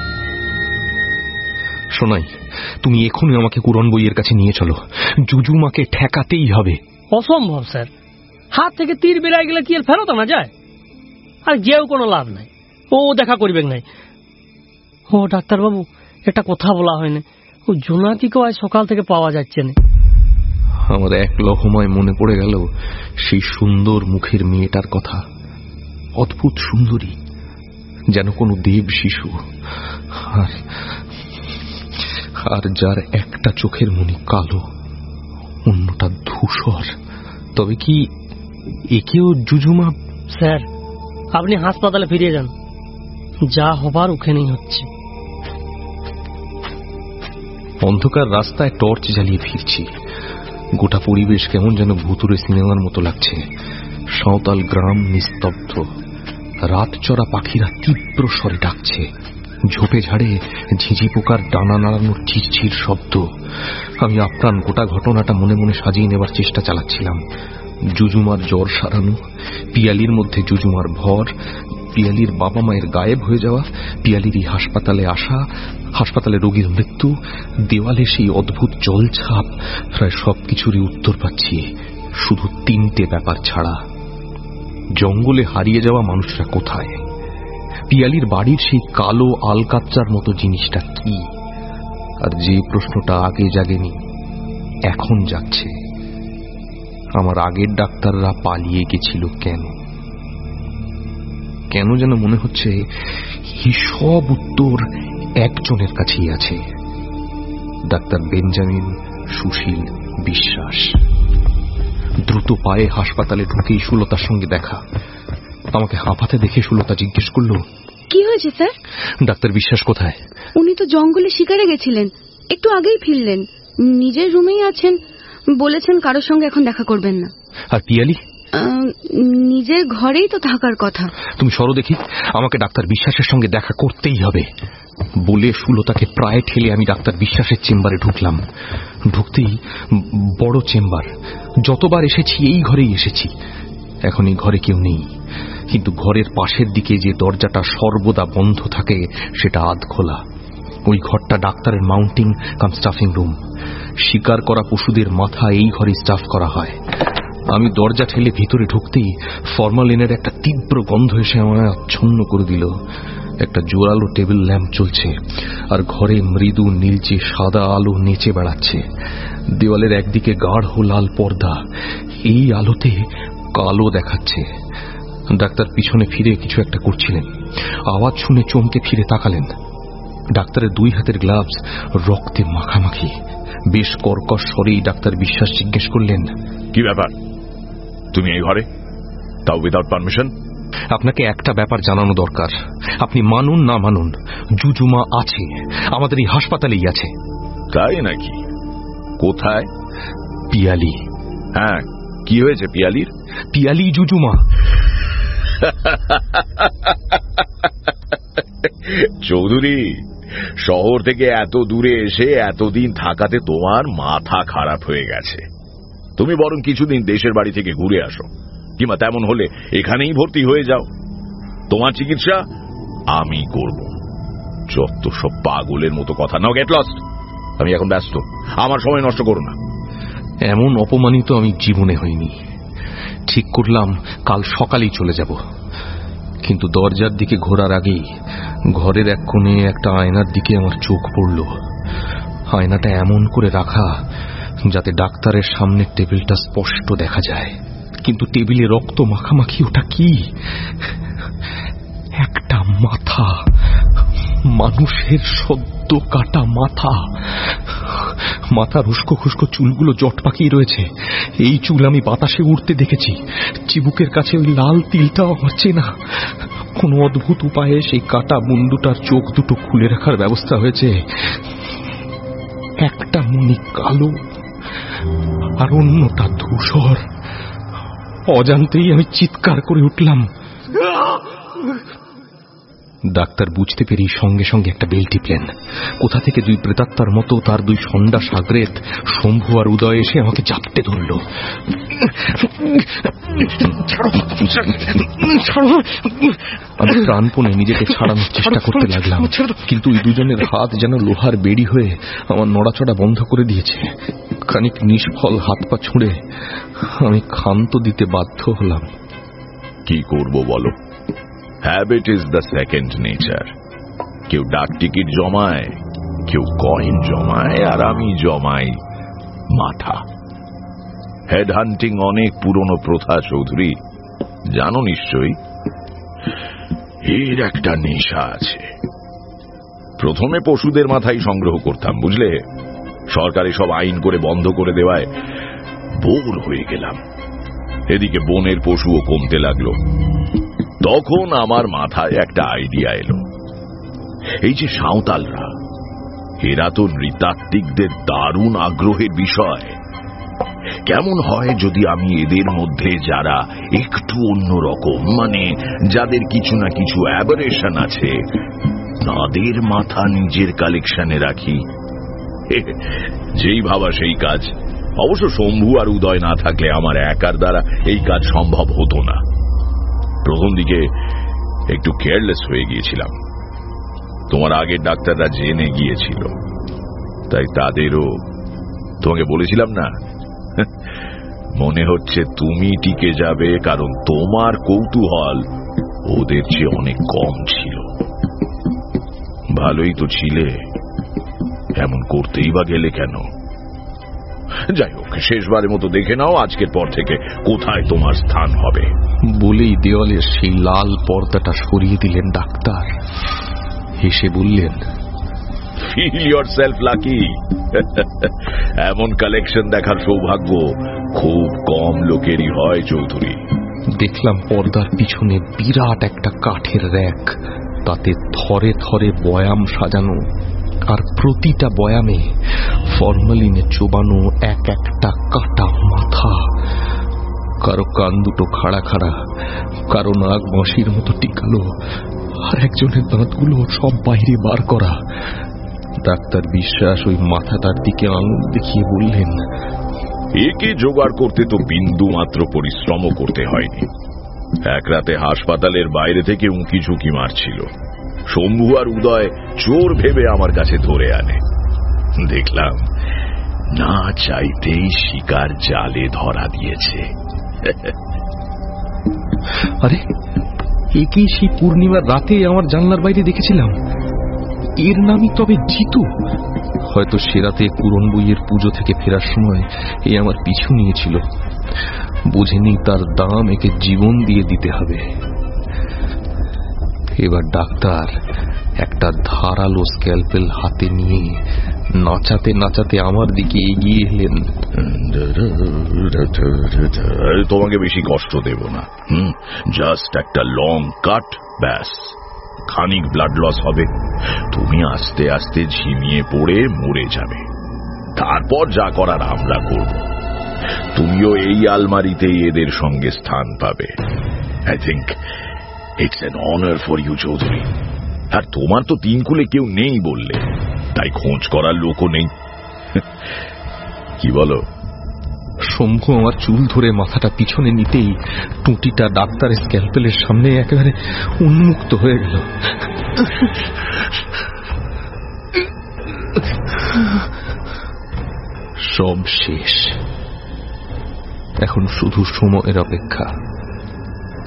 শোনাই, তুমি এখনই আমাকে কুরন বইয়ের কাছে নিয়ে চলো। জুজুমাকে ঠেকাতেই হবে। অসম্ভব স্যার, হাত থেকে তীর বেড়াই গেলে কি আর ফেরত আনা যায়? আর যেও কোনো লাভ নাই, ও দেখা করবেন নাই। ও ডাক্তারবাবু, একটা কথা বলা হয়নি, ও জোনাকিকেও আজ সকাল থেকে পাওয়া যাচ্ছে না। আমার এক লহমায় মনে পড়ে গেল সেই সুন্দর মুখের মেয়েটার কথা। অদ্ভুত সুন্দরী, যেন কোনো দেব শিশু, আর আর যার একটা চোখের মনি কালো, অন্যটা ধূসর। তবে কি একেও জুজুমা? স্যার, আপনি হাসপাতালে ফিরে যান, যা হবার ওখানেই হচ্ছে। অন্ধকার রাস্তায় টর্চ জ্বালিয়ে ফিরছি। গোটা পরিবেশ কেমন যেন ভুতুরে সিনেমার মতো লাগছে। সাঁওতাল গ্রাম নিস্তব্ধ। রাত চড়া পাখিরা তীব্র স্বরে ডাকছে। ঝোপে ঝাড়ে ঝিঝি পোকার ডানা নাড়ানোর ঝিরঝির শব্দ। আমি আপ্রাণ গোটা ঘটনাটা মনে মনে সাজিয়ে নেবার চেষ্টা চালাচ্ছিলাম। জুজুমার জ্বর সারানো, পিয়ালির মধ্যে জুজুমার ভর, পিয়ালির বাবা মায়ের গায়েব হয়ে যাওয়া, পিয়ালিরই হাসপাতালে আসা, হাসপাতালে রোগীর মৃত্যু, দেওয়ালে সেই অদ্ভুত জলছাপ। প্রায় সবকিছুরই উত্তর পাচ্ছি, শুধু তিনটে ব্যাপার ছাড়া। জঙ্গলে হারিয়ে যাওয়া মানুষরা কোথায়? পিয়ালির বাড়ির সেই কালো আলকাতরার মতো জিনিসটা কি? আর যে প্রশ্নটা আগে জাগেনি, এখন জাগছে, আমার আগের ডাক্তাররা পালিয়ে গেছিল কেন? কেন যেন মনে হচ্ছে এই সব উত্তর একজনের কাছেই আছে, ডাক্তার বেঞ্জামিন সুশীল বিশ্বাস। দ্রুত পায়ে হাসপাতালে ঢুকেই সুলতার সঙ্গে দেখা। আমাকে হাঁপাতে দেখে সুলতা জিজ্ঞেস করল, কি হয়েছে স্যার? ডাক্তার বিশ্বাস কোথায়? উনি তো জঙ্গলে শিকারে গেছিলেন, একটু আগেই ফিরলেন। নিজের রুমেই আছেন, বলেছেন কারোর সঙ্গে এখন দেখা করবেন না। আর পিয়ালি? নিজের ঘরেই তো থাকার কথা। তুমি সরো দেখি, আমাকে ডাক্তার বিশ্বাসের সঙ্গে দেখা করতেই হবে। বলে সুলতাকে প্রায় ঠেলে আমি ডাক্তার বিশ্বাসের চেম্বারে ঢুকলাম। ঢুকতেই বড় চেম্বার। যতবার এসেছি এই ঘরেই এসেছি। এখন এই ঘরে কেউ নেই, কিন্তু ঘরের পাশের দিকে যে দরজাটা সর্বদা বন্ধ থাকে সেটা আধ খোলা। ওই ঘরটা ডাক্তারের মাউন্টিং কাম স্টাফিং রুম। শিকার করা পশুদের মাথা এই ঘরে স্টাফ করা হয়। আমি দরজা ঠেলে ভিতরে ঢুকতেই ফরমালিনের একটা তীব্র গন্ধ এসে আমায় আচ্ছন্ন করে দিল। একটা জোরালো টেবিল ল্যাম্প চলছে, আর ঘরে মৃদু নীলচে সাদা আলো নেচে বেড়াচ্ছে। দেওয়ালের একদিকে গাঢ় লাল পর্দা, এই আলোতে কালো দেখাচ্ছে। ডাক্তার পিছনে ফিরে কিছু একটা করছিলেন। আওয়াজ শুনে চমকে ফিরে তাকালেন। ডাক্তারের দুই হাতের গ্লাভস রক্তে মাখামাখি। বেশ কর্কশ স্বরেই ডাক্তার বিশ্বাস জিজ্ঞেস করলেন, কি ব্যাপার? তুমি এই ঘরে, তাও উইদাউট পারমিশন? আপনাকে একটা ব্যাপার জানানো দরকার। আপনি মানুন না মানুন, জুজুমা আছে, আমাদের এই হাসপাতালেই আছে। তাই নাকি? কোথায়? পিয়ালি। হ্যাঁ, কি হয়েছে পিয়ালির? পিয়ালি জুজুমা। চৌধুরী, শহর থেকে এত দূরে এসে এতদিন থাকাতে তোমার মাথা খারাপ হয়ে গেছে। তুমি বরং কিছুদিন দেশের বাড়ি থেকে ঘুরে আসো, কিংবা তেমন হলে এখানেই ভর্তি হয়ে যাও। তোমার চিকিৎসা আমি করব। যত সব পাগলের মতো কথা। Now get lost. আমি এখন ব্যস্ত, আমার সময় নষ্ট করো না। এমন অপমানিত আমি জীবনে হইনি। ঠিক করলাম কাল সকালেই চলে যাব। কিন্তু দরজার দিকে ঘোরার আগেই ঘরের এক কোণে একটা আয়নার দিকে আমার চোখ পড়ল। আয়নাটা এমন করে রাখা যাতে ডাক্তারের সামনের টেবিলটা স্পষ্ট দেখা যায়, কিন্তু টেবিলে রক্ত মাখামাখি। ওটা কি? একটা মাথা, মানুষের সদ্য কাটা মাথা। মাথার উস্কো খুস্কো চুলগুলো জট পাকিয়ে রয়েছে। এই চুল আমি বাতাসে উড়তে দেখেছি। চিবুকের কাছে ওই লাল তিলটাও আমার চেনা। কোন অদ্ভুত উপায়ে সেই কাটা মুন্ডুটার চোখ দুটো খুলে রাখার ব্যবস্থা হয়েছে। একটা মনি কালো আর অন্যটা ধূসর। অজান্তেই আমি চিৎকার করে উঠলাম। ডাক্তার বুঝতে পেরেই সঙ্গে সঙ্গে একটা বেল টিপলেন। কোথা থেকে দুই প্রেতাত্মার মতো তার দুই সন্ডা সাগরেত শম্ভু আর উদয় এসে আমাকে চাপটে ধরল। আমি প্রাণপণে নিজেকে ছাড়ানোর চেষ্টা করতে লাগলাম, কিন্তু ওই দুজনের হাত যেন লোহার বেড়ি হয়ে আমার নড়াচড়া বন্ধ করে দিয়েছে। খানিক নিষ্ফল হাত পা ছুঁড়ে আমি ক্ষান্ত দিতে বাধ্য হলাম। কি করব বলো? Habit is the second nature. কেউ ডাক টিকিট জমায়, কেউ কয়েন জমায়, আর আমি জমাই মাথা। হেড হান্টিং অনেক পুরনো প্রথা চৌধুরী, জানো নিশ্চয়ই। এর একটা নেশা আছে। প্রথমে পশুদের মাথায় সংগ্রহ করতাম, বুঝলে। সরকারি সব আইন করে বন্ধ করে দেওয়ায় বোর হয়ে গেলাম। এদিকে বনের পশুও কমতে লাগলো। তখন আমার মাথায় একটা আইডিয়া এলো। এই যে সাঁওতালরা, এরা তো নৃতাত্ত্বিকদের দারুণ আগ্রহের বিষয়। কেমন হয় যদি আমি এদের মধ্যে যারা একটু অন্যরকম, মানে যাদের কিছু না কিছু অ্যাবারেশন আছে, তাদের মাথা নিজের কালেকশনে রাখি। যেই ভাবা সেই কাজ। অবশ্য শম্ভু আর উদয় না থাকলে আমার একার দ্বারা এই কাজ সম্ভব হতো না। প্রথম দিকে একটু কেয়ারলেস হয়ে গিয়েছিলাম। তোমার আগের ডাক্তাররা জেনে গিয়েছিল, তাই তাদেরও। তোমাকে বলেছিলাম না, মনে হচ্ছে তুমি টিকে যাবে, কারণ তোমার কৌতূহল ওদের চেয়ে অনেক কম ছিল। ভালোই তো ছিলে, এমন করতেই বা গেলে কেন? যাই হোক, শেষবারের মতো দেখে নাও আজকের পর থেকে কোথায় তোমার স্থান হবে। বলেই দেওয়ালের সেই লাল পর্দাটা সরিয়ে দিলেন ডাক্তার। হেসে বললেন, ফিল ইয়োরসেলফ লাকি। এমন কালেকশন দেখার সৌভাগ্য খুব কম লোকেরই হয় চৌধুরী। দেখলাম পর্দার পিছনে বিরাট একটা কাঠের র্যাক, তাতে থরে থরে বয়াম সাজানো, আর প্রতিটা বয়ামে ফরমালিনে চোবানো এক একটা কাটা মাথা। কারো কান দুটো খাড়া খাড়া, কারো নাক বাঁশির মতো টিকালো, আর একজনের দাঁতগুলো সব বাইরে বার করা। ডাক্তার বিশ্বাস ওই মাথাটার দিকে আঙুল দেখিয়ে বললেন, একে জোগাড় করতে তো বিন্দু মাত্র পরিশ্রমও করতে হয়নি। এক রাতে হাসপাতালের বাইরে থেকে উঁকি ঝুঁকি মারছিল। শম্ভু আর উদয় চোর ভেবে আমার কাছে ধরে আনে। দেখলাম না চাইতেই শিকার জালে ধরা দিয়েছে। আরে, একেই সেই পূর্ণিমার রাতে আমার জানলার বাইরে দেখেছিলাম। এর নামই তবে জিতু। হয়তো সে রাতে পুরন বইয়ের পুজো থেকে ফেরার সময় এ আমার পিছু নিয়েছিল। বোঝেনি তার দাম একে জীবন দিয়ে দিতে হবে। এবার ডাক্তার একটা ধারালো স্ক্যালপেল হাতে নিয়ে নাচাতে নাচাতে আমার দিকে এগিয়ে এলেন। তোমাকে বেশি কষ্ট দেব না, হুম জাস্ট একটা লং কাট, ব্যাস। খানিক ব্লাড লস হবে, তুমি আস্তে আস্তে ঝিমিয়ে পড়ে মরে যাবে। তারপর যা করার আমরা করব। তুমিও এই আলমারিতেই এদের সঙ্গে স্থান পাবে। I think it's an honour for you Chowdhury. আর তোমার তো তিন কুলে কেউ নেই বললে, তাই খোঁজ করার লোকও নেই। কি বলো? শম্ভু আমার চুল ধরে মাথাটা পিছনে নিতেই টুটিটা ডাক্তারের স্ক্যালপেলের সামনে একেবারে উন্মুক্ত হয়ে গেল। সব শেষ, এখন শুধু সময়ের অপেক্ষা।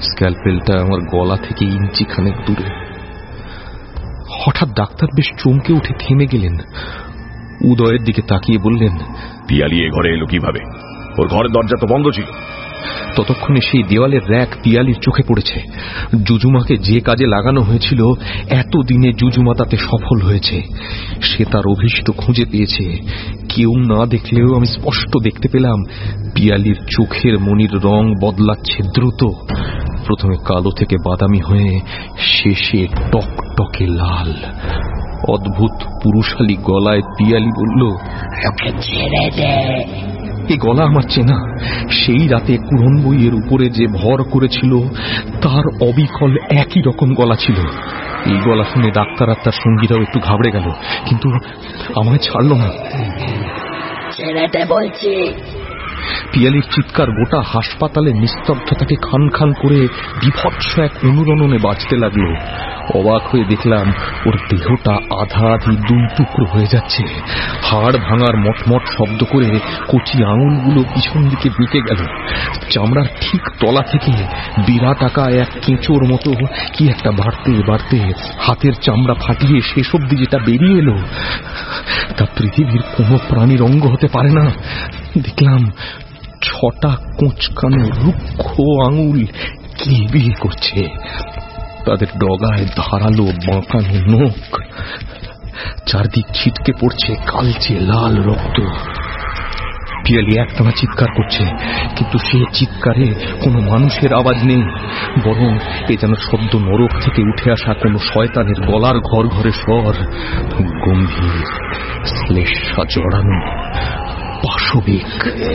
স্ক্যালপেলটা আমার গলা থেকে ইঞ্চি খানেক দূরে। হঠাৎ ডাক্তার বেশ চমকে উঠে থেমে গেলেন, উদয়ের দিকে তাকিয়ে বললেন, পিয়ালি এ ঘরে এলো কিভাবে? ওর ঘরের দরজা তো বন্ধ ছিল। ততক্ষণে সেই দেওয়ালের র্যাক পিয়ালির চোখে পড়েছে। জুজুমাকে যে কাজে লাগানো হয়েছিল এতদিনে জুজুমা তাতে সফল হয়েছে। সে তার অভীষ্ট খুঁজে পেয়েছে। কেউ না দেখলেও আমি স্পষ্ট দেখতে পেলাম পিয়ালির চোখের মনির রং বদলাচ্ছে দ্রুত। প্রথমে কালো থেকে বাদামি হয়ে শেষে টকটকে লাল। অদ্ভুত পুরুষালী গলায় পিয়ালি বলল, ওকে ছেড়ে দে। এই গলা আমার চেনা। সেই রাতে কুরন বইয়ের উপরে যে ভর করেছিল তার অবিকল একই রকম গলা ছিল। এই গলা শুনে ডাক্তার আর তার সঙ্গীরাও একটু ঘাবড়ে গেল, কিন্তু আমায় ছাড়ল না। ছেড়ে দে বলছি। পিয়ালির চিৎকার গোটা হাসপাতালের নিস্তব্ধতাকে খান খান করে বিভৎস এক অনুরণনে বাজতে লাগলো। অবাক হয়ে দেখলাম ওর দেহটা আধা আধি দুই টুকরো হয়ে যাচ্ছে। হাড় ভাঙার মটমট শব্দ করে কচি আঙুলগুলো পিছন দিকে বেঁকে গেল। চামড়ার ঠিক তলা থেকে বিরাট আকা এক কেঁচোর মতো কি একটা বাড়তে বাড়তে হাতের চামড়া ফাটিয়ে শেষ অব্দি যেটা বেরিয়ে এলো তা পৃথিবীর কোনো প্রাণীর অঙ্গ হতে পারে না। দেখলাম ছটা কোঁচকানো রুক্ষ আঙুল কিলবিল করছে। তাদের ডগায় ধারালো বাঁকানো নখ। চারদিক ছিটকে পড়ছে কালচে লাল রক্ত। পিয়ালি একটানা চিৎকার করছে, কিন্তু সে চিৎকারে কোনো মানুষের আওয়াজ নেই, বরং এ যেন সদ্য নরক থেকে উঠে আসা কোনো শয়তানের গলার ঘর ঘরে স্বর। গম্ভীর, শ্লেষা জড়ানো, পাশবিক।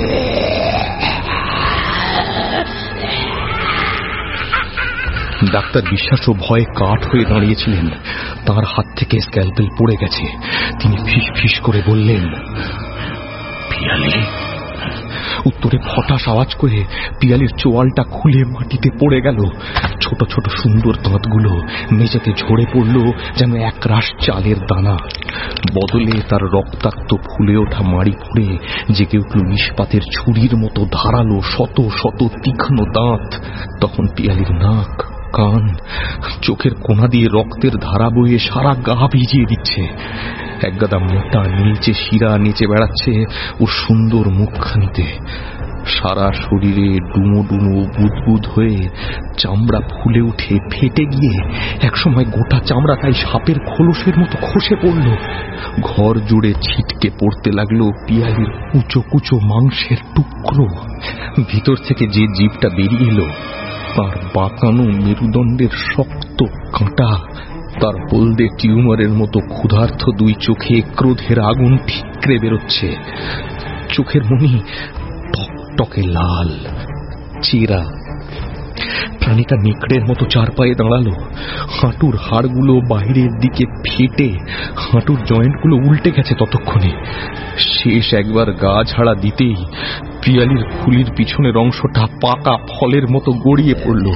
ডাক্তার বিশ্বাস ও ভয়ে কাঠ হয়ে দাঁড়িয়েছিলেন। তার হাত থেকে স্ক্যালপেল পড়ে গেছে। তিনি ফিস ফিস করে বললেন, পিয়ালি। উত্তরে ফটাস আওয়াজ করে পিয়ালির চোয়ালটা খুলে মাটিতে পড়ে গেল। ছোট ছোট সুন্দর দাঁতগুলো মেঝেতে ঝরে পড়ল যেন এক রাশ চালের দানা। বদলে তার রক্তাক্ত ফুলে ওঠা মাড়ি ফুড়ে জেগে উঠল ইস্পাতের ছুরির মতো ধারালো শত শত তীক্ষ্ণ দাঁত। তখন পিয়ালির নাক, কান, চোখের কোনা দিয়ে রক্তের ধারা বয়ে সারা গা ভিজিয়ে দিচ্ছে। একগাদা মোটা নীলচে শিরা নেচে বেড়াচ্ছে ওর সুন্দর মুখখানিতে। সারা শরীরে ডুমো ডুমো বুদবুদ হয়ে চামড়া ফুলে উঠে ফেটে গিয়ে একসময় গোটা চামড়াটাই সাপের খোলসের মতো খসে পড়ল। ঘর জুড়ে ছিটকে পড়তে লাগলো পিয়ালির কুচো কুচো মাংসের টুকরো। ভিতর থেকে যে জীবটা বেরিয়ে এলো তার বাঁকানো মেরুদণ্ডের শক্ত কাঁটা, তার হলদে টিউমারের মতো ক্ষুধার্ত দুই চোখে ক্রোধের আগুন ঠিকরে বেরোচ্ছে। চোখের মনি টকটকে লাল, চেরা। প্রাণীটা নেকড়ের মতো চার পায়ে দাঁড়ালো। হাঁটুর হাড়গুলো বাইরের দিকে ফেটে হাঁটুর জয়েন্টগুলো উল্টে গেছে ততক্ষণে। শেষ একবার গা ঝাড়া দিতেই পিয়ালির খুলির পিছনের অংশটা পাকা ফলের মতো গড়িয়ে পড়ল।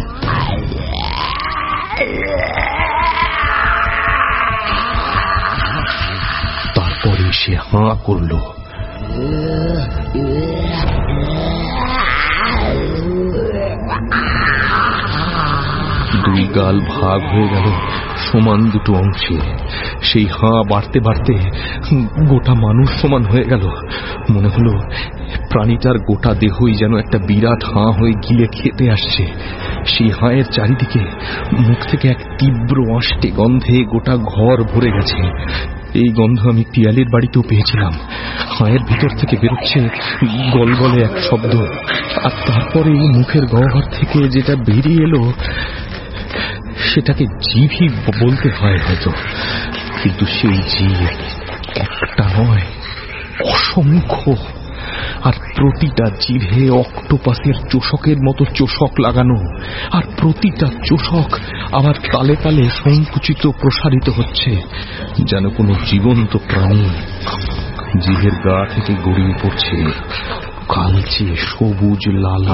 তারপরে সে হাঁ করল। দুই গাল ভাগ হয়ে গেল সমান দুটো অংশে। সেই হাঁ বাড়তে বাড়তে গোটা মানুষ সমান হয়ে গেল। মনে হলো প্রাণীটার গোটা দেহই যেন একটা বিরাট হাঁ হয়ে গিলে খেতে আসছে। সেই হাঁয়ের চারিদিকে মুখ থেকে এক তীব্র আষ্টে গন্ধে গোটা ঘর ভরে গেছে। এই গন্ধ আমি পিয়ালির বাড়িতেও পেয়েছিলাম। হাঁয়ের ভিতর থেকে বেরোচ্ছে গলগলে এক শব্দ, আর তারপরে মুখের গহ্বর থেকে যেটা বেরিয়ে এলো সেটাকে জিভই বলতে হয় হয়তো, কিন্তু সেই জিভ একটা নয়, অসংখ্য। আর প্রতিটা জিভে অক্টোপাসের চোষকের মতো চোষক লাগানো, আর প্রতিটা চোষক আবার তালে তালে সংকুচিত প্রসারিত হচ্ছে যেন কোনো জীবন্ত প্রাণী। জিভের গা থেকে গড়িয়ে পড়ছে কালচে সবুজ লালা।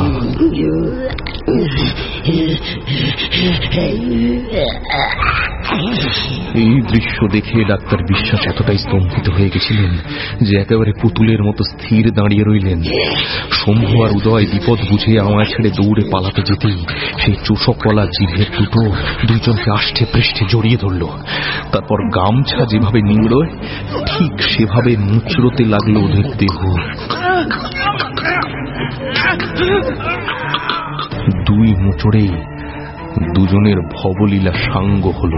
এই দৃশ্য দেখে ডাক্তার বিশ্বাস এতটাই স্তম্ভিত হয়ে গেছিলেন যে একেবারে পুতুলের মতো স্থির দাঁড়িয়ে রইলেন। শম্ভু আর উদয় বিপদ বুঝে আমায় ছেড়ে দৌড়ে পালাতে যেতেই সেই চোষকওয়ালা জিভের দুটো দুইজনকে আষ্টে পৃষ্ঠে জড়িয়ে ধরল। তারপর গামছা যেভাবে নিংড়োয় ঠিক সেভাবে মুচড়োতে লাগলো ওদের দেহ। দুই মুচড়েই দুজনের ভবলীলা সাঙ্গ হল।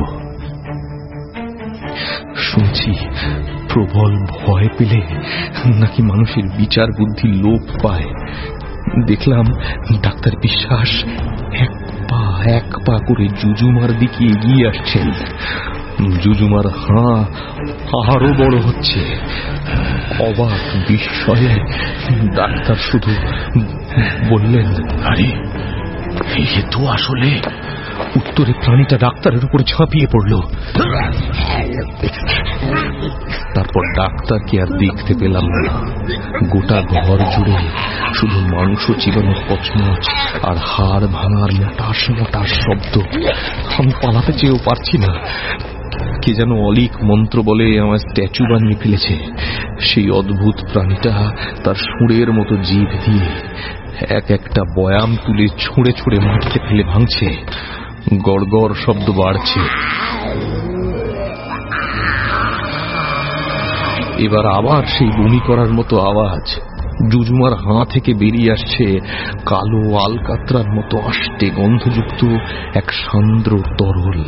শুনছি প্রবল ভয় পেলে নাকি মানুষের বিচার বুদ্ধি লোপ পায়। দেখলাম ডাক্তার বিশ্বাস এক পা এক পা করে জুজুমার দিকে এগিয়ে আসছেন। জুজুমার হাঁ আরো বড় হচ্ছে। অবাক বিস্ময়ে ডাক্তার শুধু বললেন, আরে এ তো আসলে। উত্তরে প্রাণীটা ডাক্তারের উপরে ঝাঁপিয়ে পড়ল। তারপর ডাক্তারকে আর দেখতে পেলাম না। গোটা ঘর জুড়ে শুধু মাংস চিবানোর কচমচ আর হাড় ভাঙার মোটাস মোটাস শব্দ। আমি পালাতে চেয়েও পারছি না। কে যেন অলিক মন্ত্র বলে আমার স্ট্যাচু বানিয়ে ফেলেছে। সেই অদ্ভুত প্রাণীটা তার সুরের মতো জিভ দিয়ে এক একটা বয়াম তুলে ছুঁড়ে ছুঁড়ে মাটিতে ফেলে ভাঙছে। গড়গড় শব্দ বাড়ছে। এবার আবার সেই বমি করার মতো আওয়াজ। জুজুমার হাঁ থেকে বেরিয়ে আসছে কালো আলকাতরার মতো আষ্টে গন্ধযুক্ত এক সান্দ্র তরল।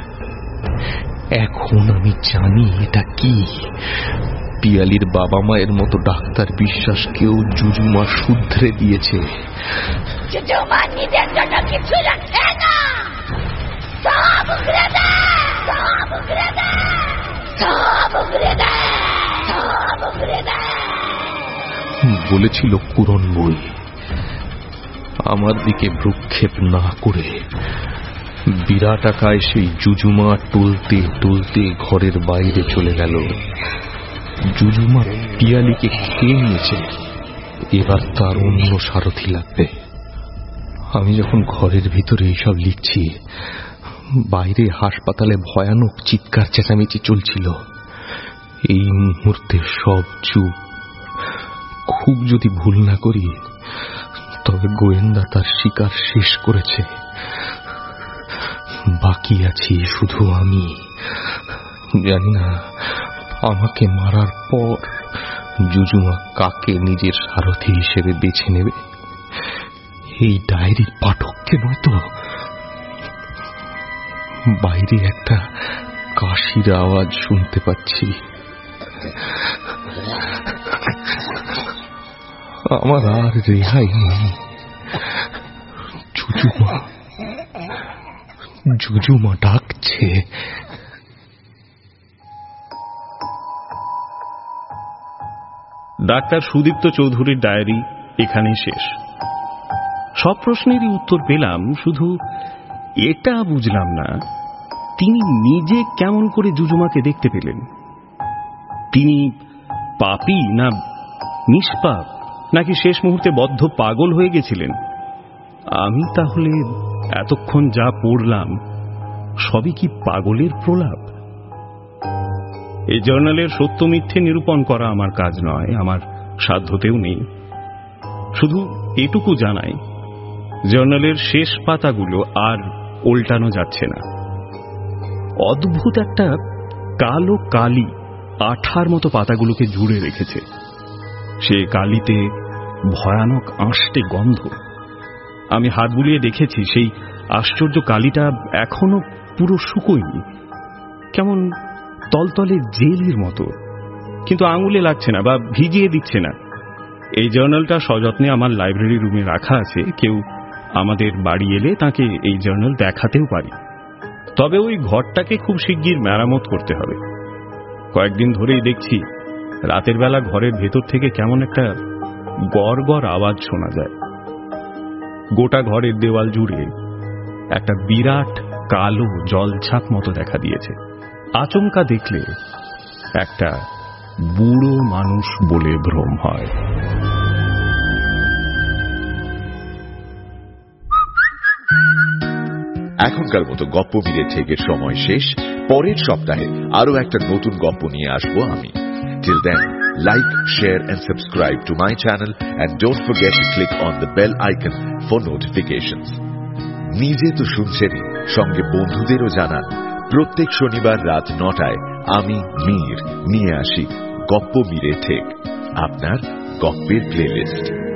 এখন আমি জানি এটা কি। পিয়ালির বাবা মায়ের মতো ডাক্তার বিশ্বাসকেও জুজুমা শুধরে দিয়েছে। জুজুমা নিজের জন্য কিছু রাখে না, সব উগরে দেয়, সব উগরে দেয়, সব উগরে দেয়, সব উগরে দেয় বলেছিল কুরন বই। আমার দিকে ভ্রুক্ষেপ না করে বিরাট আকায় সেই জুজুমা টলতে টলতে ঘরের বাইরে চলে গেল। জুজুমা পিয়ালিকে খেয়ে নিয়েছে। এবার তার অন্য সারথি লাগবে। আমি যখন ঘরের ভিতরে এইসব লিখছি, বাইরে হাসপাতালে ভয়ানক চিৎকার চেঁচামেচি চলছিল। এই মুহূর্তে সব চুপ। খুব যদি ভুল না করি তবে গোয়েন্দা তার শিকার শেষ করেছে। বাকি আছি শুধু আমি। জানি না আমাকে মারার পর জুজুমা কাকে নিজের সারথি হিসেবে বেছে নেবে। এই ডায়েরির পাঠককে নয়তো। বাইরে একটা কাশির আওয়াজ শুনতে পাচ্ছি। আমার আর রেহাই নেই। জুজুমা জুজুমা ডাকছে। ডাক্তার সুদীপ্ত চৌধুরীর ডায়েরি এখানেই শেষ। সব প্রশ্নেরই উত্তর পেলাম, শুধু এটা বুঝলাম না তিনি নিজে কেমন করে জুজুমাকে দেখতে পেলেন। তিনি পাপী না নিষ্পাপ, নাকি শেষ মুহূর্তে বদ্ধ পাগল হয়ে গেছিলেন? আমি তাহলে এতক্ষণ যা পড়লাম সবই কি পাগলের প্রলাপ? এই জার্নালের সত্য মিথ্যে নিরূপণ করা আমার কাজ নয়, আমার সাধ্যতেও নেই। শুধু এটুকু জানাই, জার্নালের শেষ পাতাগুলো আর উল্টানো যাচ্ছে না। অদ্ভুত একটা কালো কালি আঠার মতো পাতাগুলোকে জুড়ে রেখেছে। সে কালিতে ভয়ানক আঁশটে গন্ধ। আমি হাত বুলিয়ে দেখেছি, সেই আশ্চর্য কালিটা এখনো পুরো শুকোয়নি, কেমন তলতলে জেলির মতো, কিন্তু আঙুলে লাগছে না বা ভিজিয়ে দিচ্ছে না। এই জার্নালটা সযত্নে আমার লাইব্রেরি রুমে রাখা আছে। কেউ আমাদের বাড়ি এলে তাকে এই জার্নাল দেখাতেও পারি। তবে ওই ঘরটাকে খুব শিগগির মেরামত করতে হবে। কয়েকদিন ধরেই দেখছি রাতের বেলা ঘরের ভেতর থেকে কেমন একটা গড় গড় আওয়াজ শোনা যায়। গোটা ঘরের দেওয়াল জুড়ে একটা বিরাট কালো জলছাপ মতো দেখা দিয়েছে। আচমকা দেখলে একটা বুড়ো মানুষ বলে ভ্রম হয়। এখনকার মতো গপ্প মিলে ঠেকের সময় শেষ। পরের সপ্তাহে আরো একটা নতুন গপ্প নিয়ে আসবো আমি। Till then, like, share and subscribe to my channel and don't forget to click on the bell icon for notifications. নিজে তো শুনছেনই, সঙ্গে বন্ধুদেরও জানান। প্রত্যেক শনিবার রাত নটায় আমি মীর নিয়ে আসি গপ্প মিলে ঠেক, আপনার গপ্পের প্লেলিস্ট।